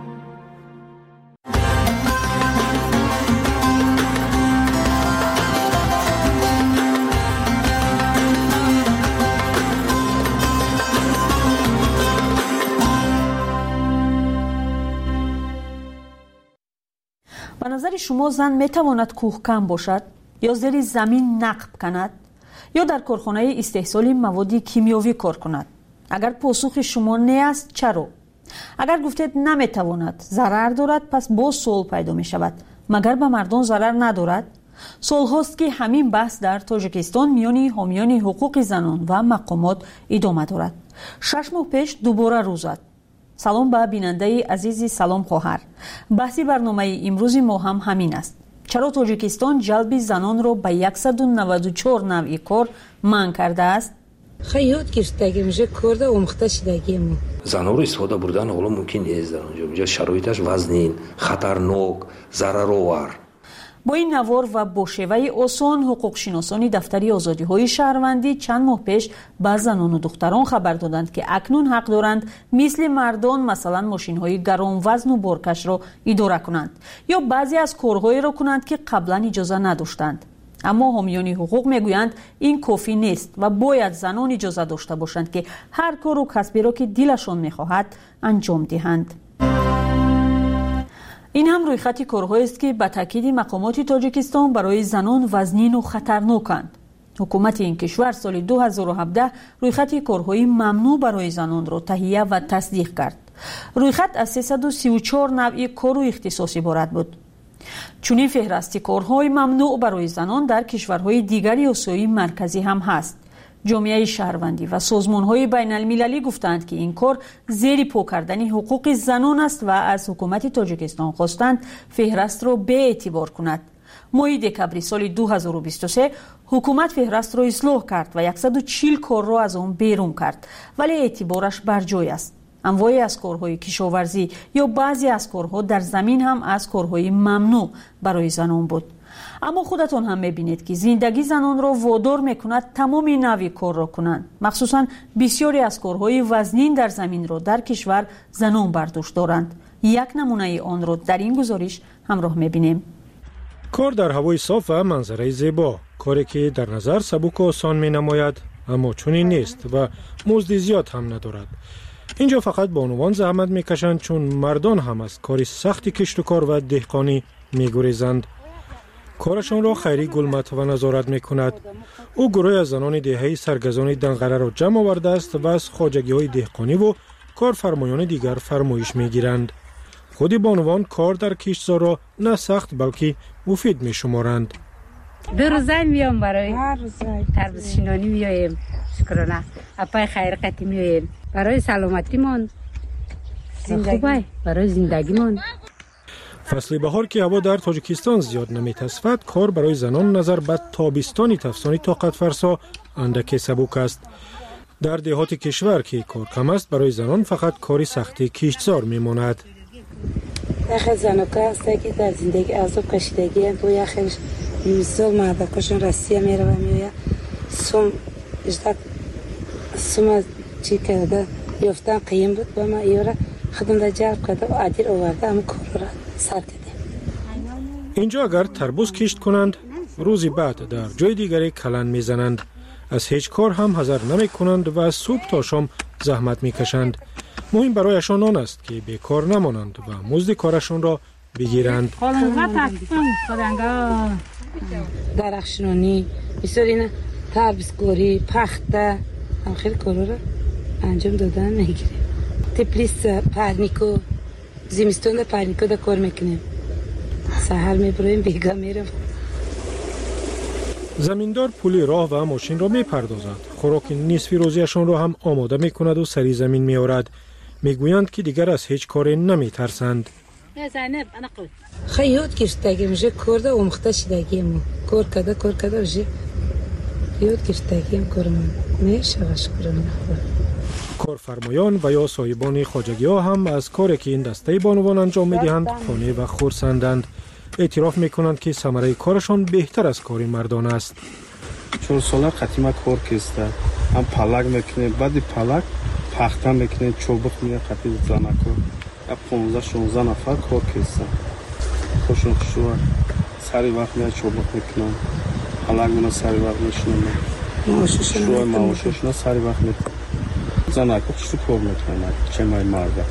به نظر شما زن میتواند کوهکن باشد یا زیر زمین نقب کند یا در کارخانه استحصال مواد کیمیاوی کار کند؟ اگر پاسخ شما نه است چرا؟ اگر گفتید نمیتواند، ضرر دارد، پس باز سوال پیدا می شود مگر به مردان ضرر ندارد؟ سال هاست که همین بحث در تاجیکستان میان حامیان حقوق زنان و مقامات ادامه دارد. 6 ماه پیش دوباره روز زد. سلام به بیننده عزیزی، سلام خواهر. بحثی برنامه امروز ما هم همین است. چرا تاجیکستان جلب زنان را به 194 نوع کار منع کرده است؟ خیلی گرفتگی میشه کرده اومخته شدگی ما. زنان رو استفاده بردن حالا ممکن نیست در اونجا شرایطش وزنین، خطرناک، ضررآور. با این نوار و با شیوه آسان حقوق شناسان دفتری آزادی های شهروندی چند ماه پیش به زنان و دختران خبر دادند که اکنون حق دارند مثل مردان مثلا ماشین های گران وزن و بارکش را اداره کنند یا بعضی از کارهایی را کنند که قبلا اجازه نداشتند. اما حامیان حقوق میگویند این کافی نیست و باید زنان اجازه داشته باشند که هر کار و کسبی را که دلشان میخواهد انجام دهند. این هم رویخط کارهایی است که به تاکید مقامات تاجیکستان برای زنان وزنین و خطرناکند. حکومت این کشور سال 2017 رویخط کارهای ممنوع برای زنان را تهیه و تصدیق کرد. رویخط از 334 نوع کار و اختصاص عبارت بود. چنین فهرست کارهای ممنوع برای زنان در کشورهای دیگر آسیای مرکزی هم هست. جامعه شهروندی و سازمان‌های بین‌المللی گفتند که این کار زیر پا کردن حقوق زنان است و از حکومت تاجیکستان خواستند فهرست را به اعتبار کند. ماه دکبر سال 2023 حکومت فهرست را اصلاح کرد و 140 کار را از آن بیرون کرد، ولی اعتبارش بر جای است. انواعی از کارهای کشاورزی یا بعضی از کارها در زمین هم از کارهای ممنوع برای زنان بود. اما خودتون هم میبینید که زندگی زنان را وادار میکند تمام نوع کار را کنند. مخصوصا بسیاری از کارهای وزنین در زمین را در کشور زنان برداشت دارند. یک نمونه آن را در این گزارش همراه میبینیم. کار در هوای صاف و منظره زیبا، کاری که در نظر سبک و آسان می نماید اما چنین نیست و مزد زیاد هم ندارد. اینجا فقط بانوان زحمت میکشند چون مردان هم از کار سخت کشت و کار و دهقانی میگریزند. کارشان را خیری گلمت و نظارت میکند. او گروه از زنان دهه‌ای سرگزان دنقره را جمع آورده است و از خواجگی های دهقانی و کارفرمایان دیگر فرمایش میگیرند. خود بانوان کار در کشتزار را نه سخت بلکه مفید میشمارند. دو روزه میام برای تربیت شینانی میایم، شکرانه اپای خیر قتی میایم برای سلامتیمان، خوبه برای زندگیمان. فصل بهار که هوا در تاجیکستان زیاد نمیتصفد، کار برای زنان نظر به تابستانی تفسانی طاقت فرسا اندک سبک است. در دهات کشور که کار کم است، برای زنان فقط کاری سختی کشتزار میماند. یخ زنوکا است که در زندگی عذاب کشیدگی تو یخش میسال مادرکشون راستی میره و میوه سوم اجدا سوم چی کرده یافتن قیم بود با ما ایورا خدم در جلب کرده و عدیر آورده هم کار را سر دیده. اینجا اگر تربوز کشت کنند روزی بعد در جای دیگری کلن میزنند. از هیچ کار هم حذر نمی کنند و از صبح تا شام زحمت میکشند. مهم برایشان آن است که بیکار نمانند و مزد کارشان را بگیرند. درخشانی بسیار این تربیزگاری پخته هم خیلی کارا را انجام دادن میگیره. تپلیس پرنیکو زمستون در پرنیکو در کار میکنیم. سحر میبرویم بیگا میرم. زمیندار پول راه و ماشین را میپردازد. خوراک نصف روزیشان را هم آماده میکند و سری زمین میآورد. میگویند که دیگر از هیچ کاری نمیترسند. خیلی یاد گرفتگی میشه کرده اومخته شدگیم کار کده میشه یاد گرفتگیم کارم میشه شکرم. کارفرمایان و یا صاحبان خواجگی ها هم از کاری که این دسته بانوان انجام میدهند خانه و خرسندند. اعتراف میکنند که ثمره کارشان بهتر از کار مردان است. 4 ساله قدیما کار کسته هم پلک میکنه بعد پلک پخته میکنه چوبک میگه قدیم زنکو 15-16 نفر کار کسته خوشون خوشوه سری وقت میگه چوبک میکنن پلک میگه سری وقت میشنم شوه معاششنا سری وقت میکنه زنکو خوشو کار میکنه چه مای مرده.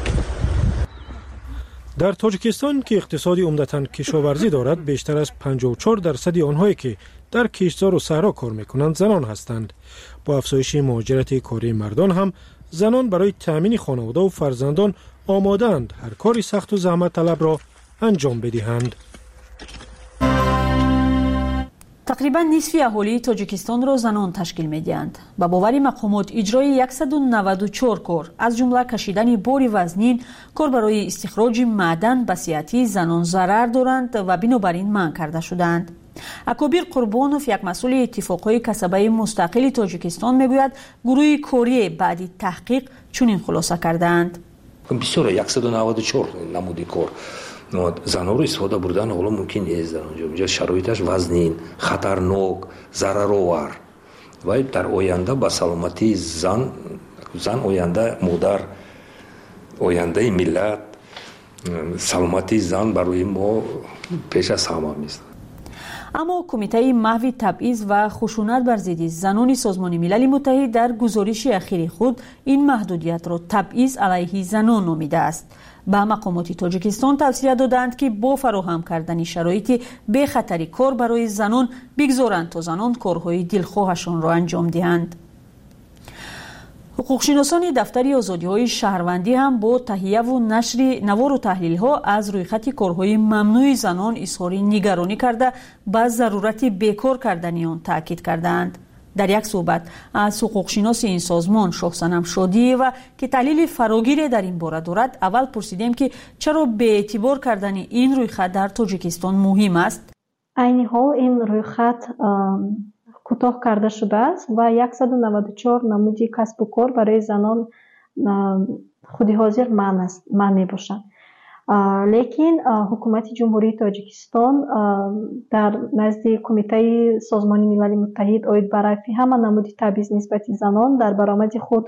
در تاجیکستان که اقتصادی عمدتاً کشاورزی دارد بیشتر از 54% آنهایی که در کشتزار و صحرا کار میکنند زنان هستند. با افزایش مهاجرت کاری مردان هم زنان برای تأمین خانواده و فرزندان آماده‌اند هر کاری سخت و زحمت طلب را انجام بدهند. تقریبا نصف اهالی تاجیکستان را زنان تشکیل می‌دهند. با باوری مقامات اجرای 194 کار از جمله کشیدن بار وزنین، کار برای استخراج معدن به صحت زنان ضرر دارند و بنابراین منع کرده شدند. اکابر قربانوف یک مسئول اتفاقهای کسبه مستقل تاجیکستان میگوید گروه کاری بعد تحقیق چنین خلاصه کردند. بسیار 194 نمودی کار زنها رو استفاده بردن حالا ممکن نیست در اونجا شرایطش وزنین خطرناک ضررآور و در آینده با سلامتی زن آینده مادر آینده ملت سلامتی زن برای ما پیش از همه است. اما کمیته محو تبعیض و خشونت بر ضد زنان سازمان ملل متحد در گزارش اخیر خود این محدودیت را تبعیض علیه زنان نامیده است. به مقامات تاجیکستان توصیه دادند که با فراهم کردن شرایط بی خطری کار برای زنان بگذارند تا زنان کارهای دلخواهشان را انجام دهند. حقوقشناسان دفتر آزادی‌های شهروندی هم با تهیه و نشر نوار و تحلیل‌ها از رویخط کارهای ممنوع زنان اظهار نگرانی کرده به ضرورت بیکار کردن آن تاکید کردند. در یک صحبت از حقوقشناس این سازمان شاهصنم شادی و که تحلیل فراگیر در این باره دارد اول پرسیدیم که چرا به اعتبار کردن این رویخط در تاجیکستان مهم است. عین حال این رویخط کوتاه کرده شده است و 194 نمودی کسب و کار برای زنان خودی حاضر من می باشند. لیکن حکومت جمهوری تاجیکستان در نزد کمیته سازمان ملل متحد اوید برای همه نمودی تبعیض نسبت زنان در برآمد خود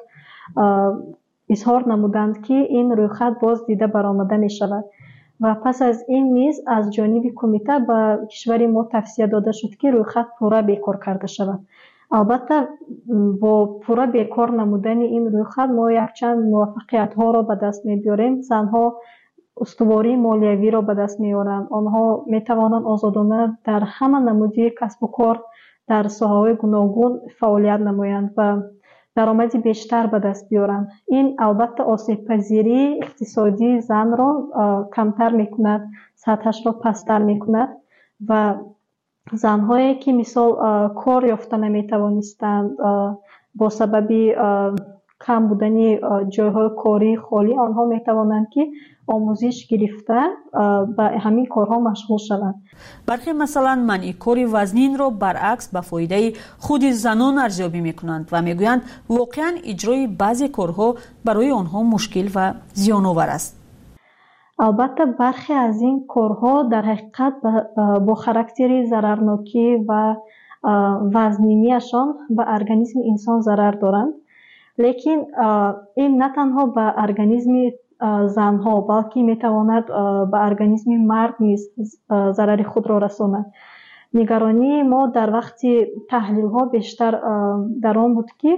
اظهار نمودند که این رویخط باز دیده برآمده می شود و پس از این نیز از جانب کمیته به کشور ما توصیه داده شد که رویخط پورا بیکار کرده شود. البته با پورا بیکار نمودن این رویخط ما یک چند موفقیت ها را به دست می بیاریم. زنها استواری مالیوی را به دست می آورند. آنها می توانند آزادانه در همه نمودی کسب و کار در ساحه‌های گوناگون فعالیت نمایند و درآمدی بیشتر به دست بیارند. این البته آسیب پذیری اقتصادی زن را کمتر میکند، سطحش را پستر میکند و زنهایی که مثال کار یافته نمیتوانستند با سبب کم بودن جایهای کاری خالی آنها میتوانند که آموزش گرفته به همین کارها مشغول شوند. برخی مثلا منع کار وزنین را برعکس به فایده خود زنان ارزیابی میکنند و میگویند واقعا اجرای بعضی کارها برای آنها مشکل و زیان‌آور است. البته برخی از این کارها در حقیقت با خاراکتر ضررناکی و وزنینیشان به ارگانیسم انسان ضرر دارند. لیکن این نه تنها به ارگانیسم زنها بلکه میتواند به ارگانیسم مرد نیز ضرر خود را رساند. نگرانی ما در وقت تحلیل ها بیشتر در آن بود که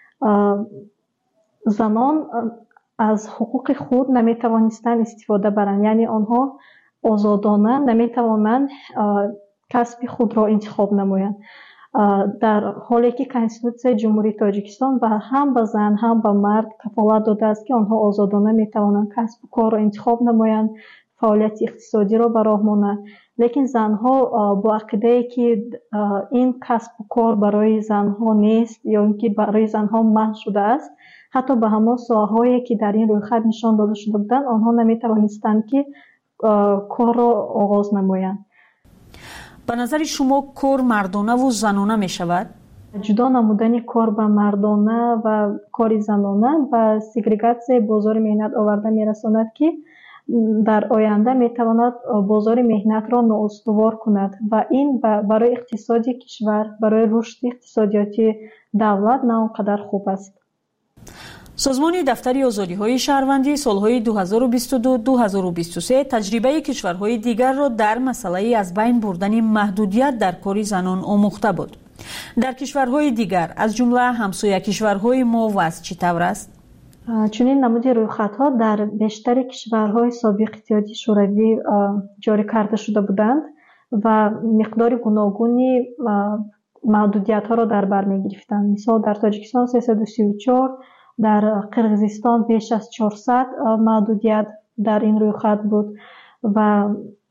زنان از حقوق خود نمیتوانستند استفاده برند، یعنی آنها آزادانه نمیتوانند کسب خود را انتخاب نمایند، در حالی که کنستیتوسیون جمهوری تاجیکستان هم به زن هم به مرد کفالت داده است که آنها آزادانه میتوانند کسب و کار را انتخاب نمایند، فعالیت اقتصادی را به راه ماند. لیکن زنها با عقیده که این کسب و کار برای زنها نیست یا اینکه برای زنها منع شده است، حتی به همه ساحه‌هایی که در این رویخط نشان داده شده بودند آنها نمی‌توانستند که کار را آغاز نمایند. به نظر شما کار مردانه و زنانه می شود؟ جدا نمودن کار به مردانه و کار زنانه و سگریگاسیون بازار مهنت آورده می رساند که در آینده می تواند بازار مهنت را نااستوار کند و این برای اقتصادی کشور، برای رشد اقتصادیاتی دولت نه آنقدر خوب است. سازمان دفتر آزادی‌های شهروندی سالهای 2022-2023 تجربه کشورهای دیگر را در مسئله از بین بردن محدودیت در کار زنان آموخته بود. در کشورهای دیگر از جمله همسایه کشورهای ما وضع چطور است؟ چنین نمود رویخط‌ها در بیشتر کشورهای سابق اتحادیه شوروی جاری کرده شده بودند و مقدار گوناگونی محدودیت‌ها را در بر می‌گرفتند. مثلا در تاجیکستان 334، در قرقیزستان بیش از 400 محدودیت در این رویخط بود و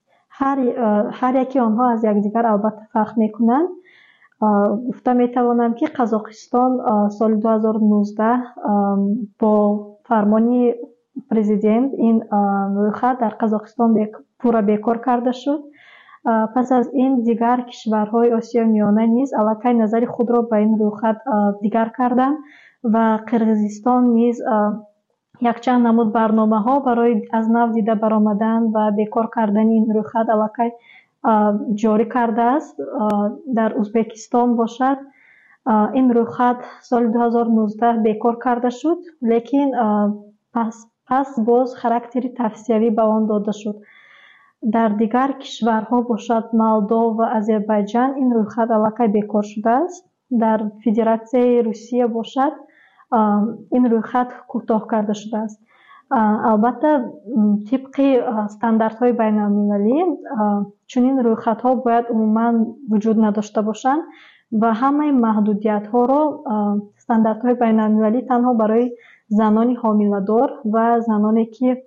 هر یکی آنها از یکدیگر البته فرق می‌کنند. گفته می‌توانم که قزاقستان سال 2019 با فرمان پرزیدنت این رویخط در قزاقستان پورا بیکار کرده شد. پس از این دیگر کشورهای آسیای میانه نیز الکی نظر خود را به این رویخط دیگر کردند و قرقیزستان نیز یک چند نمود برنامه‌ها برای از نو دیده برآمدن و بیکار کردن این رویخط الکی جاری کرده است. در ازبکستان باشد این رویخط سال 2019 بیکار کرده شد، لیکن پس باز خاراکتری توصیوی به آن داده شد. در دیگر کشورها باشد مولدو و آذربایجان این رویخط الکی بیکار شده است. در فدراسیای روسیه باشد این رویخط کوتاه کرده شده است. البته طبق استانداردهای بین‌المللی چنین رویخط‌ها باید عموما وجود نداشته باشند و همه محدودیت‌ها را استانداردهای بین‌المللی تنها برای زنان حامله‌دار و زنانی که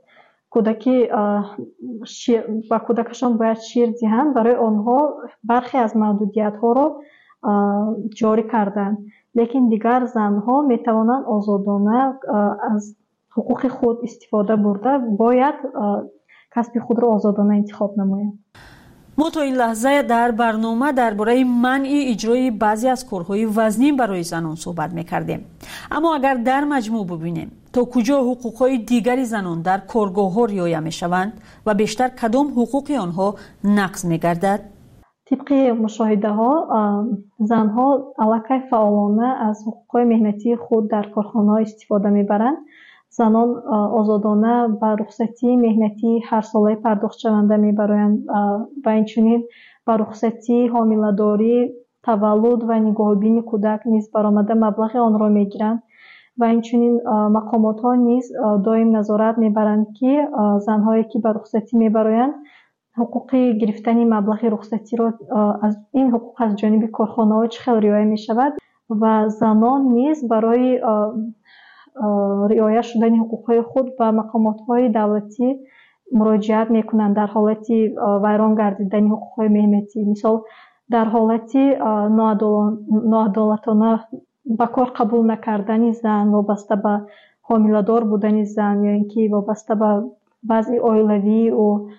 با کودکشان باید شیر دهند برای آنها برخی از محدودیت‌ها را جاری کردند. لیکن دیگر زنها می توانند آزادانه از حقوق خود استفاده برده باید کسب خود را آزادانه انتخاب نمایند. ما تا این لحظه در برنامه درباره منع اجرای بعضی از کارهای وزنی برای زنان صحبت می‌کردیم. اما اگر در مجموع ببینیم تا کجا حقوق‌های دیگر زنان در کارگاه‌ها رعایت می‌شوند و بیشتر کدام حقوق آنها نقض می‌گردد؟ طبق مشاهده‌ها زنها الکی فعالانه از حقوق‌های مهنتی خود در کارخانه‌ها استفاده می‌برند. زنان آزادانه به رخصتی مهنتی هر ساله پرداخت شونده می‌برند و اینچنین به رخصتی حامله‌داری، تولد و نگاهبینی کودک نیز برآمده مبلغ آن را می‌گیرند و اینچنین مقامات‌ها نیز دائم نظارت می‌برند که زن‌هایی که به رخصتی می‌برند حقوق گرفتن مبلغ رخصتی را از این حقوق از جانب کارخانه‌ها چه خیلی رعایت می‌شود و زنان نیز برای رعایت شدن حقوق‌های خود به مقامات‌های دولتی مراجعت می‌کنند در حالت ویران گردیدن حقوق‌های مهنتی. مثال در حالت ناعدالتانه به کار قبول نکردن زن وابسته به حامله‌دار بودن زن یا اینکه وابسته به بعضی اویلوی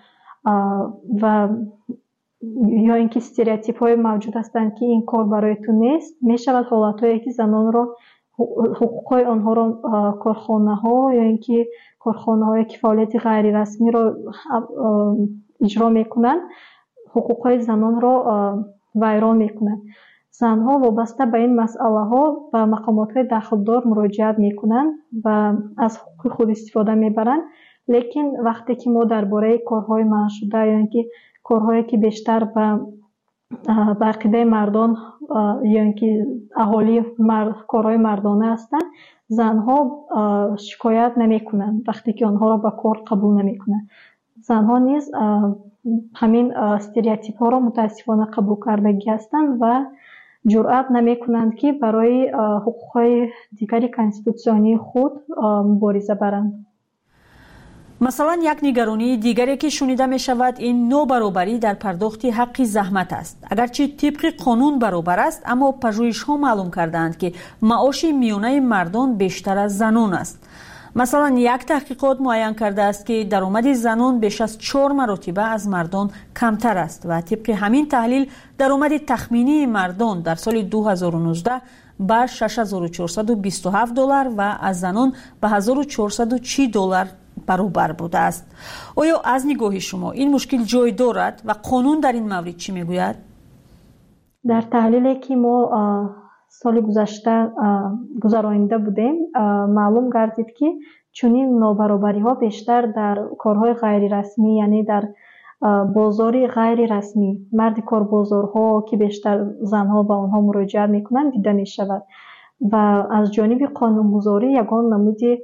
و یا اینکه استریوتیپ‌های موجود هستند که این کار برای تو نیست، می‌شود حالت‌هایی که زنان را حقوق‌های آنها را کارخانه‌ها یا اینکه کارخانه‌های که فعالیت غیر رسمی را اجرا می‌کنند حقوق‌های زنان را ویران می‌کنند. زنها وابسته به این مسئله‌ها به مقامات‌های دخلدار مراجعت می‌کنند و از حقوق خود استفاده می‌برند. لیکن وقتی که ما درباره کارهای منع شده یا اینکه کارهایی که بیشتر به عقیده مردان یا اینکه اهالی کارهای مردانه هستند، زنها شکایت نمی‌کنند وقتی که آنها را به کار قبول نمی‌کنند. زنها نیز همین استریوتیپ‌ها را متاسفانه قبول کردگی هستند و جرأت نمی‌کنند که برای حقوق‌های دیگر کانستیتوسیونی خود مبارزه برند. مثلا یک نگرانی دیگری که شنیده می شود این نابرابری در پرداخت حق زحمت است. اگرچه طبق قانون برابر است، اما پژوهش‌ها معلوم کردند که معاش میانه مردان بیشتر از زنان است. مثلا یک تحقیقات معین کرده است که درآمد زنان بیش از 4 مرتبه از مردان کمتر است و طبق همین تحلیل درآمد تخمینی مردان در سال 2019 به $6427 و از زنان به $1430 برابر بوده است. آیا از نگاه شما این مشکل جای دارد و قانون در این مورد چی میگوید؟ در تحلیلی که ما سال گذشته گذرانیده بودیم معلوم گردید که چنین نابرابری ها بیشتر در کارهای غیر رسمی، یعنی در بازاری غیر رسمی، مرد کار بازارها که بیشتر زنها به آنها مراجعه میکنند دیده می شود و از جانب قانونگذاری یگان نمودی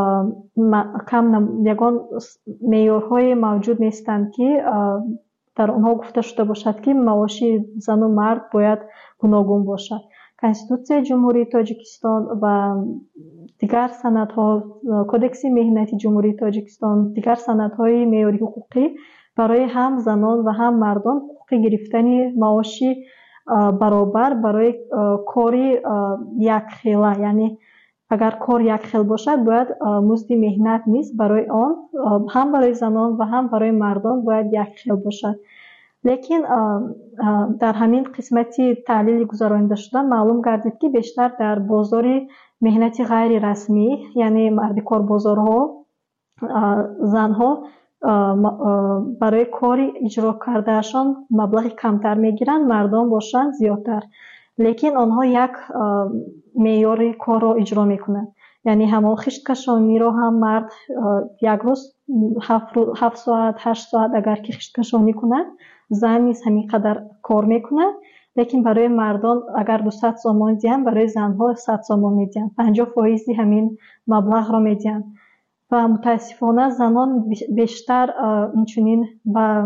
یگان معیارهای موجود نیستند که در آنها گفته شده باشد که معاش زن و مرد باید گوناگون باشد. کنستیتوسیای جمهوری تاجیکستان و دیگر سندها، کدکس مهنتی جمهوری تاجیکستان، دیگر سندهای معیاری حقوقی برای هم زنان و هم مردان حقوق گرفتن معاشی برابر برای کاری یک خیله، یعنی اگر کار یک خیل باشد باید مزد مهنت نیست برای آن هم برای زنان و هم برای مردان باید یک خیل باشد. لیکن در همین قسمتی تحلیل گذرانیده شده معلوم گردید که بیشتر در بازار مهنتی غیر رسمی، یعنی مرد کار بازارها، زنها برای کاری اجرا کردهشان مبلغ کمتر میگیرند، مردان باشند زیادتر، لیکن آنها یک معیار کار را اجرا میکنند. یعنی همون خشت کشانی را هم مرد یک روز 7 ساعت 8 ساعت اگر که خشت کشانی کنند، زن نیز همین قدر کار میکنند، لیکن برای مردان اگر 200 سوم میدهند برای زنها 100 سوم میدهند، 50% همین مبلغ را میدهند و متاسفانه زنان بیشتر اینچنین به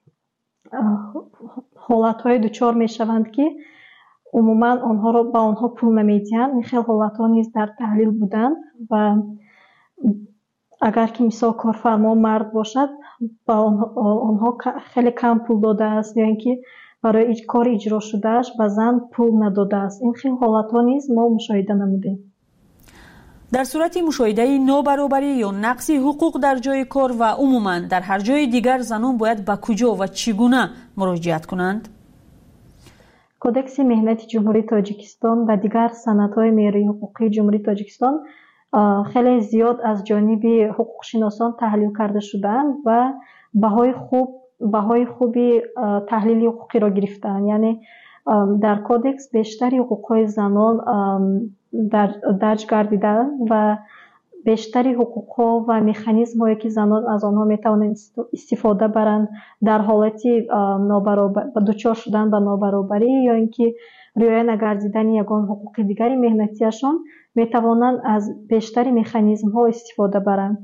حالتهای دچار میشوند که عموما آنها را به آنها پول نمیدهند. این خیلی حالتها نیز در تحلیل بودند و اگر که مثال کارفرما مرد باشد با آنها خیلی کم پول داده است یا اینکه برای کار اجرا شدهش به زن پول نداده است. این خیلی حالتها نیز ما مشاهده نمودیم. در صورت مشاهده نابرابری یا نقص حقوق در جای کار و عموما در هر جای دیگر زنان باید به کجا و چگونه مراجعت کنند؟ کدکس مهنتی جمهوری تاجیکستان و دیگر سندهای معیاری حقوقی جمهوری تاجیکستان خیلی زیاد از جانب حقوق شناسان تحلیل کرده شدند و بهای خوبی تحلیل حقوقی را گرفتند. یعنی در کدکس بیشتری حقوقهای زنان درج گردیده و بیشتری حقوقها و مکانیزم هایی که زنان از آنها میتوانند استفاده برند در حالتی دچار شدن به نابرابری یا اینکه رعایت نگردیدن یگان حقوق دیگری مهنتیشان میتوانند از بیشتری مکانیزم ها استفاده برند.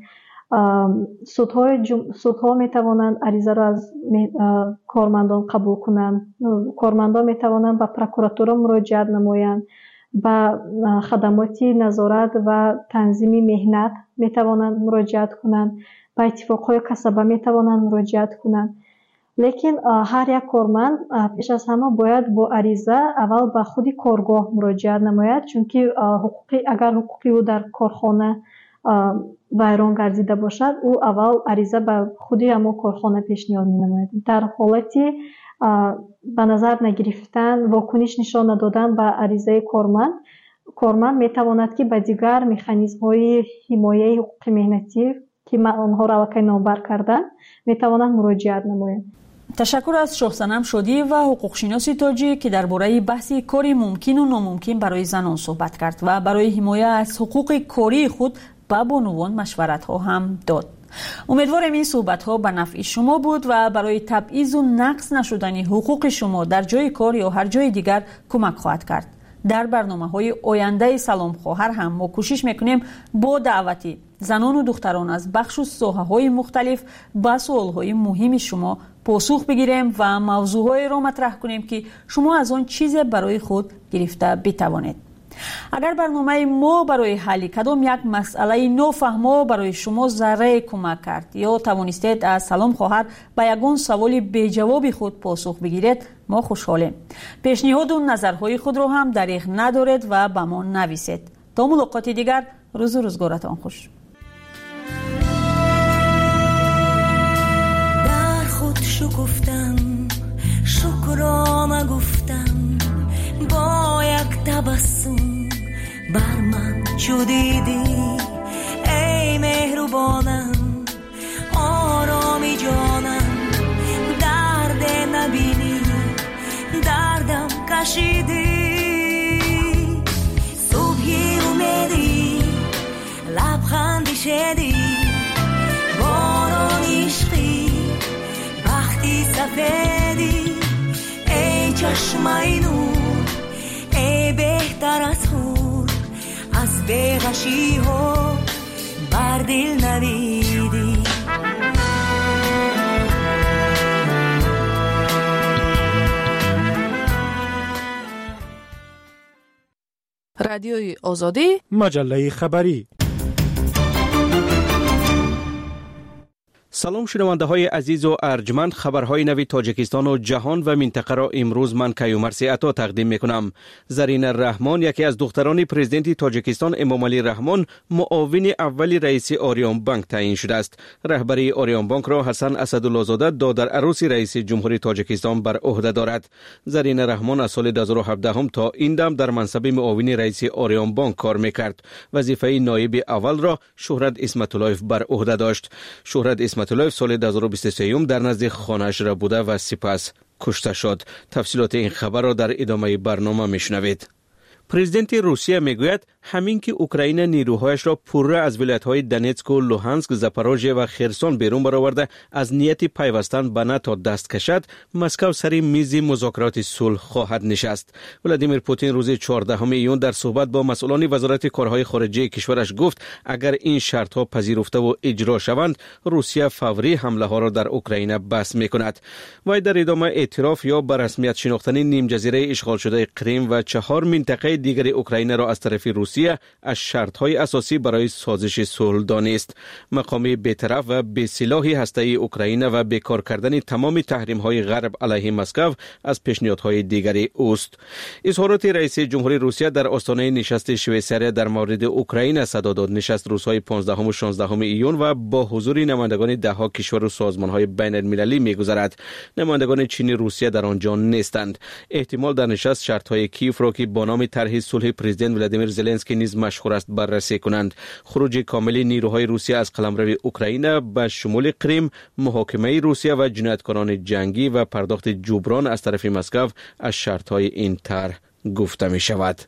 سودها میتوانند عریضه را از کارمندان قبول کنند، کارمندان میتوانند به پروکراتور مراجعه نمایند، به خدمات نظارت و تنظیم مهنت میتوانند مراجعت کنند، به اتفاقهای کسبه میتوانند مراجعت کنند. لیکن هر یک کارمند پیش از همه باید با عریضه اول به خود کارگاه مراجعت نماید، چون که اگر حقوقی او در کارخانه ویران گردیده باشد او اول عریضه به خود همون کارخانه پیشنهاد می نماید. در حالتی به نظر نگرفتن، واکنش نشان ندادن به عریضه کارمند میتواند که به دیگر مکانیزم های حمایه حقوق مهنتی که من آنها را واقعا نامبر کردن میتواند مراجعت نماید. تشکر از شاه صنم شادی و حقوق شناسی تاجیک که درباره بحث کاری ممکن و ناممکن برای زنان صحبت کرد و برای حمایت از حقوق کاری خود به بانوان مشورت ها هم داد. امیدوارم این صحبت ها به نفع شما بود و برای تبعیض و نقص نشدن حقوق شما در جای کار یا هر جای دیگر کمک خواهد کرد. در برنامه‌های آینده سلام خواهر هم ما کوشش میکنیم با دعوتی زنان و دختران از بخش و ساحه‌های مختلف به سوال‌های مهم شما پاسخ بگیریم و موضوعهایی را مطرح کنیم که شما از آن چیز برای خود گرفته بتوانید. اگر برنامه ما برای حل کدام یک مسئله نافهم برای شما ذره کمک کرد یا توانستید از سلام خواهر به یگان سوال بی جواب خود پاسخ بگیرید، ما خوشحالیم. پیشنهاد و نظرهای خود را هم دریغ ندارید و به ما نویسید. تا ملاقات دیگر، روز و روزگارتان خوش. در خود شکفتم، شکرانه گفتم، با یک تبسم بر من چو دیدی ای مهربانم، آرامی جانم، درد نبینی دردم کشیدی، صبحی امیدی لبخندی شدی، باران عشقی بختی سفیدی، ای چشمای نور، ای بهتر از هور، از بیغشی ها بر دل نویدی. رادیوی آزادی، مجله خبری. سلام شنونده های عزیز و ارجمند، خبرهای نوی تاجیکستان و جهان و منطقه را امروز من کیومرث عطا تقدیم میکنم. زرین رحمان، یکی از دختران پرزیدنت تاجیکستان امامعلی رحمان، معاون اول رئیس آریان بانک تعیین شده است. رهبری آریان بانک را حسن اسدالله زاده دادر عروس رئیس جمهوری تاجیکستان بر عهده دارد. زرین رحمان از سال 2017 تا این دم در منصب معاون رئیس آریان بانک کار میکرد. وظیفه نایب اول را شهرت اسمت‌اللهیف بر عهده داشت. شهرت اسمت‌اللهیف سال 2023 در نزد خانه‌اش را بوده و سپس کشته شد. تفصیلات این خبر را در ادامه برنامه میشنوید. پرزیدنت روسیه میگوید همین که اوکراین نیروهایش را پوره از ولایت‌های دونتسک و لوهانسک، زاپاروژیه و خرسون بیرون برآورده از نیت پیوستن به ناتو دست کشد، مسکو سر میز مذاکرات صلح خواهد نشست. ولادیمیر پوتین روز 14 ایون در صحبت با مسئولان وزارت کارهای خارجه کشورش گفت اگر این شرط‌ها پذیرفته و اجرا شوند، روسیه فوری حمله ها را در اوکراین بس می‌کند. و در ادامه اعتراف یا به رسمیت شناختن نیم جزیره اشغال شده کریم و 4 منطقه دیگر اوکراین را از طرف روسیه از شرط‌های اساسی برای سازش صلح دانست. مقام بی‌طرف و بی‌سلاح هسته‌ای اوکراین و بیکار کردن تمام تحریم‌های غرب علیه مسکو از پیشنهادهای دیگری اوست. اظهارات رئیس جمهوری روسیه در آستانه نشست شویساریا در مورد اوکراین صدا داد. نشست روزهای 15 و 16 ایون و با حضور نمایندگان ده‌ها کشور و سازمان‌های بین‌المللی می‌گذرد. نمایندگان چین روسیه در آنجا نیستند. احتمال در نشست شرط‌های کیف را که با نام طرح صلح پرزیدنت ولادیمیر زلنسکی نیز مشهور است بررسی کنند. خروج کامل نیروهای روسیه از قلمرو اوکراین به شمول کریم، محاکمه روسیه و جنایتکاران جنگی و پرداخت جبران از طرف مسکو از شرط‌های این طرح گفته می شود.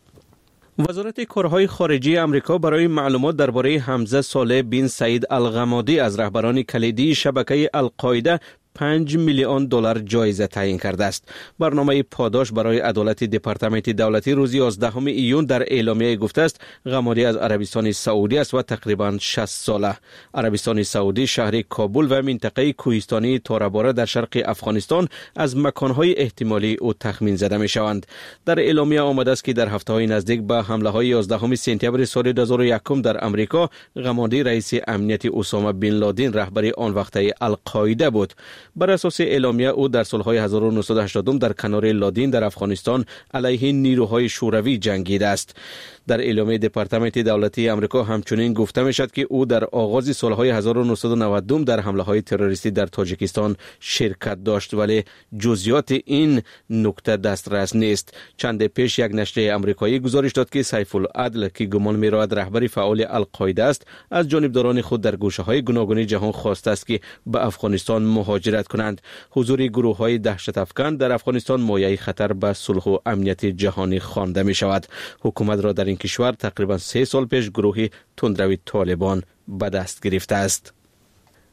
وزارت کارهای خارجه آمریکا برای معلومات درباره حمزه صالح بن سعید الغمادی از رهبران کلیدی شبکه القاعده 5 میلیون دلار جایزه تعیین کرده است. برنامه پاداش برای عدالت دپارتمنت دولتی روز 11 ایون در اعلامیه گفته است غمادی از عربستان سعودی است و تقریبا 60 ساله. عربستان سعودی شهر کابل و منطقه کوهستانی تاراباره در شرق افغانستان از مکانهای احتمالی او تخمین زده می شوند. در اعلامیه آمده است که در هفته‌های نزدیک به حمله‌های 11 سپتامبر سال 2001 در امریکا، غمادی رئیس امنیت اسامه بن لادن رهبر آن وقته القاعده بود. بر اساس اعلامیه او در سالهای 1980 در کنار لادن در افغانستان علیه نیروهای شوروی جنگیده است. در اعلامیه دپارتمنت دولتی آمریکا همچنین گفته می شد که او در آغاز سالهای 1990 در حمله‌های تروریستی در تاجیکستان شرکت داشت، ولی جزئیات این نکته دسترس نیست. چند پیش یک نشریه آمریکایی گزارش داد که سیف العدل که گمان می رود رهبر فعال القاعده است، از جانبداران خود در گوشه‌های گوناگون جهان خواسته است که به افغانستان مهاجرت کنند. حضور گروه‌های دهشت افکن در افغانستان مایه خطر به صلح و امنیت جهانی خوانده می شود. حکومت را در این کشور تقریبا 3 سال پیش گروه تندروی طالبان به دست گرفته است.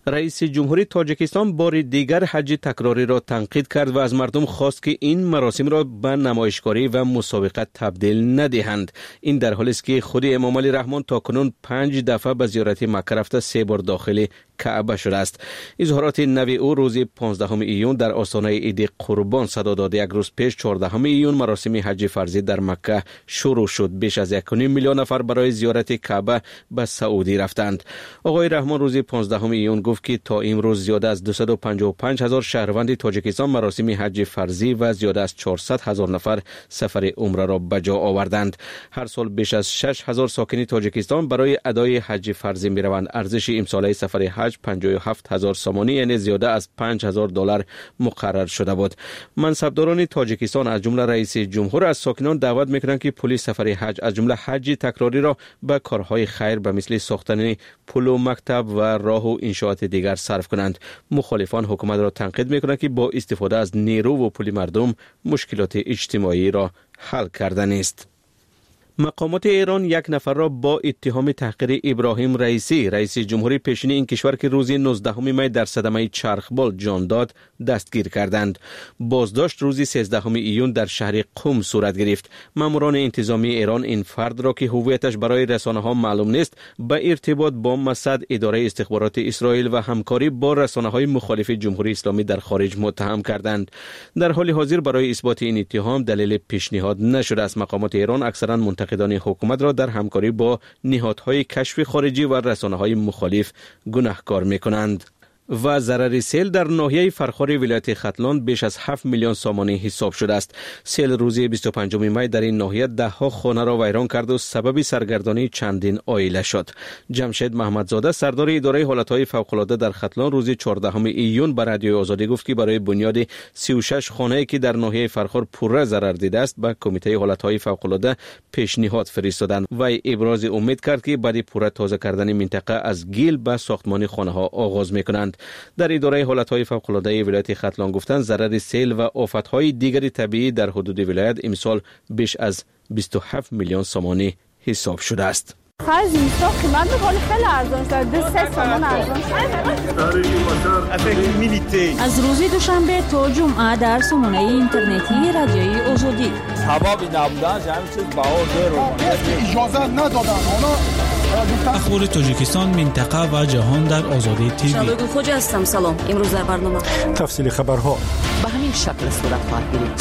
رئیس جمهوری تاجیکستان بار دیگر حج تکراری را تنقید کرد و از مردم خواست که این مراسم را به نمایشگاری و مسابقه تبدیل ندهند. این در حالی است که خود امام علی رحمان تاکنون 5 دفعه به زیارت مکه رفته 3 بار داخل کعبه شده است. اظهارات نوی او روز 15 ایون در آستانه عید قربان صدا داد. یک روز پیش 14 ایون مراسم حج فرضی در مکه شروع شد. بیش از 1.5 میلیون نفر برای زیارت کعبه به سعودی رفتند. آقای رحمان روز 15 ایون گفت که تا امروز زیاده از 255,000 شهروند تاجیکستان مراسم حج فرضی و زیاده از 400,000 نفر سفر عمره را به جا آوردند. هر سال بیش از 6,000 ساکن تاجیکستان برای ادای حج فرضی می روند. ارزش امساله سفر حج 57,000 سامانی یعنی زیاده از $5,000 مقرر شده بود. منصبداران تاجیکستان از جمله رئیس جمهور از ساکنان دعوت میکنند که پول سفر حج از جمله حج تکراری را به کارهای خیر به مثل ساختن پل و مکتب و راه و انشاءات دیگر صرف کنند. مخالفان حکومت را تنقید میکنند که با استفاده از نیرو و پول مردم مشکلات اجتماعی را حل کردن است. مقامات ایران یک نفر را با اتهام تحقیر ابراهیم رئیسی رئیس جمهوری پیشین این کشور که روز 19 می در صدمه چرخبال جان داد دستگیر کردند. بازداشت روز 13 ایون در شهر قم صورت گرفت. ماموران انتظامی ایران این فرد را که هویتش برای رسانه ها معلوم نیست به ارتباط با مسد اداره استخبارات اسرائیل و همکاری با رسانه های مخالف جمهوری اسلامی در خارج متهم کردند. در حال حاضر برای اثبات این اتهام دلیل پیشنهاد نشده است. مقامات ایران اکثرا منتقدان حکومت را در همکاری با نهادهای کشف خارجی و رسانه‌های مخالف گناهکار می‌کنند. و ضرر سیل در ناحیه فرخار ولایت ختلان بیش از 7 میلیون سامانی حساب شده است. سیل روز 25 می در این ناحیه ده ها خانه را ویران کرد و سبب سرگردانی چندین عائله شد. جمشید محمدزاده سردار اداره حالتهای فوق‌العاده در ختلان روز 14 ایون به رادیوی آزادی گفت که برای بنیاد 36 خانه‌ای که در ناحیه فرخار پره ضرر دیده است به کمیته حالتهای فوق‌العاده پیشنهاد فرستادند و ابراز امید کرد که بعد پره تازه کردن منطقه از گیل به ساختمان خانه‌ها آغاز می‌کنند. در اداره حالتهای فوق‌العاده ولایت ختلان گفتند ضرر سیل و آفت‌های دیگری طبیعی در حدود ولایت امسال بیش از 27 میلیون سامانی حساب شده است. خرج اینستا قیمت بخوری خیلی ارزان شده 3 سامان ارزان شده. از روز دوشنبه تا جمعه در سامانه اینترنتی رادیوی آزادی حبابی نبودن همین چیز بهار رو اجازه ندادن. اخبار تاجیکستان منطقه و جهان در آزادی تیوی. شباب خوش هستم. سلام. امروز در برنامه تفصیل خبرها به همین شکل صورت خواهد گرفت.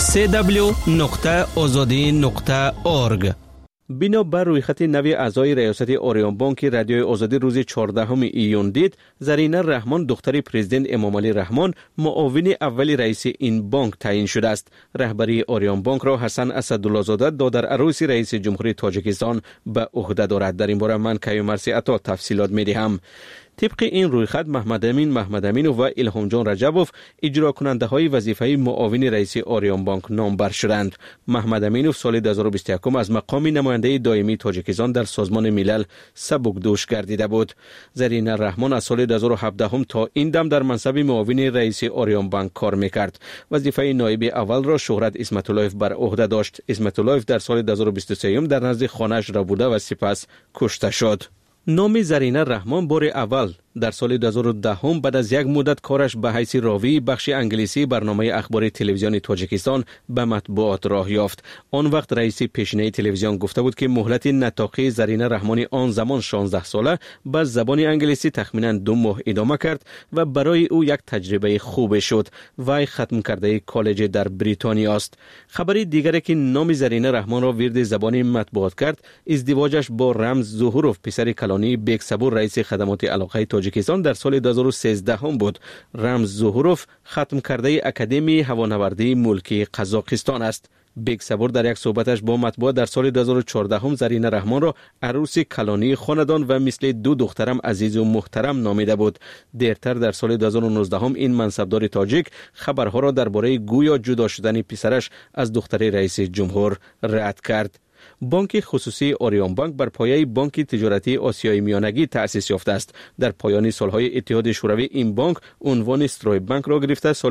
www.azadi.org. بنا بر رویخط نوی اعضای ریاست اوریون بانک رادیوی آزادی روز 14 ایون دید، زرینه رحمان دختر پرزیدنت امام علی رحمان معاون اول رئیس این بانک تعیین شده است. رهبری اوریون بانک را حسن اسدالله زاده دادر عروس رئیس جمهوری تاجیکستان به عهده دارد. در این باره من کیومرثی عطا تفصیلات می‌دهم. طبق این رویخط محمد امین و الهام جان رجبوف اجرا کننده های وظیفه معاون رئیس اوریون بانک نامبر شدند. محمد امینوف سال 2021 از مقام نماینده دائمی تاجیکستان در سازمان ملل سبکدوش گردیده بود. زرینه رحمان از سال 2017 تا این دم در منصب معاون رئیس اوریون بانک کار میکرد. وظیفه نایب اول را شهرت اسمت اللهیف بر عهده داشت. اسمت اللهیف در سال 2023 در نزد خانه‌اش را بوده و سپس کشته شد. نام زرینه رحمان بار اول در سال 2010 بعد از یک مدت کارش به حیث راوی بخش انگلیسی برنامه اخبار تلویزیون تاجیکستان به مطبوعات راه یافت. آن وقت رئیس پیشینه تلویزیون گفته بود که مهلت نطاقی زرینه رحمانی آن زمان 16 ساله به زبان انگلیسی تخمینا 2 ماه ادامه کرد و برای او یک تجربه خوب شد. وی ختم کرده کالج در بریتانیا است. خبری دیگری که نام زرینه رحمان را ورد زبانی مطبوعات کرد، ازدواجش با رمز ظهوروف پسر کلانی بیگ صبور رئیس خدمات علاقه تاجیکستان در سال 2013 بود. رمز ظهوروف ختم کرده اکادمی هوانوردی ملکی قزاقستان است. بیگ صبور در یک صحبتش با مطبوعات در سال 2014 زرینه رحمان را عروس کلانی خاندان و مثل 2 دخترم عزیز و محترم نامیده بود. دیرتر در سال 2019 این منصبدار تاجیک خبرها را درباره گویا جدا شدن پسرش از دختر رئیس جمهور رد کرد. بانک خصوصی اوریون بانک بر پایه بانک تجارتی آسیای میانگی تأسیس یافته است. در پایان سالهای اتحاد شوروی این بانک عنوان استروی بانک را گرفته سال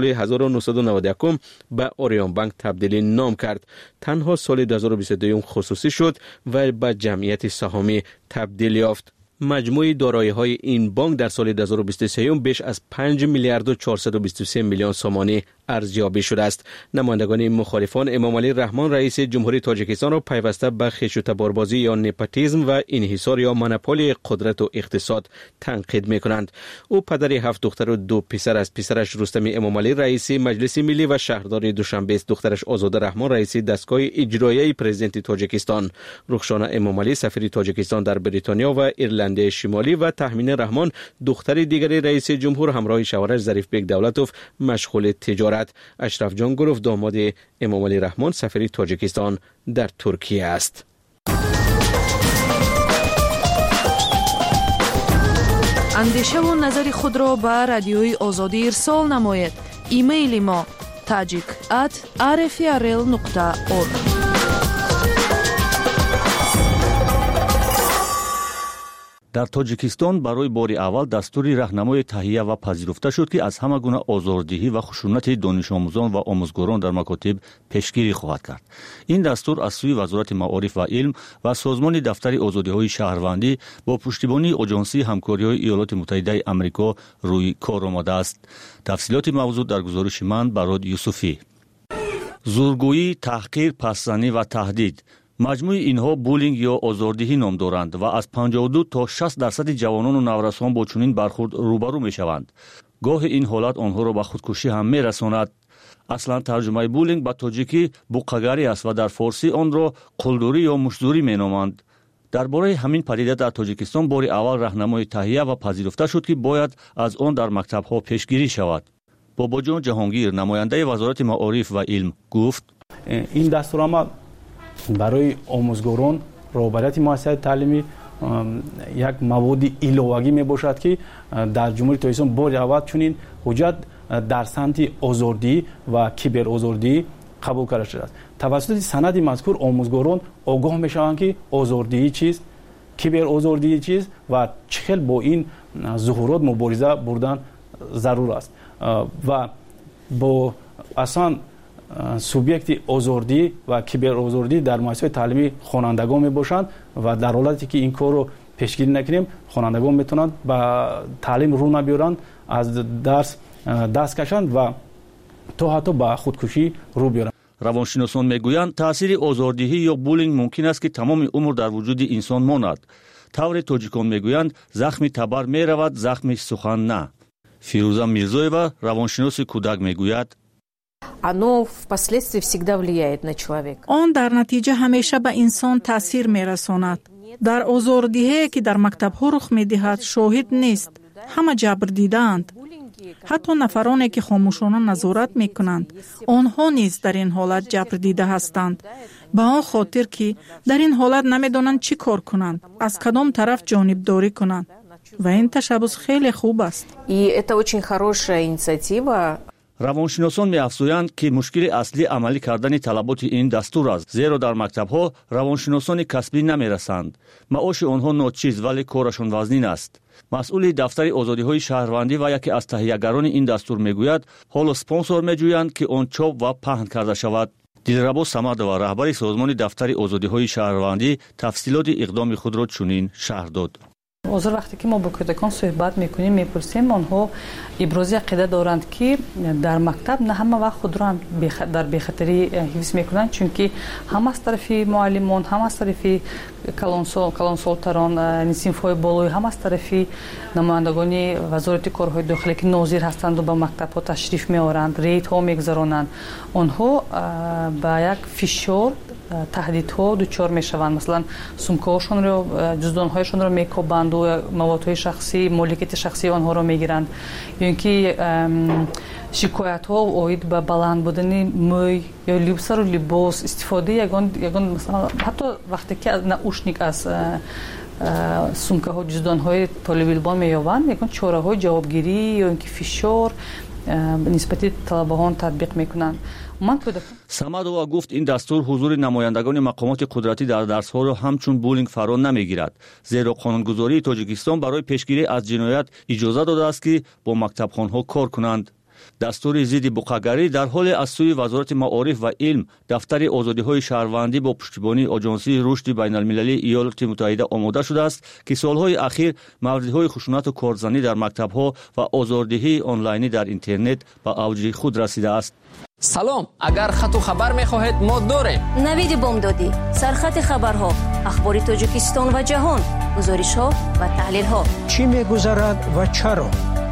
1991 به اوریون بانک تبدیل نام کرد. تنها سال 2022 خصوصی شد و به جمعیت سهامی تبدیل یافت. مجموع دارایی‌های این بانک در سال 2023 بیش از 5 میلیارد و 423 میلیون سومانی ارزیابی شده است. نمایندگان مخالفان امام علی رحمان رئیس جمهوری تاجیکستان را پیوسته به خیش و تباربازی یا نپوتیسم و انحصار یا مونوپولی قدرت و اقتصاد تنقید می‌کنند. او پدر 7 دختر و 2 پسر است. پسرش رستم امام علی رئیس مجلس ملی و شهردار دوشنبه است. دخترش آزاده رحمان رئیس دستگاه اجرایی پرزیدنت تاجیکستان. رخشانه امام علی سفیر تاجیکستان در بریتانیا و ایرلند شمالی و تهمین رحمان دختر دیگری رئیس جمهور همراه شوهرش ظریف بیگ دولتوف مشغول تجارت. اشرف جان گروف داماد امام علی رحمان سفیر تاجیکستان در ترکیه است. اندیشه و نظر خود را به رادیوی آزادی ارسال نمایید. ایمیل ما tajik@rfrl.org. дар тоҷикистон барои бори аввал дастури раҳнамои таҳия ва пазируфта шуд ки аз ҳама гуна озордиҳӣ ва хушунати донишомӯзон ва омӯзгорон дар макотиб пешгирӣ хоҳад кард. Ин дастур аз сӯи вазорати маориф ва илм ва созмони дафтари озодиҳои шаҳрвандӣ бо пуштибонии оҷонсии ҳамкориҳои Иёлоти Муттаҳидаи Амрико рӯи кор омадааст. Тафсилоти мавзӯъ дар гузориши ман Барод Юсуфӣ. зургӯӣ, таҳқир, пасзанӣ ва таҳдид маҷмӯи инҳо буллинг ё озордиҳӣ ном доранд ва аз 52 то 60% ҷавонону наврасон бо чунин бархурд рӯбарӯ мешаванд. гоҳи ин ҳолат онҳоро ба худкушӣ ҳам мерасонад. аслан тарҷумаи буллинг ба тоҷикӣ буққагарӣ аст ва дар форсӣ онро қулдурӣ ё муштзурӣ меноманд. дар бораи ҳамин падида дар тоҷикистон бори аввал раҳнамои таҳия ва пазируфта шуд ки бояд аз он дар мактабҳо пешгирӣ шавад. бобоҷон ҷаҳонгир намояндаи вазорати маориф ва илм гуфт: ин дастурнама барои омӯзгорон роҳбарияти муассисаи таълимӣ як маводи иловагӣ мебошад ки дар ҷумҳурии тоҷикистон бори аввал чунин ҳуҷҷат дар самти озордӣ ва киберозордӣ қабул карда шудааст. тавассути санади мазкур омӯзгорон огоҳ мешаванд ки озордии чист, киберозордии чист ва чӣ хел бо ин зуҳурот мубориза бурдан зарур аст ва бо аслан субъекти озордӣ ва киберозордӣ дар муассисаҳои таълимӣ хонандагон мебошанд ва дар ҳолате ки ин корро пешгирӣ накунем хонандагон метавонанд ба таълим рӯ набиёранд, аз дарс даст кашанд ва то ҳатто ба худкушӣ рӯ биёранд. равоншиносон мегӯянд таъсири озордиҳӣ ё буллинг мумкин аст ки тамоми умр дар вуҷуди инсон монад. тавре тоҷикон мегӯянд захми табар меравад, захми сухан на. фирӯза мирзоева равоншиноси кӯдак мегӯяд: оно впоследствии всегда влияет на человека. Он дар натиҷа ҳамеша ба инсон таъсир мерасонад. дар озордиҳие ки дар мактабҳо рух медиҳад шоҳид нест. ҳама ҷабр дидаанд. ҳатто нафароне ки хомӯшона назорат мекунанд, онҳо низ дар ин ҳолат ҷабр дида ҳастанд. ба он хотир ки дар ин ҳолат намедонанд чӣ кор кунанд, аз кадом тараф ҷонибдорӣ кунанд. ва ин ташаббус хеле хуб аст. И это очень хорошая инициатива. равоншиносон меафзоянд ки мушкили аслӣ амалӣ кардани талаботи ин дастур аст, зеро дар мактабҳо равоншиносони касбӣ намерасанд. маоши онҳо ночиз, вале корашон вазнин аст. масъули дафтари озодиҳои шаҳрвандӣ ва яке аз таҳиягарони ин дастур мегӯяд ҳоло спонсор меҷӯянд ки он чоп ва паҳн карда шавад. дилрабо самадова раҳбари созмони дафтари озодиҳои шаҳрвандӣ тафсилоти иқдоми худро чунин шаҳр дод: ҳозир вақте ки мо бо кӯдакон суҳбат мекунем мепурсем, онҳо ибрози ақида доранд ки дар мактаб на ҳама вақт худро дар бехатарӣ ҳифз мекунанд, чунки ҳам аз тарафи муаллимон, ҳам аз тарафи калонсолтарон синфҳои болои, ҳам аз тарафи намояндагони вазорати корҳои дохилӣ ки нозир ҳастанду ба мактабҳо ташриф меоранд, рейдҳо мегузаронанд, онҳо ба як фишор таҳдидҳо дучор мешаванд. маслан сумкаҳошонро, ҷуздонҳояшонро мекобанду маводҳои шахсӣ, моликияти шахсии онҳоро мегиранд, ё ин ки шикоятҳо оид ба баланд будани мӯй ё либсару либос, истифодаи ягон ҳатто вақте ки наушник аз сумкаҳо, ҷуздонҳои толибилбон меёбанд, ягон чораҳои ҷавобгирӣ ё ин ки фишор нисбати талабаҳон татбиқ мекунанд. самадова гуфт ин дастур ҳузури намояндагони мақомоти қудратӣ дар дарсҳоро ҳамчун буллинг фаро намегирад, зеро қонунгузории тоҷикистон барои пешгирӣ аз ҷиноят иҷоза додааст ки бо мактабхонҳо кор кунанд. دستور ضد بقاگری در حال از سوی وزارت معارف و علم دفتر آزادی‌های شهروندی با پشتیبانی آژانسی رشد بین‌المللی ایالات متحده آماده شده است که سالهای اخیر موردهای خشونت و کارزنی در مکتب‌ها و آزاردهی آنلاینی در اینترنت به اوج خود رسیده است. سلام، اگر خط و خبر می‌خواهید ما داریم. نوید بامدادی، سرخط خبرها، اخبار تاجیکستان و جهان، گزارش‌ها و تحلیل‌ها. چی می‌گذرد و چرا؟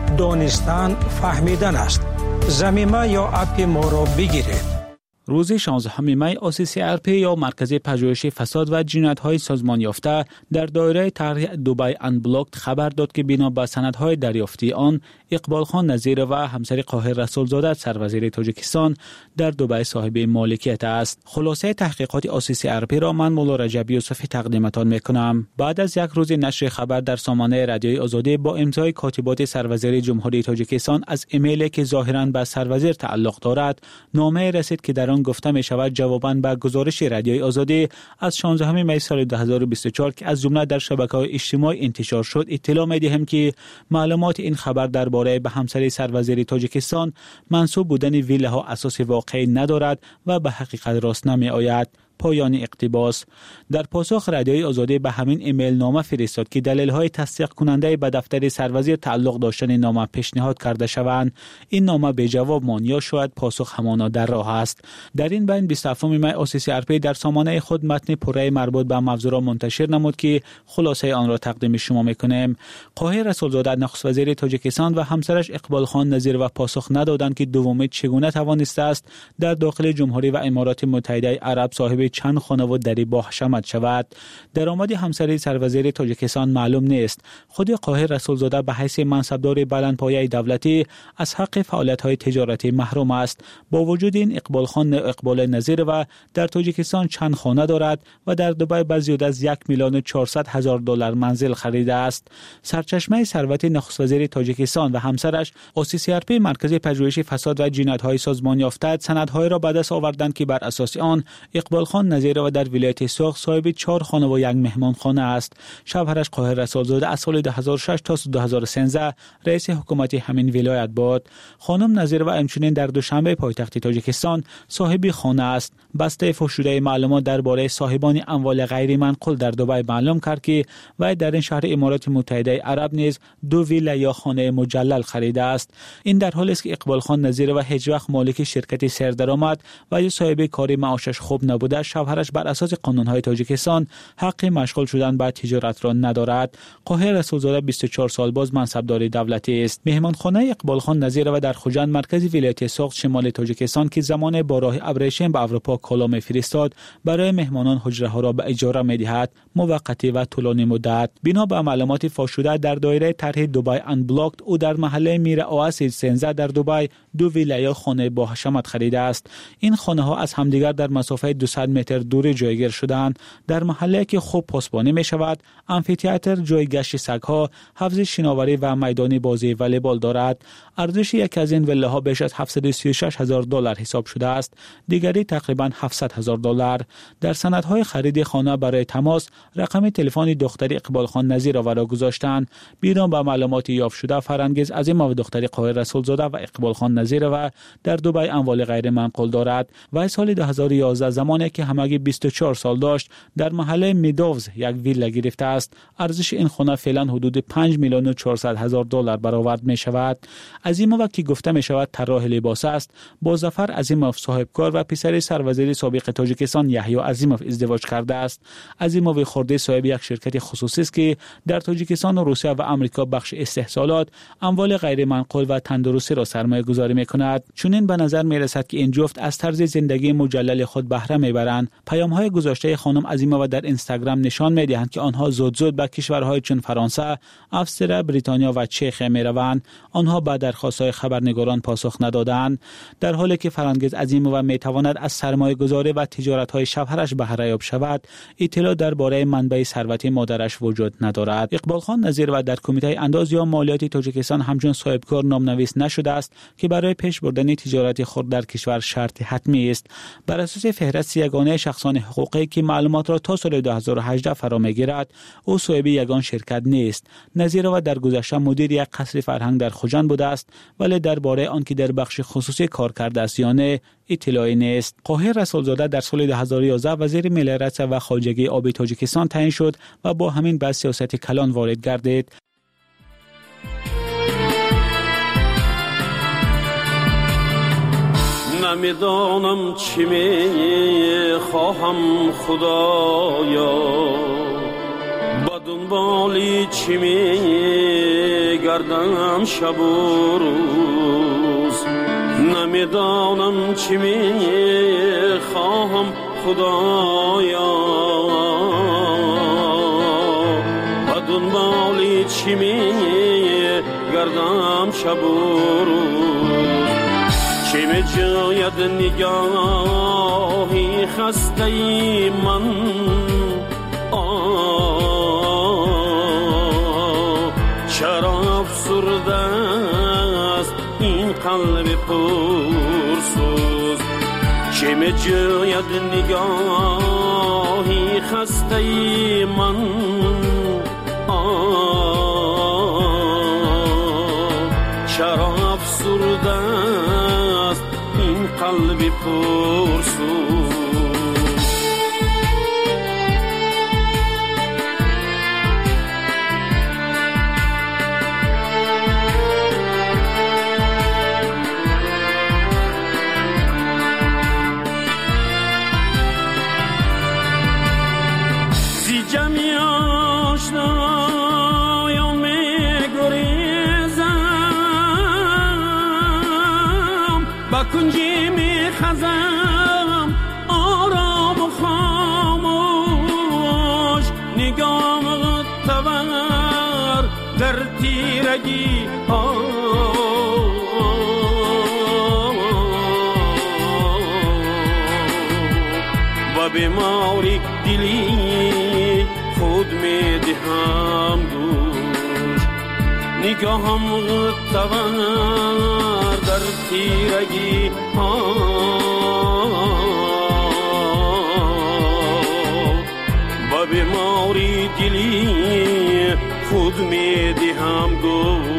دانستن فهمیدن است. زمینه یا اپ ما را بگیرید. روز 16 می OCCRP یا مرکز پژوهش فساد و جنایت‌های سازمان یافته در دایره طرح دبی انبلاکت خبر داد که بنا به سندهای دریافتی آن اقبال خان نظیر و همسر قاهر رسولزاده سروزیر تاجیکستان در دبی صاحب مالکیت است. خلاصه تحقیقات OCCRP را من مولا رجب یوسفی تقدیمتان میکنم. بعد از یک روز نشر خبر در سامانه رادیوی آزادی با امضای کاتبات سروزیر جمهوری تاجیکستان از ایمیلی که ظاهراً به سروزیر تعلق دارد نامه رسید که در آن گفته می شود جواباً به گزارش رادیوی آزادی از 16 می سال 2024 که از جمله در شبکه‌های اجتماعی انتشار شد اطلاع می دهیم که معلومات این خبر درباره به همسر سروزیر تاجیکستان منسوب بودن ویلاها اساس واقعی ندارد و به حقیقت راست نمی آید. پایان اقتباس. در پاسخ رادیوی آزادی به همین ایمیل نامه فرستاد که دلایل تصدیق کننده به دفتر سروزیر تعلق داشتن نامه پیشنهاد کرده شوند. این نامه به جواب ماند یا شاید پاسخ همانا در راه است. در این بین 27 می OCCRP در سامانه خود متن پره مربوط به موضوع را منتشر نمود که خلاصه آن را تقدیم شما میکنیم. قاهر رسولزاده نخست وزیر تاجیکستان و همسرش اقبال خان نظیر و پاسخ ندادند که دومی چگونه توانسته است در داخل جمهوری و امارات متحده عرب صاحب چند خانه و دری با حشمت شود. درآمد همسر سروزیر تاجیکستان معلوم نیست. خود قاهر رسولزاده به حیث منصبدار بلندپایه دولتی از حق فعالیت‌های تجارتی محروم است. با وجود این اقبال خان اقبال نظیر و در تاجیکستان چند خانه دارد و در دبی به زیاد از 1,400,000 دلار منزل خریده است. سرچشمه ثروت نخست وزیر تاجیکستان و همسرش OCCRP مرکز پژوهش فساد و جنایت‌های سازمان یافته سندهای را به دست آوردند که بر اساس آن اقبال خان نظیر و در ولایت سوخ صاحب 4 خانه و 1 مهمانخانه است. شوهرش قاهر رسولزاده از سال 2006 تا 2013 رئیس حکومت همین ولایت بود. خانم نظیر و همچنین در دوشنبه پایتخت تاجیکستان صاحب خانه است. بسته فشرده معلومات درباره صاحبان اموال غیر منقول در دبی معلوم کرد که وی در این شهر امارات متحده عرب نیز 2 ویلا یا خانه مجلل خریده است. این در حالی است که اقبال خان نظیر و هیچ وقت مالک شرکت سردرآمد و یا صاحب کاری معاشش خوب نبوده، شوهرش بر اساس قانون‌های تاجیکستان حق مشغول شدن به تجارت را ندارد. قاهر رسولزاده 24 سال باز منصبدار دولتی است. مهمانخانه اقبال خان نظیر و در خوجند مرکز ولایت سوخت شمال تاجیکستان که زمان با راه ابریشم به اروپا کالا می‌فرستاد برای مهمانان حجره‌ها را به اجاره می‌دهد، موقتی و طولانی مدت. بنا به معلومات فاش شده در دایره طرح دبی انبلاکت او در محله میر اواسید سنزه در دبی 2 ویلا خانه با حشمت خریده است. این خانه‌ها از همدیگر در مسافت 200 متر دور جایگیر شدند. در محله که خوب پاسبانی می شود، آمفی‌تئاتر، جای گشت سگ‌ها، حوض شناوری و میدان بازی والیبال دارد. ارزش یک از این ویلاها بیش از 736,000 دلار حساب شده است. دیگری تقریباً 700,000 دلار. در سندهای خرید خانه برای تماس رقم تلفن دختر اقبال خان نظیر را گذاشتند. بنا به معلومات یافت شده فرانگیز عظیم و دختر قاهر رسولزاده و اقبال خان نظیر و در دبی اموال غیر منقول دارد و سال 2011 زمانی که همگی 24 سال داشت در محله میدوز یک ویلا گرفته است. ارزش این خانه فعلا حدود 5,400,000 دلار برآورد می شود. عظیموف که گفته می شود طراح لباس است، با ظفر عظیموف صاحبکار و پسر سروزیر سابق تاجیکستان یحیی عظیموف ازدواج کرده است. عظیموف خورده صاحب یک شرکت خصوصی است که در تاجیکستان و روسیه و آمریکا بخش استحصالات، اموال غیر منقول و تندرستی را سرمایه گذاری می کند. چنین به نظر می رسد که این جفت از طرز زندگی مجلل خود بهره می برند. پیام‌های گذشته خانم عظیموف در اینستاگرام نشان می دهند که آنها زود به کشورهای چون فرانسه، استرالیا، بریتانیا و چخ می روند. آنها به درخواست‌های خبرنگاران پاسخ ندادند. در حالی که فرانگیز عظیموف می تواند از سرمایه گذاری و تجارت‌های شوهرش بهره یاب شود، اطلاع درباره منبع ثروت مادرش وجود ندارد. اقبال خان نظیر و در کمیته انداز یا مالیات تاجیکستان همچون صاحبکار نامنویس نشده است که برای برای پیش بردن تجارت خود در کشور شرط حتمی است. بر اساس فهرست یگانه شخصان حقوقی که معلومات را تا سال 2018 فرا می‌گیرد، او صاحب یگان شرکت نیست. نظیر و در گذشته مدیر یک قصر فرهنگ در خوجند بوده است، ولی درباره آنکه در بخش خصوصی کار کرده است یا نه اطلاعی نیست. قاهر رسولزاده در سال 2011 وزیر ملیت و خواجگی آبی تاجیکستان تعیین شد و با همین به سیاست کلان وارد گردید. نمیدانم چی می خواهم خدایا، با دنبالی چی می گردم شب و روز. نمیدانم چی می خواهم خدایا، با دنبالی چی می گردم شب و روز. چی می جاید نگاهی خسته ای من، چرا افسرده است این قلب پرسوز. چی می جاید نگاهی خسته ای من، چرا افسرده است این قلب پرسوز. زی جمعی آشنایان می گریزم، با کنجی می خزم آرام و خاموش. نگاه تور در تیرگی و بیماری دلی خود می دهم گوش. نگاهم تور در تیرگی و بیماری دلی خود می دهم گوش.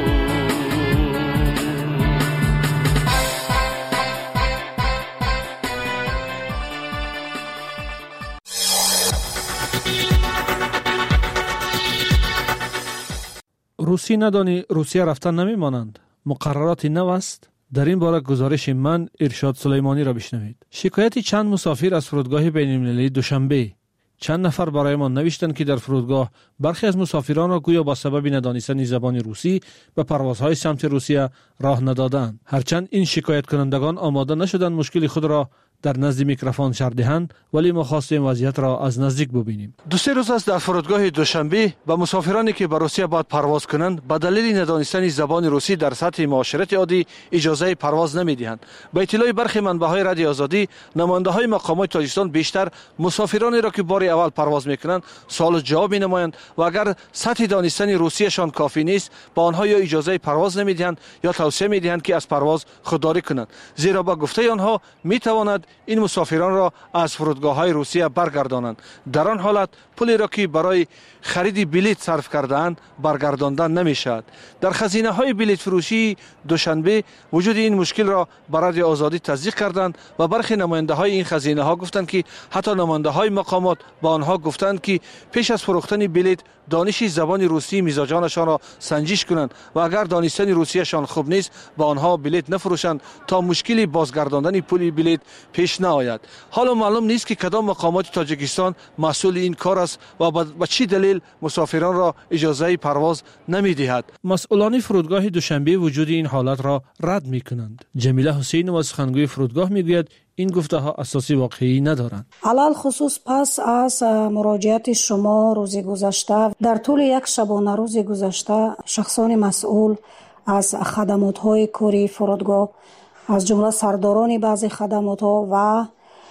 روسی ندانی روسیه رفتن نمیمانند. مقررات نو است. در این باره گزارش من ارشاد سلیمانی را بشنوید. شکایت چند مسافر از فرودگاه بین‌المللی دوشنبه. چند نفر برای ما نوشتند که در فرودگاه برخی از مسافران را گویا با سبب ندانستن زبان روسی به پروازهای سمت روسیه راه ندادند. هرچند این شکایت کنندگان آماده نشدند مشکل خود را در نزد میکروفون شرح دهند، ولی ما خواستیم وضعیت را از نزدیک ببینیم. 2-3 روز است در فرودگاه دوشنبه به مسافرانی که به روسیه باید پرواز کنند به دلیل ندانستن زبان روسی در سطح معاشرت عادی اجازه پرواز نمیدهند. به اطلاع برخی منبع‌های رادیو آزادی، نماینده‌های مقامات تاجیکستان بیشتر مسافرانی را که بار اول پرواز میکنند سوال جواب می‌نمایند و اگر سطح دانستن روسیشان کافی نیست با آنها یا اجازه پرواز نمیدهند یا توصیه میدهند که از پرواز خودداری کنند، زیرا با گفته آنها میتواند این مسافران را از فرودگاه‌های روسیه برگردانند. در آن حالت پولی را که برای خرید بلیط صرف کرده‌اند برگرداندن نمی‌شود. در خزینه‌های بلیط فروشی دوشنبه وجود این مشکل را برای آزادی تصدیق کردند و برخی نماینده‌های این خزینه‌ها گفتند که حتی نماینده‌های مقامات با آنها گفتند که پیش از فروختن بلیط دانش زبان روسی مزاجانشان را سنجش کنند و اگر دانستن روسیشان خوب نیست با آنها بلیط نفروشند تا مشکلی بازگرداندن پول بلیط پیش نآید. حالا معلوم نیست که کدام مقامات تاجیکستان مسئول این کار است و به چه دلیل مسافران را اجازه پرواز نمی‌دهد. مسئولان فرودگاه دوشنبه وجود این حالت را رد می‌کنند. جمیله حسین و سخنگوی فرودگاه میگوید این گفته ها اساسی واقعی ندارند. علل خصوص پس از مراجعت شما روز گذشته در طول یک شبانه روز گذشته شخصان مسئول از خدمات های کوری فرودگاه از جمله سرداران بعضی خدمات ها و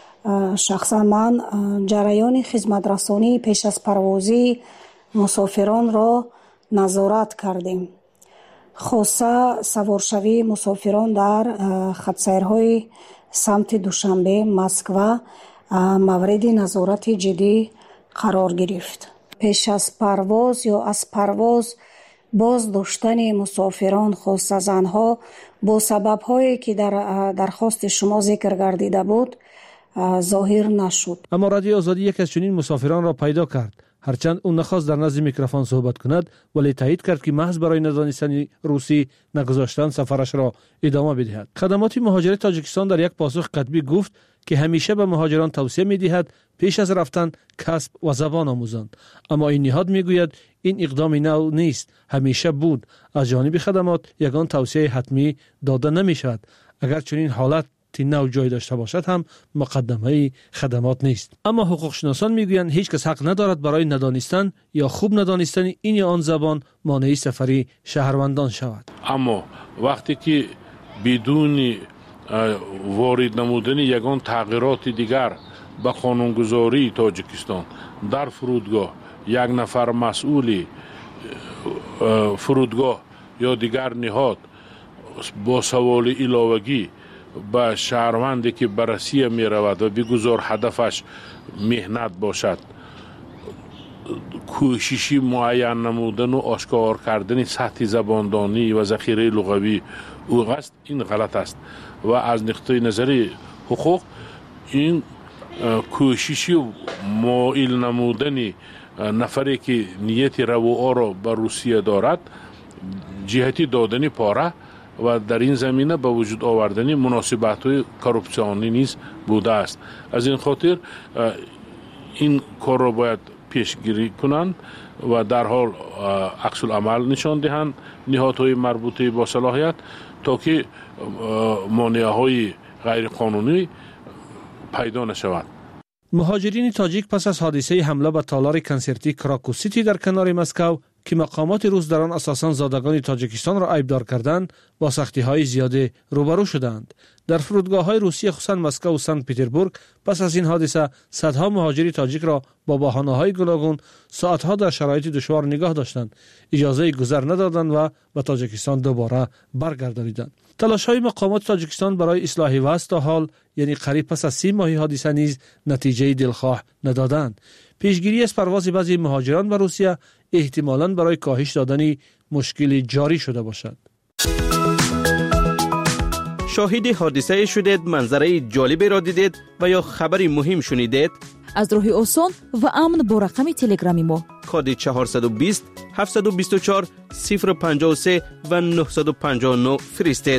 شخصا من جریان خدمت رسانی پیش از پروازی مسافران را نظارت کردیم. خاصه سوارشوی مسافران در خطسیرهای سمت دوشنبه مسکو مورد نظارت جدی قرار گرفت. پیش از پرواز یا از پرواز باز داشتن مسافران خاصه زنها با سبب‌هایی که در درخواست شما ذکر گردیده بود ظاهر نشد. اما رادیو آزادی یک از چنین مسافران را پیدا کرد. هرچند اون نخواست در نزد میکروفون صحبت کند ولی تایید کرد که محض برای ندانستن روسی نگذاشتن سفرش را ادامه بدهد. خدمات مهاجرت تاجیکستان در یک پاسخ کتبی گفت که همیشه به مهاجران توصیه می‌دهد پیش از رفتن کسب و زبان آموزند. اما این نهاد میگوید این اقدام نو نیست، همیشه بود. از جانب خدمات یگان توصیه حتمی داده نمی‌شود. اگر چنین حالت نو جای داشته باشد هم مقدمه خدمات نیست. اما حقوق شناسان میگویند هیچ کس حق ندارد برای ندانستن یا خوب ندانستن این یا آن زبان مانع سفری شهروندان شود. اما وقتی که بدون وارد نمودن یگان تغییرات دیگر به قانونگذاری تاجیکستان در فرودگاه یک نفر مسئول فرودگاه یا دیگر نهاد با سوال علاوگی به شهروندی که بررسی می رود و بگذار هدفش مهنت باشد کوششی معین نمودن و آشکار کردن سطح زباندانی و ذخیره لغوی او است، این غلط است و از نقطه نظر حقوق این کوششی مائل نمودن نفری که نیت رواعا را به روسیه دارد جهتی دادن پاره و در این زمینه به وجود آوردن مناسبت‌های کورپسیونی نیز بوده است. از این خاطر این کار را باید پیشگیری کنند و در حال عکس العمل نشان دهند نهادهای مربوطه با صلاحیت تا که مانع‌های غیر قانونی پیدا نشود. مهاجرین تاجیک پس از حادثه حمله به تالار کنسرتی کراکوسیتی در کنار مسکو که مقامات روس در آن اساساً زادگان تاجیکستان را عیبدار کردند با سختی‌های زیاده روبرو شدند. در فرودگاه‌های روسیه خصوصاً مسکو و سنت پترزبورگ پس از این حادثه صدها مهاجری تاجیک را با بهانه‌های گوناگون ساعت‌ها در شرایط دشوار نگاه داشتند، اجازه گذر ندادند و به تاجیکستان دوباره برگردانیدند. تلاش‌های مقامات تاجیکستان برای اصلاح وضع تا حال یعنی قریب پس از 30 ماه حادثه نیز نتیجه دلخواه ندادند. پیشگیری از پرواز بعضی مهاجران به روسیه احتمالاً برای کاهش دادن مشکلی جاری شده باشد. شاهد حادثه شدید، منظره جالبی را دیدید و یا خبری مهم شنیدید؟ از راه آسان و امن با رقم تلگرامی ما کد 420 724 053 و 959 فرستید.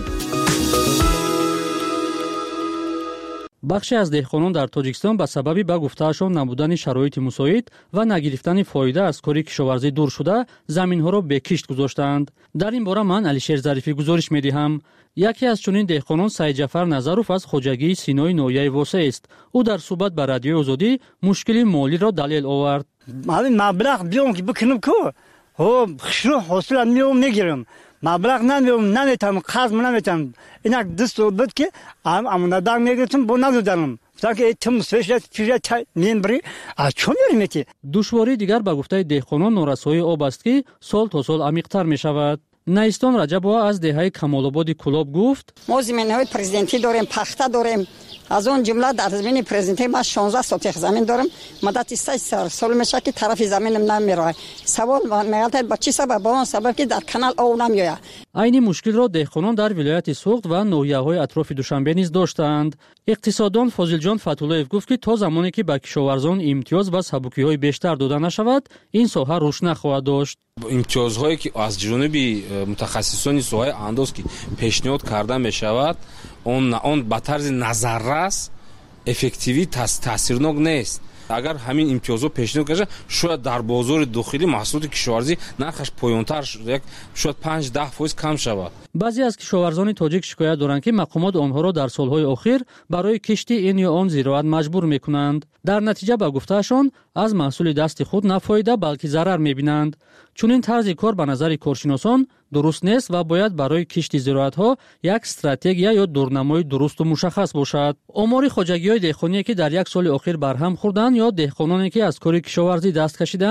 بخشی از دهقانان در تاجیکستان به سبب به گفتهشان نبودن شرایط مساعد و نگرفتن فایده از کاری کشاورزی دور شده زمین‌ها را به کشت گذاشتند. در این باره من علیشیر ظریفی گزارش می‌دهم. یکی از چنین دهقانان سعید جعفر نظروف از خواجگی سینای نویه واسه است. او در صحبت با رادیو آزادی مشکل مالی را دلیل آورد. من مبلغ بیام که بکنم کو خشرو حاصل میگیرم، مبلغ نمیتونم قرض نمیتونم، اینک دست بود که امانتدار میگیرم با ندادم تا که تم سویشت میبری از چون میرمیتی. دشواری دیگر به گفته دهقانان نورسایی آب است که سال تا سال عمیق‌تر میشود. نیستان رجب‌ها از دهه کمال‌آباد کلاب گفت ما زمین‌های پرزیدنتی داریم، پخته داریم. از اون جمله در زمین پرزیدنتی ما 16 سوتیخ زمین دارم. مدت 3 سال میشه که طرف زمینم نمیره. سوال میگه با چی سبب؟ با اون سبب که در کانال آب نمیاد. این مشکل را دهقانان در ولایت سوخت و نویه‌های اطراف دوشنبه نیز داشتند. اقتصاددان فاضل جان فتولایف گفت که تا زمانی که به کشاورزان امتیاز و سبوکی‌های بیشتر داده نشود این ساحه رشد نخواهد داشت. امتیازهایی که از جانب متخصصان ساحه انداز که پیشنهاد کرده میشود اون به طرز نظررس افکتیوی تاثیرناک نیست. اگر همین امتیازها پیشنهاد کنه شاید در بازار داخلی محصولات کشاورزی نرخش پایین‌تر شاید 5-10% کم شود. بعضی از کشاورزان تاجیک شکایت دارند که مقامات آنها را در سالهای اخیر برای کشتی این یا آن زراعت مجبور میکنند. در نتیجه به گفتهشان از محصول دست خود نه فایده بلکه ضرر میبینند. چون این طرز کار به نظر کارشناسان درست نیست و باید برای کشت زراعت‌ها یک استراتژی یا دورنمای درست و مشخص باشد. آمار خواجگی‌های دهقانی که در یک سال اخیر برهم خوردند یا دهقانانی که از کار کشاورزی دست کشیدند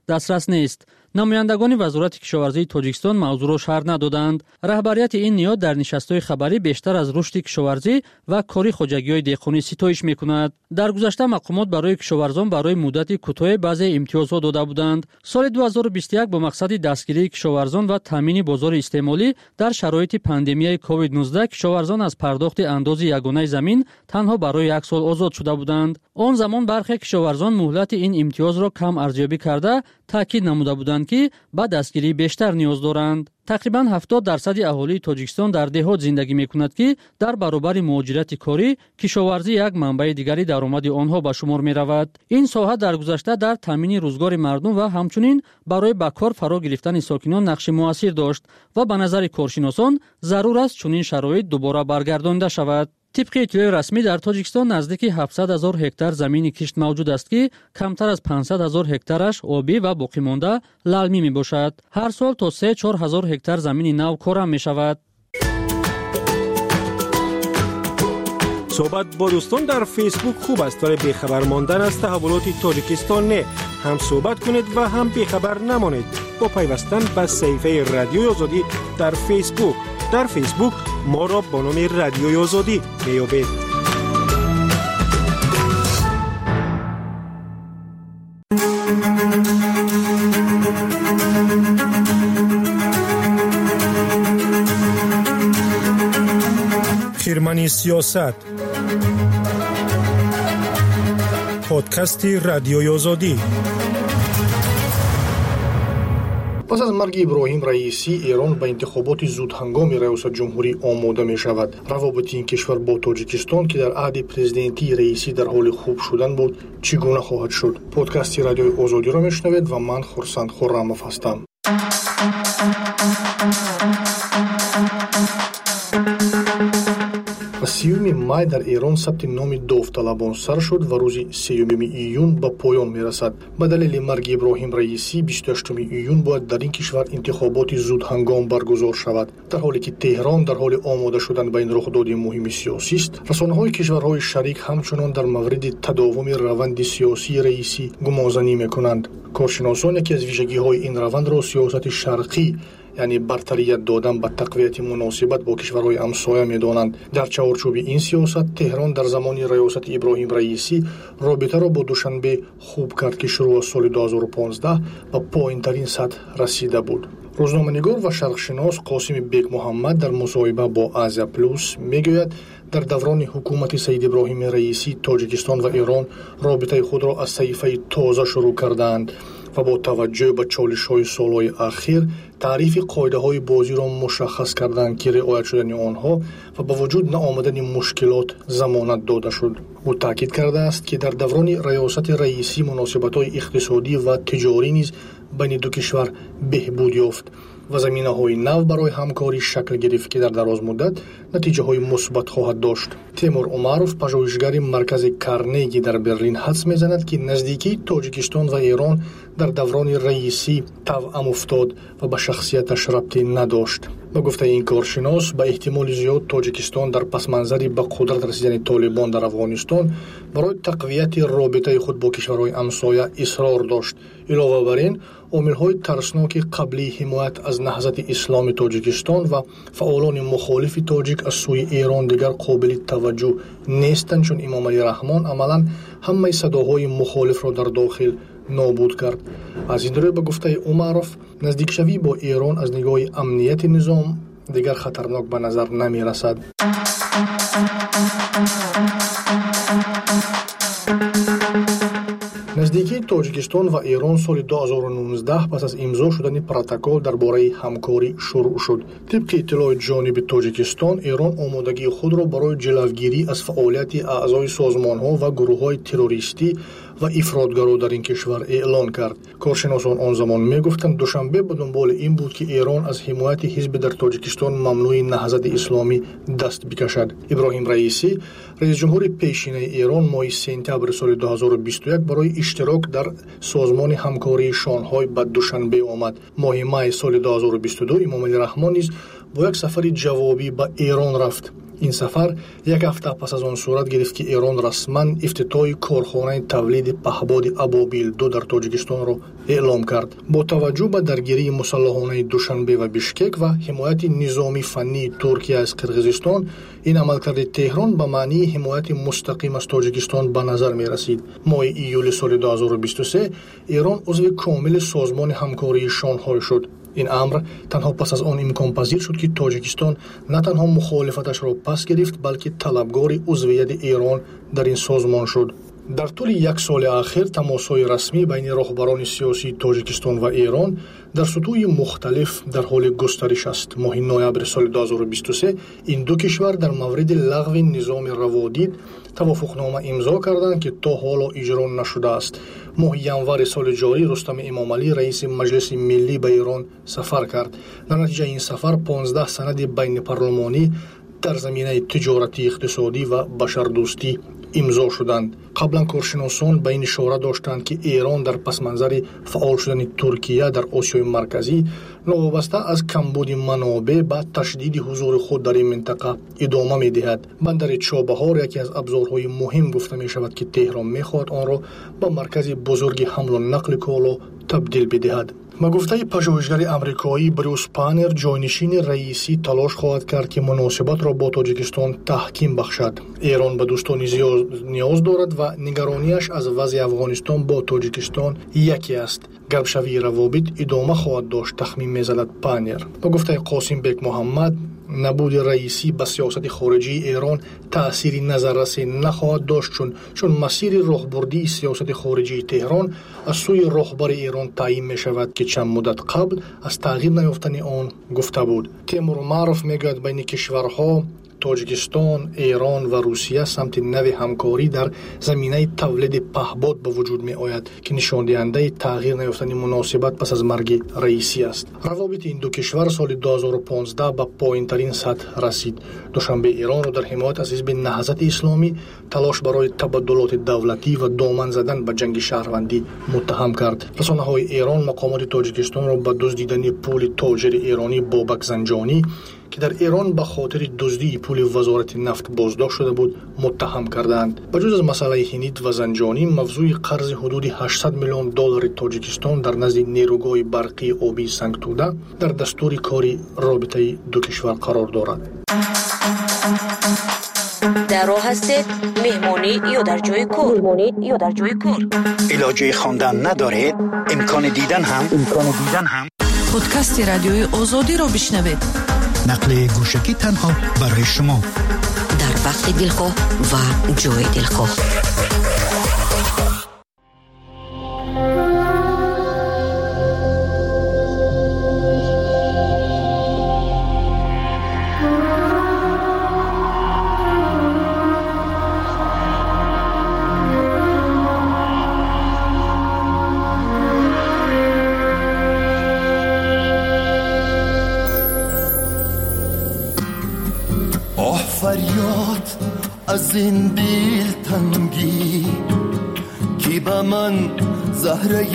дастрас нест. намояндагони вазорати кишоварзии тоҷикистон мавзӯъро шарҳ надоданд. раҳбарияти ин ниҳод дар нишастҳои хабарӣ бештар аз рушди кишоварзӣ ва кори хоҷагиҳои деҳқонӣ ситоиш мекунад. дар гузашта мақомот барои кишоварзон барои муддати кӯтоҳе баъзе имтиёзҳо дода буданд. соли 2021 бо мақсади дастгирии кишоварзон ва таъмини бозори истеъмолӣ дар шароити пандемияи COVID-19 кишоварзон аз пардохти андози ягонаи замин танҳо барои 1 сол озод шуда буданд. он замон бархе кишоварзон муҳлати ин имтиёзро кам арзёбӣ карда таъкид намуда буданд ки ба дастгирии бештар ниёз доранд. тақрибан 70% аҳолии тоҷикистон дар деҳот зиндагӣ мекунад ки дар баробари муҳоҷирати корӣ кишоварзӣ як манбаи дигари даромади онҳо ба шумор меравад. ин соҳа дар гузашта дар таъмини рӯзгори мардум ва ҳамчунин барои ба кор фаро гирифтани сокинон нақши муассир дошт ва ба назари коршиносон зарур аст чунин шароит дубора баргардонида шавад. طبق اطلاع رسمی در تاجیکستان نزدیک 700,000 هکتار زمین کشت موجود است که کمتر از 500,000 هکتارش آبی و باقی مانده للمی می باشد. هر سال تا 3-4 هزار هکتار زمین نو کارم می شود. صحبت با دوستان در فیسبوک خوب است ولی بیخبر ماندن از تحولات تاجیکستان نه. هم صحبت کنید و هم بیخبر نمانید. با پیوستن به صفحه رادیوی آزادی در فیسبوک. در فیسبوک ما را با نام رادیوی آزادی میابید. خرمنی سیاست پادکست رادیوی آزادی. پس از مرگ ابراهیم رئیسی ایران به انتخابات زودهنگام ریاست جمهوری آماده می شود. روابط این کشور با تاجیکستان که در عهد پرزیدنتی رئیسی در حال خوب شدن بود چگونه خواهد شد؟ پادکست رادیوی آزادی را میشنوید و من خورسند خرم‌اف هستم. و 30 مای در ایران ثبت نام داوطلبان سر شد و روز 3 ایون به پایان میرسد. به دلیل مرگ ابراهیم رئیسی 28 ایون باید در این کشور انتخابات زود هنگام برگزار شود. در حالی که تهران در حال آماده شدن به این رخداد مهم سیاسی است، رسانه‌های کشورهای شریک همچنان در مورد تداوم روند سیاسی رئیسی گمانزنی میکنند. کارشناسان که از ویژگی‌های این روند را سیاست شرقی یعنی برتریت دادن به تقویت مناسبت با کشورهای همسایه می‌دانند. در چارچوب این سیاست تهران در زمان ریاست ابراهیم رئیسی رابطه را با دوشنبه خوب کرد که شروع از سال 2015 به پایین‌ترین سطح رسیده بود. روزنامه‌نگار و شرقشناس قاسم بیگ محمد در مصاحبه با آزیا پلوس میگوید در دوران حکومت سید ابراهیم رئیسی تاجیکستان و ایران رابطه خود را از صفحه تازه شروع کردند و با توجه به چالش‌های سال‌های اخیر تعریف قاعده‌های بازی را مشخص کردند که رعایت شدن آنها و با وجود نآمدن مشکلات ضمانت داده شد. او تاکید کرده است که در دوران ریاست رئیسی مناسبت‌های اقتصادی و تجاری نیز بین دو کشور بهبود یافت و زمینه‌های نو برای همکاری شکل گرفت که در دراز مدت نتیجه‌های مثبت خواهد داشت. تیمور عمروف پژوهشگر مرکز کارنگی در برلین حدس می‌زند که نزدیکی تاجیکستان و ایران در دوران رئیسی توأم افتاد و به شخصیتش ربطی نداشت. به گفته این کارشناس به احتمال زیاد تاجیکستان در پس منظری به قدرت رسیدن طالبان در افغانستان برای تقویت رابطه خود با کشورهای همسایه اصرار داشت. علاوه بر این عامل‌های ترسناک قبلی حمایت از نهضت اسلام تاجیکستان و فعالان مخالف تاجیک از سوی ایران دیگر قابل توجه نیستند، چون امام علی رحمان عملاً همه صداهای مخالف را در داخل نابود کرد. از این رو به گفته عمروف نزدیک شوی با ایران از نگاه امنیت نظام دیگر خطرناک به نظر نمی رسد. نزدیکی تاجیکستان و ایران سال 2019 پس از امضا شدن پروتکل درباره همکاری شروع شد. طبق اطلاع جانب تاجیکستان، ایران آمادگی خود را برای جلوگیری از فعالیت اعضای سازمان‌ها و گروه‌های تروریستی و افراطگرا در این کشور اعلان کرد. کارشناسان آن زمان می‌گفتند دوشنبه به دنبال این بود که ایران از حمایت حزب در تاجیکستان ممنوع نهضت اسلامی دست بکشد. ابراهیم رئیسی رئیس جمهور پیشین ایران ماه سپتامبر سال 2021 برای اشتراک در سازمان همکاری شانگهای به دوشنبه آمد. ماه مای سال 2022 امام علی رحمان نیز با یک سفر جوابی به ایران رفت. این سفر یک هفته پس از آن صورت گرفت که ایران رسما افتتاح کارخانه تولید پهپاد ابابیل 2 در تاجیکستان را اعلام کرد. با توجه به درگیری مسلحانه دوشنبه و بشکک و حمایت نظامی فنی ترکیه از قرقیزستان، این عملکرد تهران به معنی حمایت مستقیم از تاجیکستان به نظر می رسید. ماه ایول سال 2023 ایران عضو کامل سازمان همکاری شانگهای شد. این امر تنها پس از آن امکان پذیر شد که تاجیکستان نه تنها مخالفتش را پس گرفت بلکه طلبگار عضویت ایران در این سازمان شد. در طول یک سال اخیر تماس‌های رسمی بین راهبران سیاسی تاجیکستان و ایران در سطوح مختلف در حال گسترش است. ماه نوامبر سال 2023 این دو کشور در مورد لغو نظام روادید توافقنامه امضا کردند که تا حالا اجرا نشده است. ماه ینور سال جاری رستم امامعلی رئیس مجلس ملی به ایران سفر کرد. در نتیجه این سفر 15 سند بین پارلمانی در زمینه تجارتی، اقتصادی و بشردوستی امضا شدند. قبلا کارشناسان به این اشاره داشتند که ایران در پس منظر فعال شدن ترکیه در آسیای مرکزی نوابسته از کمبود منابع و تشدید حضور خود در این منطقه ادامه می دهد. بندر چابهار یکی از ابزارهای مهم گفته می شود که تهران می خواهد آن را به مرکز بزرگ حمل و نقل کالا تبدیل بدهد. با گفته پژوهشگر آمریکایی بروس پانر، جانشین رئیسی تلاش خواهد کرد که مناسبات را با تاجیکستان تحکیم بخشد. ایران به دوستانی نیاز دارد و نگرانیش از وضع افغانستان با تاجیکستان یکی است. گرمشوی روابط ادامه خواهد داشت، تخمین می‌زند پانر. با گفته قاسم بیگ محمد، نبود رئیسی به سیاست خارجی ایران تأثیری نظررسی نخواهد داشت چون مسیر راهبردی سیاست خارجی تهران از سوی راهبر ایران تعیین می شود که چند مدت قبل از تغییر نیافتن آن گفته بود. تیمور معروف میگوید بین کشورها تاجیکستان، ایران و روسیه سمت نوی همکاری در زمینه تولید پهپاد به وجود می آید که نشان دهنده تغییر نیافتن مناسبت پس از مرگ رئیسی است. روابط این دو کشور سال 2015 به پایین‌ترین سطح رسید. دوشنبه ایران را در حمایت از حزب نهضت اسلامی تلاش برای تبادلات دولتی و دامن زدن به جنگ شهروندی متهم کرد. رسانه‌های ایران مقامات تاجیکستان را به دزدیدن پول تاجر ایرانی بابک زنجانی که در ایران به خاطر دزدی پول وزارت نفت بازداشت شده بود متهم کردند. بجز از مسئله هنید و زنجانی، موضوع قرض حدود 800 میلیون دلار تاجیکستان در نزد نیروگاه برقی آبی سنگتوده در دستور کاری رابطه دو کشور قرار دارد. در راه هستید مهمانی یا در جای کار؟ علاجه خواندن ندارید؟ امکان دیدن هم پادکست رادیوی آزادی را بشنوید. نقل گوشکی تنها برای شما در وقت دلخواه و جای دلخواه. فریاد از این دل تنگی کی به من زهره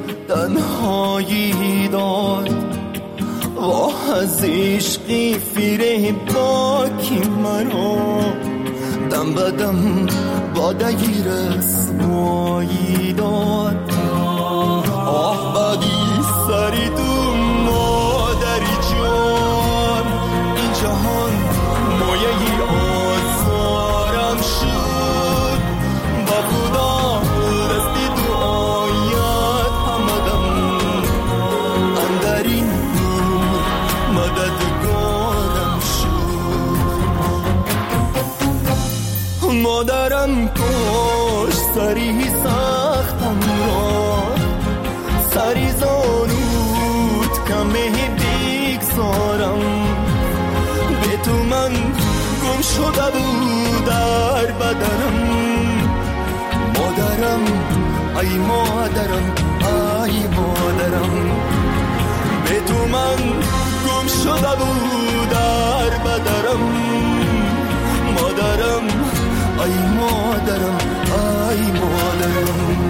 تنهایی داد، واه از عشقی فیره باکی مرا دم بدم بادگی رسوایی داد. آه بدی سری تو مادری جان، این جهان مایه آزارم شد، با خدا رستی تو آیت همدم اندرین مددگارم شد. مادرم کش سری سختم را، سری زانود کمه بگذارم، به تو من گم شده بود در بدنم. مادرم ای مادرم ای مادرم، به تو من گم شده بود در بدنم. مادرم ای مادرم ای مادرم.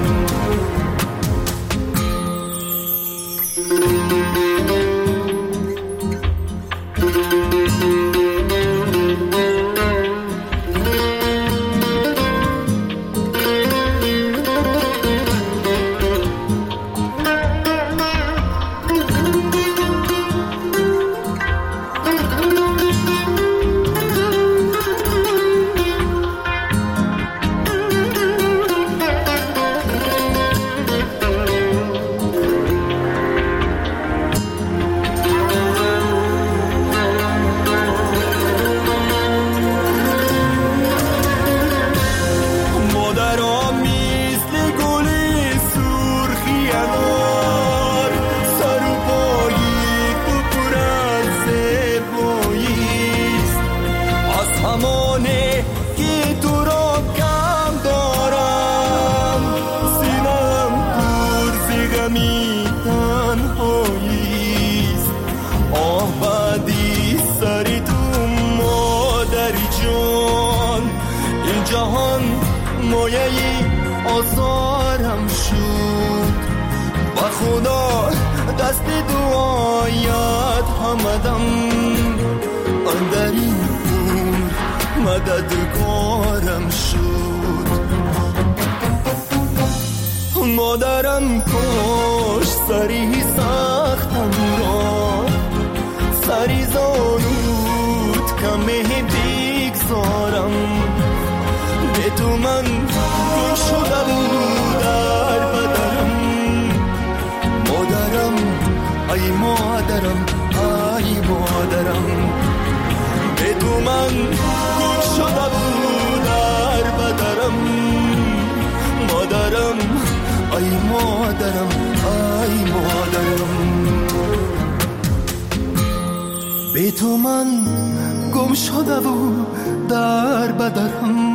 سایه آزارم شد و خدا دست دعایت همدم اندرین مددگارم شد مادرم کاش سری سختم را سری زانود کمه بگذارم به تو من گم شده بود در بدرم مادرم ای مادرم ای مادرم به تو من گم شده بود در بدرم مادرم ای مادرم ای مادرم به تو من گم شده بود در بدرم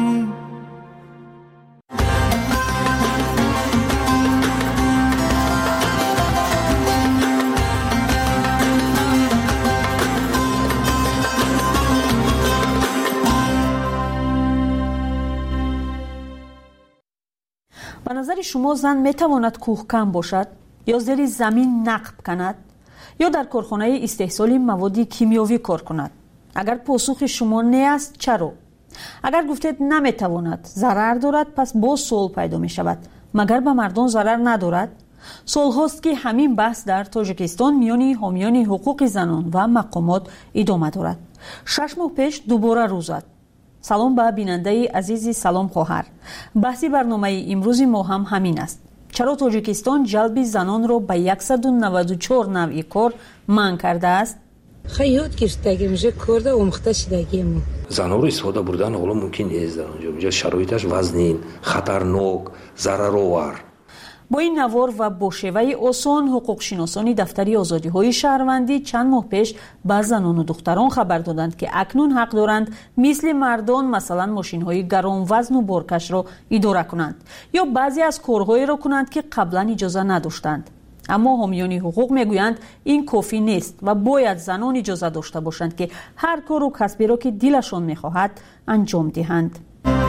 به نظر شما زن میتواند کوهکن باشد یا زیر زمین نقب کند یا در کارخانه استحصال مواد کیمیایی کار کند؟ اگر پاسخ شما نه است چرا؟ اگر گفتید نمیتواند، ضرر دارد، پس باز سوال پیدا می شود مگر به مردم ضرر ندارد؟ سال هاست که همین بحث در تاجیکستان میان حامیان حقوق زنان و مقامات ادامه دارد. 6 ماه پیش دوباره روز زد. سلام به بیننده عزیزی، سلام خواهر. بحثی برنامه امروز ما هم همین است. چرا تاجیکستان جلب زنان را به 194 نوع کار منع کرده است؟ خیلی کشتگی میشه کرده اومخته شدگی ما. زنها رو استفاده بردن حالا ممکن نیست در اونجا شرایطش وزنین، خطرناک، ضررآور. با این نوار و با شیوه آسان حقوق شناسان دفتری آزادی های شهروندی چند ماه پیش به زنان و دختران خبر دادند که اکنون حق دارند مثل مردان مثلا ماشین های گران وزن و بارکش را اداره کنند یا بعضی از کارهایی را کنند که قبلا اجازه نداشتند. اما حامیان حقوق میگویند این کافی نیست و باید زنان اجازه داشته باشند که هر کار و کسبی را که دلشان میخواهد انجام دهند.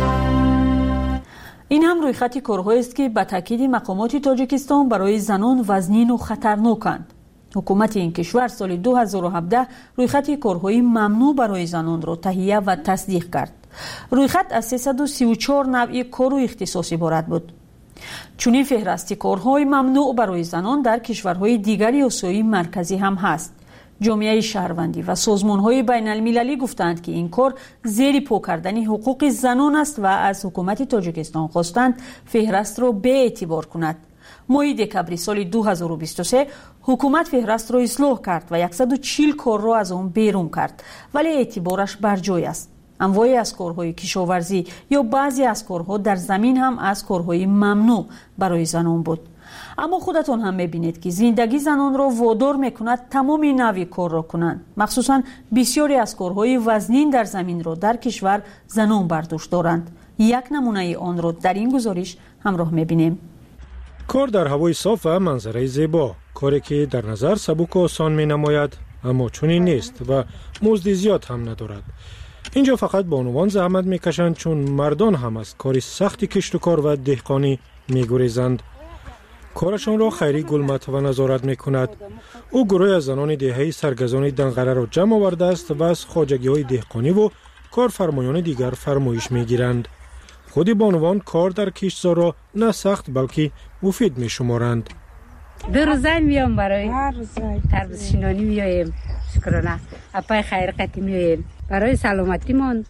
این هم رویخط کارهایی است که به تاکید مقامات تاجیکستان برای زنان وزنین و خطرناکند. حکومت این کشور سال 2017 رویخط کارهای ممنوع برای زنان را تهیه و تصدیق کرد. رویخط از 334 نوع کار و اختصاص عبارت بود. چنین فهرست کارهای ممنوع برای زنان در کشورهای دیگر آسیای مرکزی هم هست. جامعه شهروندی و سازمان‌های بین‌المللی گفتند که این کار زیر پا کردن حقوق زنان است و از حکومت تاجیکستان خواستند فهرست را به اعتبار کند. ماه دکامبر سال 2023 حکومت فهرست را اصلاح کرد و 140 کار را از آن بیرون کرد، ولی اعتبارش بر جای است. انواعی از کارهای کشاورزی یا بعضی از کارها در زمین هم از کارهای ممنوع برای زنان بود. اما خودتون هم میبینید که زندگی زنان را وادار میکند تمام نوع کار را کنند. مخصوصا بسیاری از کارهای وزنین در زمین را در کشور زنان برداشت دارند. یک نمونه آن را در این گزارش همراه میبینیم. کار در هوای صاف و منظره زیبا، کاری که در نظر سبک و آسان می نماید اما چنین نیست و مزد زیاد هم ندارد. اینجا فقط بانوان زحمت میکشند چون مردان هم از کار سخت کشت و کار و دهقانی میگریزند. کارشان را خیری گلمت و نظارت میکند. او گروه از زنان دهه‌ای سرگزان دنقره را جمع آورده است و از خواجگی های دهقانی و کارفرمایان دیگر فرمایش میگیرند. خود بانوان کار در کشتزار را نه سخت بلکه مفید میشمارند. دو روزه میام برای تربیت شینانی میایم، شکرانه اپای خیر قتی میایم برای سلامتیمان،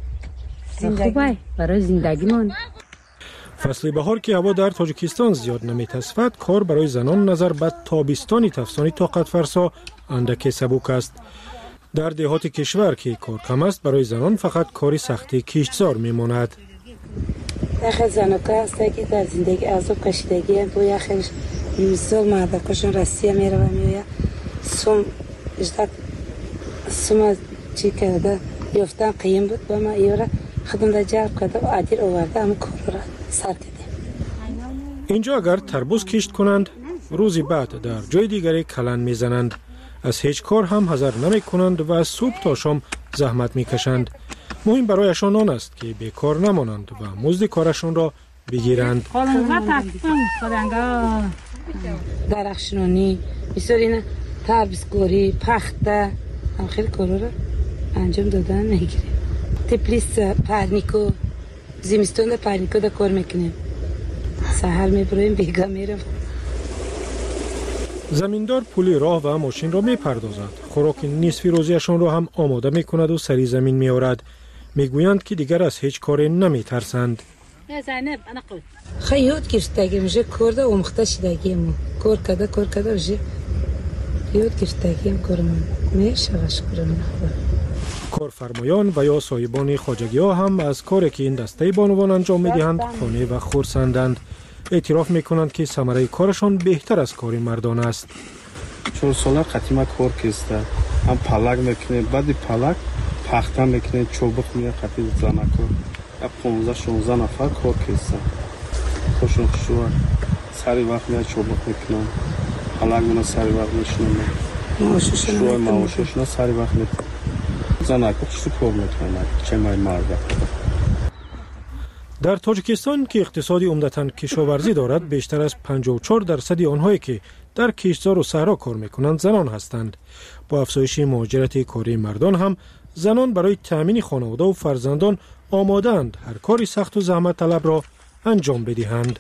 خوبه برای زندگیمان. فصل بهار که هوا در تاجیکستان زیاد نمیتصفد، کار برای زنان نظر به تابستانی تفسانی طاقت فرسا اندک سبک است. در دهات کشور که کار کم است، برای زنان فقط کاری سختی کشتزار میماند. داخل زنوکه است که در زندگی عذاب کشیدگی تو یخش میسال مردکشون رسیه میره و میویا سوم اجداد سوم چی کرده یافتن قیم بود با ما ایورا خدم در جلب کرده و عدیر آورده هم کار را سر کردیم. اینجا اگر تربوز کشت کنند روزی بعد در جای دیگری کلن میزنند. از هیچ کار هم حذر نمی کنند و از صبح تا شام زحمت میکشند. مهم برایشان آن است که بیکار نمانند و مزد کارشان را بگیرند. درخشانی می‌سازین تربیت‌گری پخته هم خیلی کارا رو انجام دادن میگیره. تپلیس پرنیکو زمستون پرنیکو دا کار میکنیم. سحر میبریم بیگا میرم. زمیندار پول راه و ماشین را میپردازد. خوراک نصف روزیشان را هم آماده میکند و سری زمین میآورد. میگویند که دیگر از هیچ کاری نمیترسند. خیلی یاد گرفتگی میشه کرده و مخته شدگیم کار کرده میشه یاد گرفتگیم کارم میشه شکرم کارفرمایان و یا صاحبان خواجگی ها هم از کاری که این دسته بانوان انجام میدهند خانه و خرسندند. اعتراف میکنند که ثمره کارشان بهتر از کار مردان است. 4 ساله قدیما کار کسته هم پلک میکنه بعد پلک پخته میکنه چوبک میه قطعی زنکو 15-16 نفر کار کسته خوشون خوشون سری وقت میاد چوبک میکنن پلک منو سری وقت میشنم شوی معاششون سری وقت میکنن زنکو خوشو کار میکنن چه مای مرد. در تاجیکستان که اقتصادی عمدتاً کشاورزی دارد بیشتر از 54% آنهایی که در کشتزار و صحرا کار میکنند زنان هستند. با افزایش مهاجرت کاری مردان هم زنان برای تأمین خانواده و فرزندان آماده‌اند هر کاری سخت و زحمت طلب را انجام بدهند.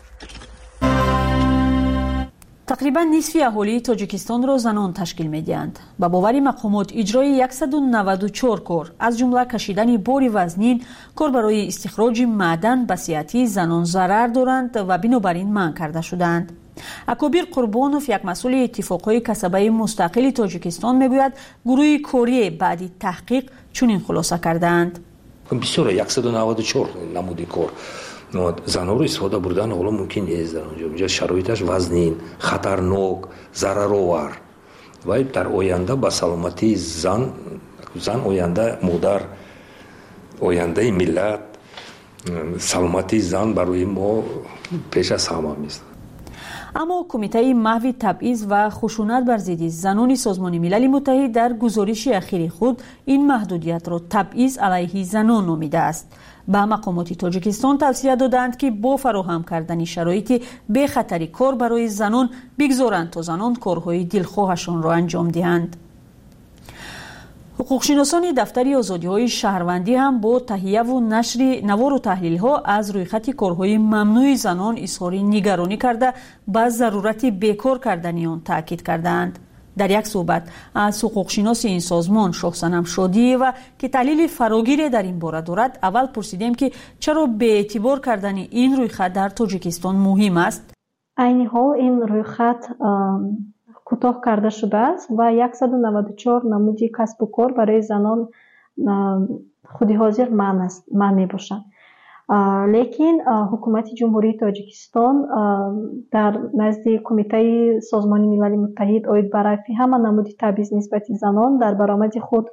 تقریبا نصف اهالی تاجیکستان را زنان تشکیل می‌دهند. با باور مقامات اجرای 194 کار از جمله کشیدن بار وزنین، کار برای استخراج معدن به صحت زنان ضرر دارند و بنابراین منع کرده شدند. اکابر قربانوف یک مسئول اتفاقهای کسبه مستقل تاجیکستان میگوید گروه کاری بعد تحقیق چنین خلاصه کردند. بسیار 194 نمودی کار زنها رو استفاده بردن حالا ممکن نیست در اونجا شرایطش وزنین خطرناک ضررآور و در آینده با سلامتی زن آینده مادر آینده ملت سلامتی زن برای ما پیش از همه است. اما کمیته محو تبعیض و خشونت بر ضد زنان سازمان ملل متحد در گزارش اخیر خود این محدودیت را تبعیض علیه زنان نامیده است. به مقامات تاجیکستان توصیه دادند که با فراهم کردن شرایط بی خطری کار برای زنان بگذارند تا زنان کارهای دلخواهشان را انجام دهند. حقوقشناسان دفتر آزادی‌های شهروندی هم با تهیه و نشر نوار و تحلیل‌ها از رویخط کارهای ممنوع زنان اظهار نگرانی کرده به ضرورت بیکار کردن آن تاکید کردند. در یک صحبت از حقوقشناس این سازمان شاهصنم شادی و که تحلیل فراگیر در این باره دارد اول پرسیدیم که چرا به اعتبار کردن این رویخط در تاجیکستان مهم است. عین حال این رویخط کوتاه کرده شده است و 194 نمودی کسب و کار برای زنان خودی حاضر من می باشند. لیکن حکومت جمهوری تاجیکستان در نزد کمیته سازمان ملل متحد اوید برای همه نمودی تبعیض نسبت زنان در برآمد خود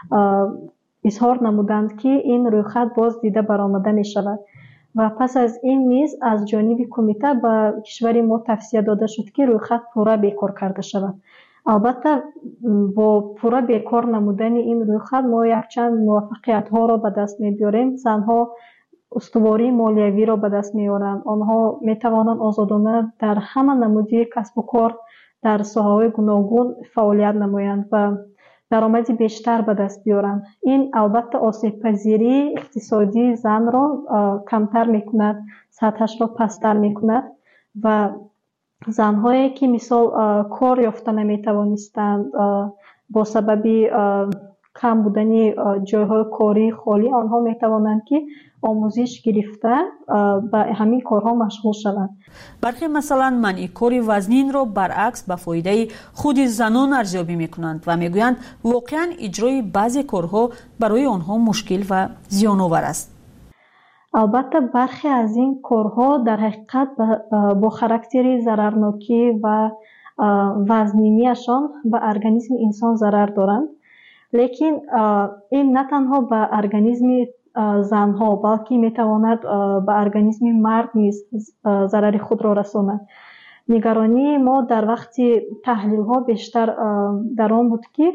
اظهار نمودند که این رویخط باز دیده برآمده می شود و پس از این نیز از جانب کمیته به کشور ما توصیه داده شد که رویخط پورا بیکار کرده شود. البته با پورا بیکار نمودن این رویخط ما یک چند موفقیت ها را به دست می بیاریم. زنها استواری مالیوی را به دست می آورند. آنها می توانند آزادانه در همه نمودی کسب و کار در ساحه‌های گوناگون فعالیت نمایند و درآمدی بیشتر به دست بیارند. این البته آسیب پذیری اقتصادی زن را کمتر میکند، سطحش را پستر میکند و زنهایی که مثال کار یافته نمیتوانستند با سبب کم بودن جایهای کاری خالی آنها میتوانند که آموزش گرفته به همین کارها مشغول شوند. برخی مثلا منع کار وزنین را برعکس به فایده خود زنان ارزیابی میکنند و میگویند واقعا اجرای بعضی کارها برای آنها مشکل و زیان‌آور است. البته برخی از این کارها در حقیقت با خاراکتر ضررناکی و وزنینیشان به ارگانیسم انسان ضرر دارند. لیکن این نه تنها به ارگانیسم زنها بلکه میتواند به ارگانیسم مرد نیز ضرر خود را رساند. نگرانی ما در وقت تحلیل ها بیشتر در آن بود که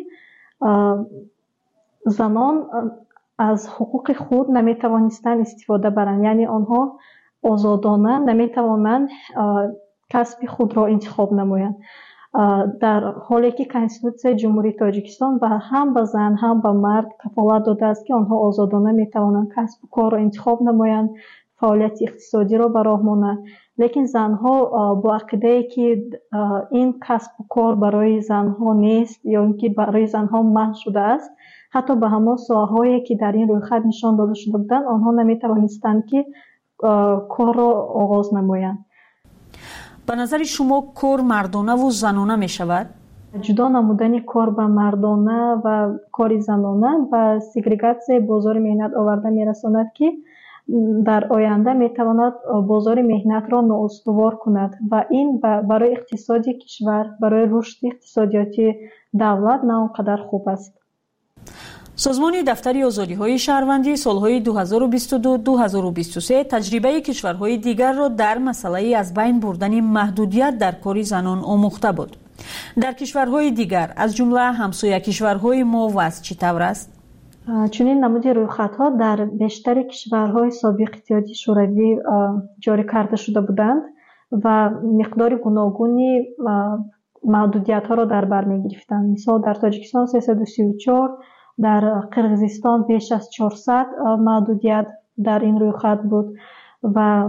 زنان از حقوق خود نمیتوانستند استفاده برند، یعنی آنها آزادانه نمیتوانند کسب خود را انتخاب نمایند. در حالی که کنستیتوسیای جمهوری تاجیکستان هم به زن هم به مرد کفالت داده است که آنها آزادانه میتوانند کسب و کار را انتخاب نمایند، فعالیت اقتصادی را به راه مانند. لیکن زنها با عقیده که این کسب و کار برای زنها نیست یا اینکه برای زنها منع شده است، حتی به همان ساحه‌هایی که در این رویخط نشان داده شده بودند آنها نمیتوانستند که کار را آغاز نمایند. به نظر شما کار مردانه و زنانه می شود؟ جدا نمودن کار به مردانه و کار زنانه و سگریگاسیای بازار مهنت آورده می رساند که در آینده می تواند بازار مهنت را نااستوار کند و این برای اقتصادی کشور، برای رشد اقتصادیاتی دولت نه آنقدر خوب است. سازمان دفتر آزادی‌های شهروندی سالهای 2022-2023 تجربه کشورهای دیگر را در مسئله از بین بردن محدودیت در کار زنان آموخته بود. در کشورهای دیگر از جمله همسایه کشورهای ما وضع چطور است؟ چنین نمود رویخط‌ها در بیشتر کشورهای سابق اتحادیه شوروی جاری کرده شده بودند و مقدار گوناگونی محدودیت‌ها را در بر می‌گرفتند. مثلا در تاجیکستان 334، در قرغیزستان بیش از 400 محدودیت در این رویخط بود و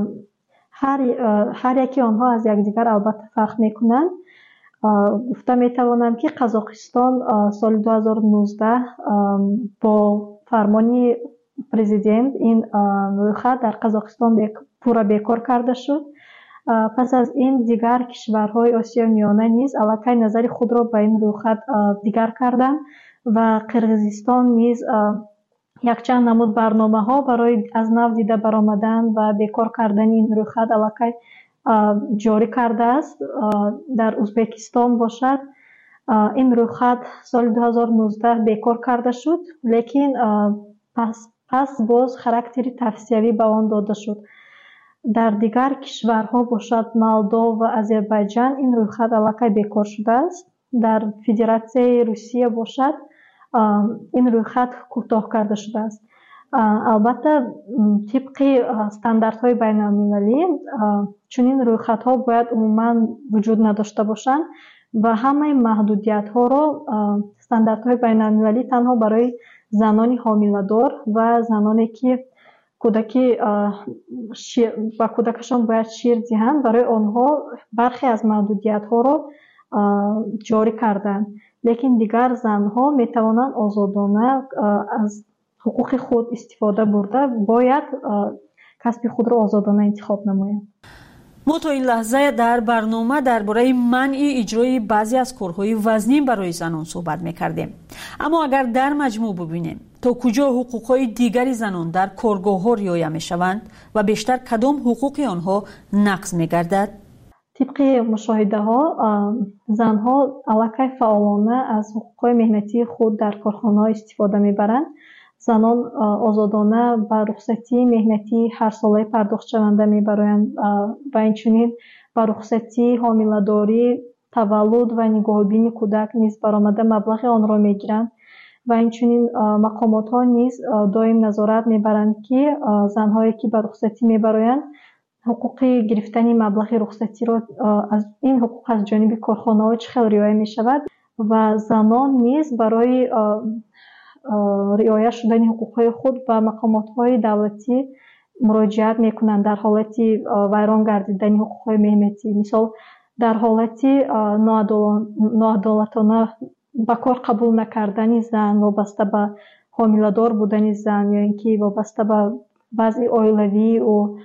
هر یکی آنها از یکدیگر البته فرق می‌کنند. گفته می‌توانم که قزاقستان سال 2019 با فرمان پرزیدنت این رویخط در قزاقستان پورا بیکار کرده شد. پس از این دیگر کشورهای آسیای میانه نیز الکی نظر خود را به این رویخط دیگر کردند و قرغیزستان نیز یک چند نمود برنامه‌ها برای از نو دیده برآمدن و بیکار کردن این رویخط الکی جاری کرده است. در ازبکستان باشد این رویخط سال 2019 بیکار کرده شد، لیکن پس باز خاراکتری توصیوی به آن داده شد. در دیگر کشورها باشد مولدو و آذربایجان این رویخط الکی بیکار شده است. در فدراسیای روسیه باشد این رویخط کوتاه کرده شده است. البته طبق استانداردهای بین المللی چنین رویخط‌ها باید عموما وجود نداشته باشند و همه محدودیت‌ها را استانداردهای بین المللی تنها برای زنان حامله‌دار و زنانی که با کودکشان باید شیر دهند برای آنها برخی از محدودیت‌ها را جاری کردند. لیکن دیگر زنها می توانند آزادانه از حقوق خود استفاده برده باید کسب خود را آزادانه انتخاب نمایند. ما تا این لحظه در برنامه درباره منع اجرای بعضی از کارهای وزنی برای زنان صحبت می‌کردیم. اما اگر در مجموع ببینیم تا کجا حقوق‌های دیگر زنان در کارگاه‌ها رعایت می‌شوند و بیشتر کدام حقوق آنها نقض می‌گردد؟ طبق مشاهده‌ها زنها الکی فعالانه از حقوق‌های مهنتی خود در کارخانه‌ها استفاده می‌برند. زنان آزادانه به رخصتی مهنتی هر ساله پرداخت شونده می‌برند و اینچنین به رخصتی حامله‌داری، تولد و نگاهبینی کودک نیز برآمده مبلغ آن را می‌گیرند و اینچنین مقامات‌ها نیز دائم نظارت می‌برند که زن‌هایی که به رخصتی می‌برند حقوق گرفتن مبلغ رخصتی را از این حقوق از جانب کارخانه‌ها چه خیلی رعایت می‌شود و زنان نیز برای رعایت شدن حقوق‌های خود به مقامات‌های دولتی مراجعت می‌کنند در حالت ویران گردیدن حقوق‌های مهنتی. مثال در حالت ناعدالتانه به کار قبول نکردن زن وابسته به حامله‌دار بودن زن یا اینکه وابسته به وضع عائلوی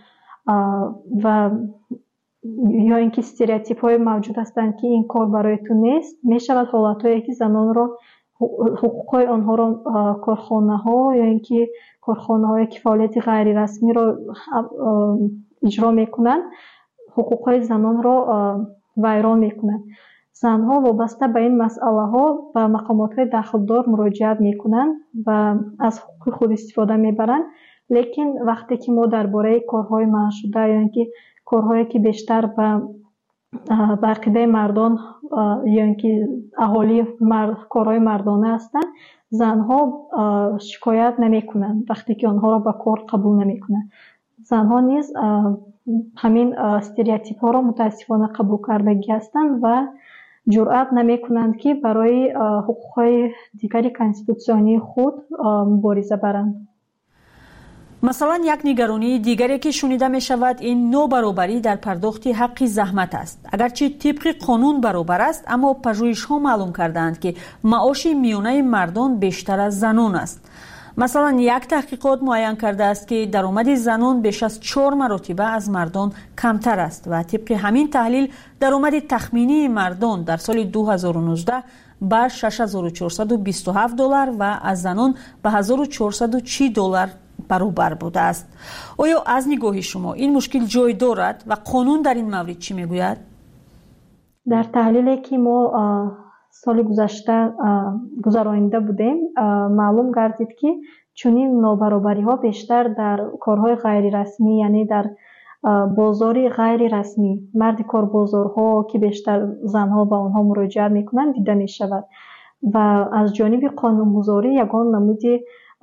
و یا اینکه استریوتیپ‌های موجود هستند که این کار برای تو نیست، می‌شود حالت‌هایی که زنان را حقوق‌های آنها را کارخانه‌ها یا اینکه کارخانه‌های که فعالیت غیر رسمی را اجرا می‌کنند حقوق‌های زنان را ویران می‌کنند. زنها وابسته به این مسئله‌ها به مقامات‌های دخلدار مراجعت می‌کنند و از حقوق خود استفاده می‌برند. لیکن وقتی که ما درباره کارهای منع شده یا اینکه کارهایی که بیشتر به عقیده مردان یا اینکه اهالی کارهای مردانه هستند، زنها شکایت نمی‌کنند وقتی که آنها را به کار قبول نمی‌کنند. زنها نیز همین استریوتیپ ها را متاسفانه قبول کردگی هستند و جرأت نمی کنند که برای حقوق های دیگری کنستیتوسیونی خود مبارزه برند. مثلا یک نگرانی دیگری که شنیده می شود این نابرابری در پرداخت حق زحمت است. اگرچه طبق قانون برابر است، اما پژوهش ها معلوم کردند که معاش میانه مردان بیشتر از زنان است. مثلا یک تحقیقات معین کرده است که درآمد زنان بیش از 4 مرتبه از مردان کمتر است و طبق همین تحلیل درآمد تخمینی مردان در سال 2019 به 6427 دلار و از زنان به 1430 دلار برابر بوده است. آیا از نگاه شما این مشکل جای دارد و قانون در این مورد چی میگوید؟ در تحلیلی که ما سال گذشته گذرانیده بودیم معلوم گردید که چنین نابرابری ها بیشتر در کارهای غیر رسمی، یعنی در بازاری غیر رسمی، مرد کار بازارها که بیشتر زنها به آنها مراجعه میکنند دیده می شود و از جانب قانونگذاری یگان نمودی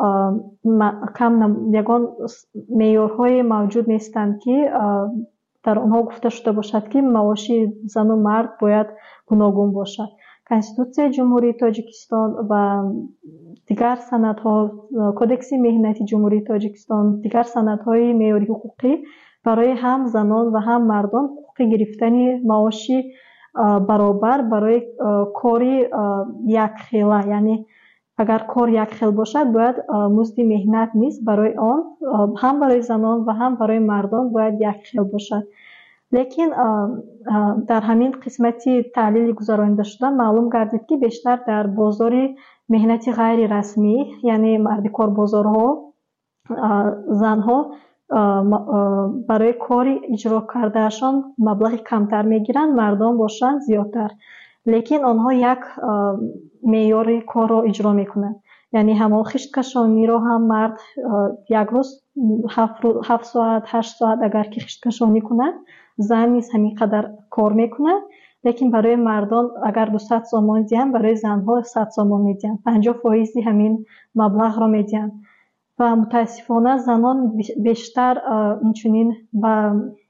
یگان معیارهای موجود نیستند که در آنها گفته شده باشد که معاش زن و مرد باید گوناگون باشد. کنستیتوسیون جمهوری تاجیکستان و دیگر سندها، کدکس مهنتی جمهوری تاجیکستان، دیگر سندهای معیاری حقوقی برای هم زنان و هم مردان حقوق گرفتن معاشی برابر برای کاری یک خیله، یعنی اگر کار یک خیل باشد باید مزد مهنت نیست برای آن هم برای زنان و هم برای مردان باید یک خیل باشد. لیکن در همین قسمتی تحلیل گذرانیده شده معلوم گردید که بیشتر در بازار مهنتی غیر رسمی، یعنی مرد کار بازارها، زنها برای کاری اجرا کردهشان مبلغ کمتر میگیرند، مردان باشند زیادتر، لیکن آنها یک معیار کار را اجرا میکنند. یعنی هم خشت کشانی را هم مرد یک روز 7 ساعت 8 ساعت اگر که خشت کشانی کنند، زن نیز همین قدر کار میکنند، لیکن برای مردان اگر 200 سوم میدهند برای زنها 100 سوم میدهند، 50% همین مبلغ را میدهند و متاسفانه زنان بیشتر اینچنین به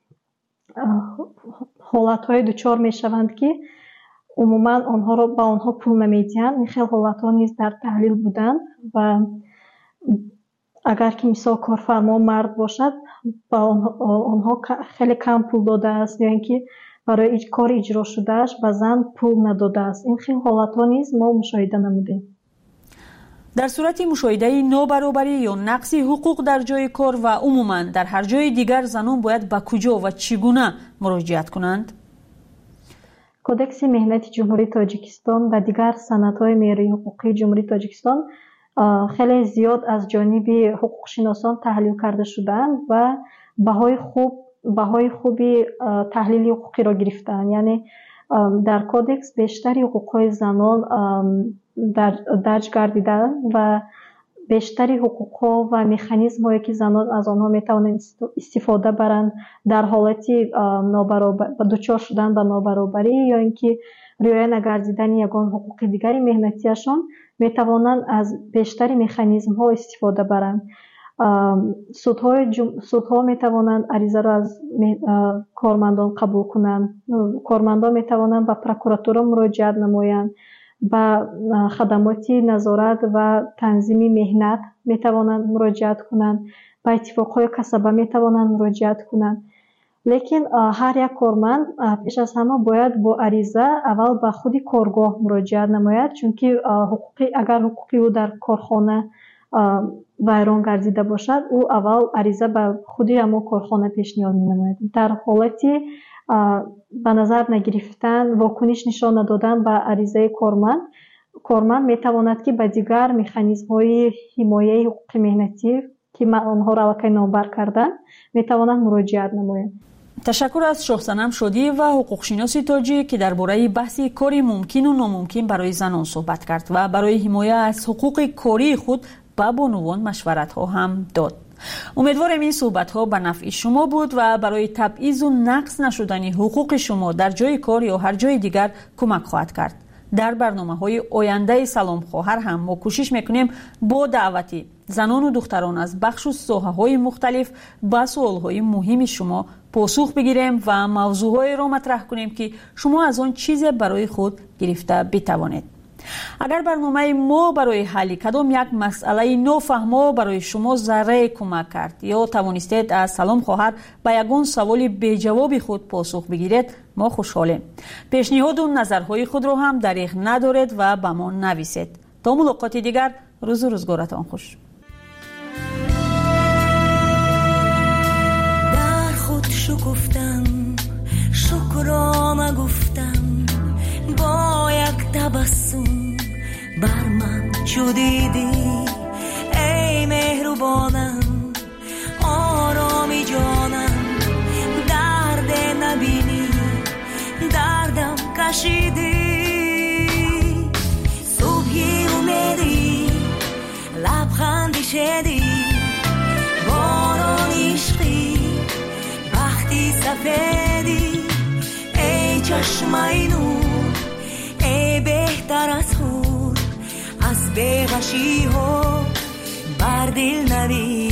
حالتهای دچار میشوند که عموما آنها را به آنها پول نمیدهند. این خیلی حالتها نیز در تحلیل بودند و اگر که مثال کارفرما مرد باشد با آنها خیلی کم پول داده است یا اینکه برای کار اجرا شدهش به زن پول نداده است. این خیلی حالتها نیز ما مشاهده نمودیم. در صورت مشاهده نابرابری یا نقص حقوق در جای کار و عموما در هر جای دیگر زنان باید به کجا و چگونه مراجعت کنند؟ کدکس مهنتی جمهوری تاجیکستان و دیگر سندهای معیاری حقوقی جمهوری تاجیکستان خیلی زیاد از جانب حقوق شناسان تحلیل کرده شدند و بهای خوبی تحلیل حقوقی را گرفتند. یعنی در کدکس بیشتری حقوقهای زنان درج گردیدند و بیشتری حقوقها و مکانیزم هایی که زنان از آنها میتوانند استفاده برند در حالتی دچار شدن به نابرابری یا اینکه رعایت نگردیدن یگان حقوق دیگری مهنتیشان میتوانند از بیشتری مکانیزم ها استفاده برند. سودها میتوانند عریضه را از کارمندان قبول کنند، کارمندان میتوانند به پروکراتور مراجعه نمایند، به خدمات نظارت و تنظیم مهنت میتوانند مراجعت کنند، به اتفاقهای کسبه میتوانند مراجعت کنند. لیکن هر یک کارمند پیش از همه باید با عریضه اول به خود کارگاه مراجعت نماید، چون که اگر حقوقی او در کارخانه ویران گردیده باشد او اول عریضه به خود همون کارخانه پیشنهاد می نماید. در حالتی به نظر نگرفتن، واکنش نشان ندادن به عریضه کارمند میتواند که به دیگر مکانیزم های حمایه حقوق مهنتی که آنها را الکی نامبر کردن میتواند مراجعت نماید. تشکر از شاه صنم شادی و حقوق شناس تاجی که درباره بحث کاری ممکن و ناممکن برای زنان صحبت کرد و برای حمایت از حقوق کاری خود به بانوان مشورت ها هم داد. امیدوارم این صحبت ها به نفع شما بود و برای تبعیض و نقص نشدن حقوق شما در جای کار یا هر جای دیگر کمک خواهد کرد. در برنامه‌های آینده سلام خواهر هم ما کوشش میکنیم با دعوتی زنان و دختران از بخش و ساحه‌های مختلف به سوال‌های مهم شما پاسخ بگیریم و موضوعهایی را مطرح کنیم که شما از آن چیزی برای خود گرفته بتوانید. اگر برنامه ما برای حل کدام یک مسئله نافهمه برای شما ذره کمک کرد یا توانستید از سلام خواهر به یگان سوال بی جواب خود پاسخ بگیرید، ما خوشحالیم. پیشنهاد و نظرهای خود را هم دریغ ندارید و به ما نویسید. تا ملاقات دیگر، روز و روزگارتان خوش. در خود شکفتم، شکرانه گفتم، با یک تبسم بر من چو دیدی ای مهربانم، آرامی جانم، درد نبینی دردم کشیدی، صبحی امیدی لبخندی شدی، باران عشقی بختی سفیدی، ای چشمای نور، ای بهتر از خود، از بی‌غشی ها بر دل نوی